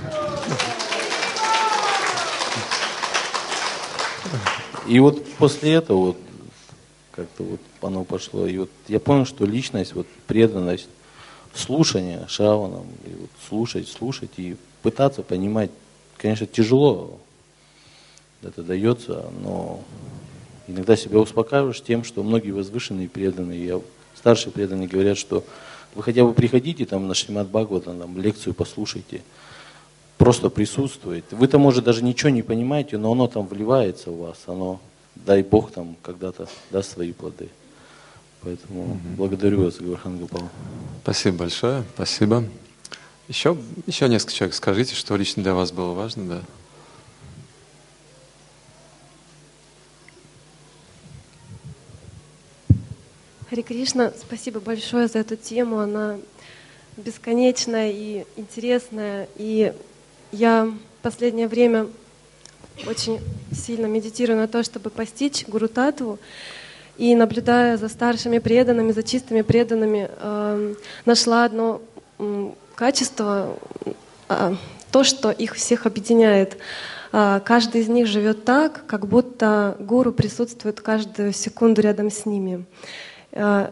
Speaker 4: И вот после этого вот как-то вот оно пошло. И вот я понял, что личность, вот преданность, слушание Шраванам, и вот слушать, слушать и пытаться понимать, конечно, тяжело это дается, но иногда себя успокаиваешь тем, что многие возвышенные преданные, я, старшие преданные говорят, что вы хотя бы приходите там на Шримад Бхагаватам, там лекцию послушайте, просто присутствуете. Вы-то, может, даже ничего не понимаете, но оно там вливается в вас, оно дай Бог там когда-то даст свои плоды. Поэтому угу. благодарю вас, Гурхан Гопал.
Speaker 1: Спасибо большое, спасибо. Еще, еще несколько человек скажите, что лично для вас было важно, да?
Speaker 5: Харе Кришна, спасибо большое за эту тему. Она бесконечная и интересная. И я в последнее время очень сильно медитирую на то, чтобы постичь Гуру Татву. И наблюдая за старшими преданными, за чистыми преданными, э, нашла одно э, качество, э, то, что их всех объединяет. Э, каждый из них живет так, как будто гуру присутствует каждую секунду рядом с ними. Э,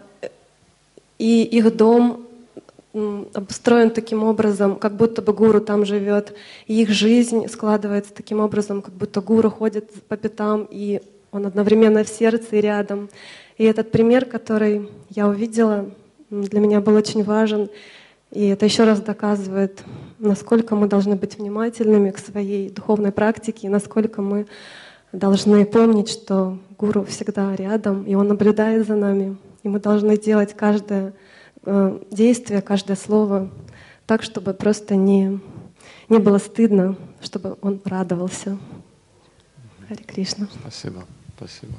Speaker 5: и их дом э, обустроен таким образом, как будто бы гуру там живет. И их жизнь складывается таким образом, как будто гуру ходит по пятам, и он одновременно в сердце и рядом. И этот пример, который я увидела, для меня был очень важен. И это еще раз доказывает, насколько мы должны быть внимательными к своей духовной практике, и насколько мы должны помнить, что гуру всегда рядом, и он наблюдает за нами. И мы должны делать каждое э, действие, каждое слово так, чтобы просто не, не было стыдно, чтобы он радовался. Харе Кришна.
Speaker 1: Спасибо. Спасибо.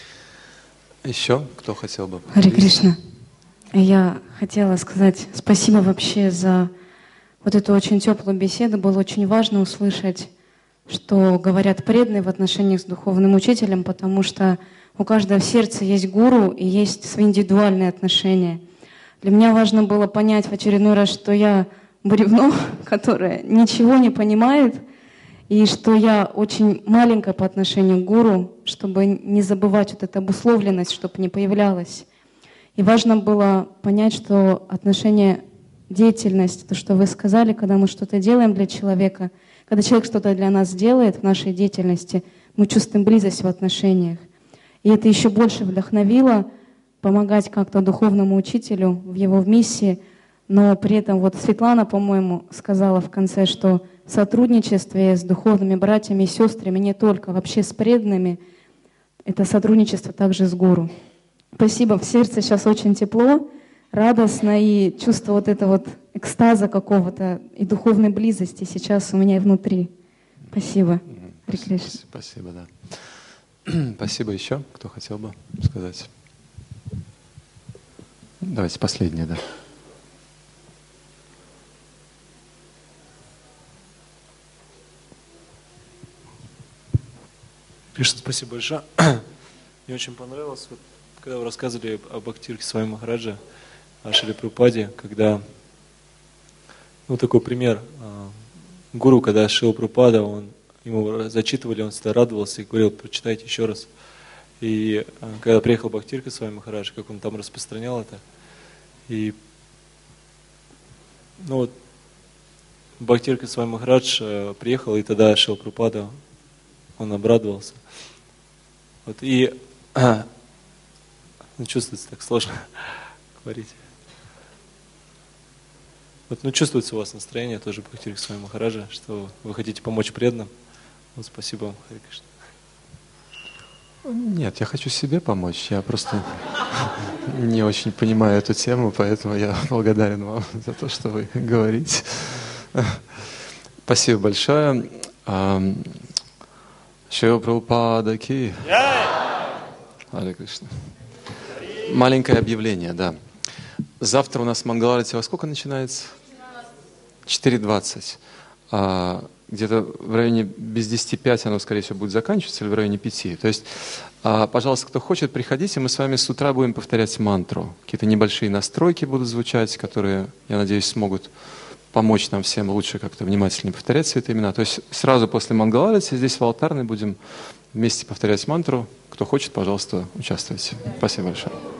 Speaker 1: Еще кто хотел бы?
Speaker 17: Харе Кришна. Я хотела сказать спасибо вообще за вот эту очень теплую беседу. Было очень важно услышать, что говорят преданные в отношениях с духовным учителем, потому что у каждого в сердце есть гуру и есть свои индивидуальные отношения. Для меня важно было понять в очередной раз, что я бревно, которое ничего не понимает, и что я очень маленькая по отношению к гуру, чтобы не забывать вот эту обусловленность, чтобы не появлялась. И важно было понять, что отношение, деятельность, то, что вы сказали, когда мы что-то делаем для человека, когда человек что-то для нас делает в нашей деятельности, мы чувствуем близость в отношениях. И это еще больше вдохновило помогать как-то духовному учителю в его миссии. Но при этом вот Светлана, по-моему, сказала в конце, что в сотрудничестве с духовными братьями и сестрами, не только, вообще с преданными, это сотрудничество также с гуру. Спасибо, в сердце сейчас очень тепло, радостно, и чувство вот этого вот экстаза какого-то и духовной близости сейчас у меня и внутри. Спасибо. Харе Кришна.
Speaker 1: Спасибо, да. Спасибо. Еще кто хотел бы сказать? Давайте последнее, да.
Speaker 22: Кришна, спасибо большое. Мне очень понравилось, вот, когда вы рассказывали об Бхактир Свами Махараджа, о Шриле Прабхупаде, когда, ну, такой пример, гуру, когда Шрила Прабхупада, он, ему зачитывали, он всегда радовался и говорил, прочитайте еще раз. И когда приехал Бхактир Свами Махарадж, как он там распространял это, и, ну вот, Бхактир Свами Махарадж приехал, и тогда Шрила Прабхупада, он обрадовался. Вот, и а, ну, чувствуется так сложно говорить. Вот, ну, чувствуется у вас настроение тоже, Бхактир Свами Махараджа, что вы хотите помочь преданным. Вот, спасибо вам, Харе Кришна.
Speaker 1: Нет, я хочу себе помочь. Я просто не очень понимаю эту тему, поэтому я благодарен вам за то, что вы говорите. Спасибо большое. Шрила Прабхупада ки. Харе Кришна. Маленькое объявление, да. Завтра у нас Мангаларати во сколько начинается? четыре двадцать. А, где-то в районе без десяти пять оно, скорее всего, будет заканчиваться, или в районе пяти. То есть, а, пожалуйста, кто хочет, приходите, мы с вами с утра будем повторять мантру. Какие-то небольшие настройки будут звучать, которые, я надеюсь, смогут помочь нам всем лучше как-то внимательнее повторять святые имена. То есть сразу после Мангаларати здесь в алтарной будем вместе повторять мантру. Кто хочет, пожалуйста, участвуйте. Спасибо большое.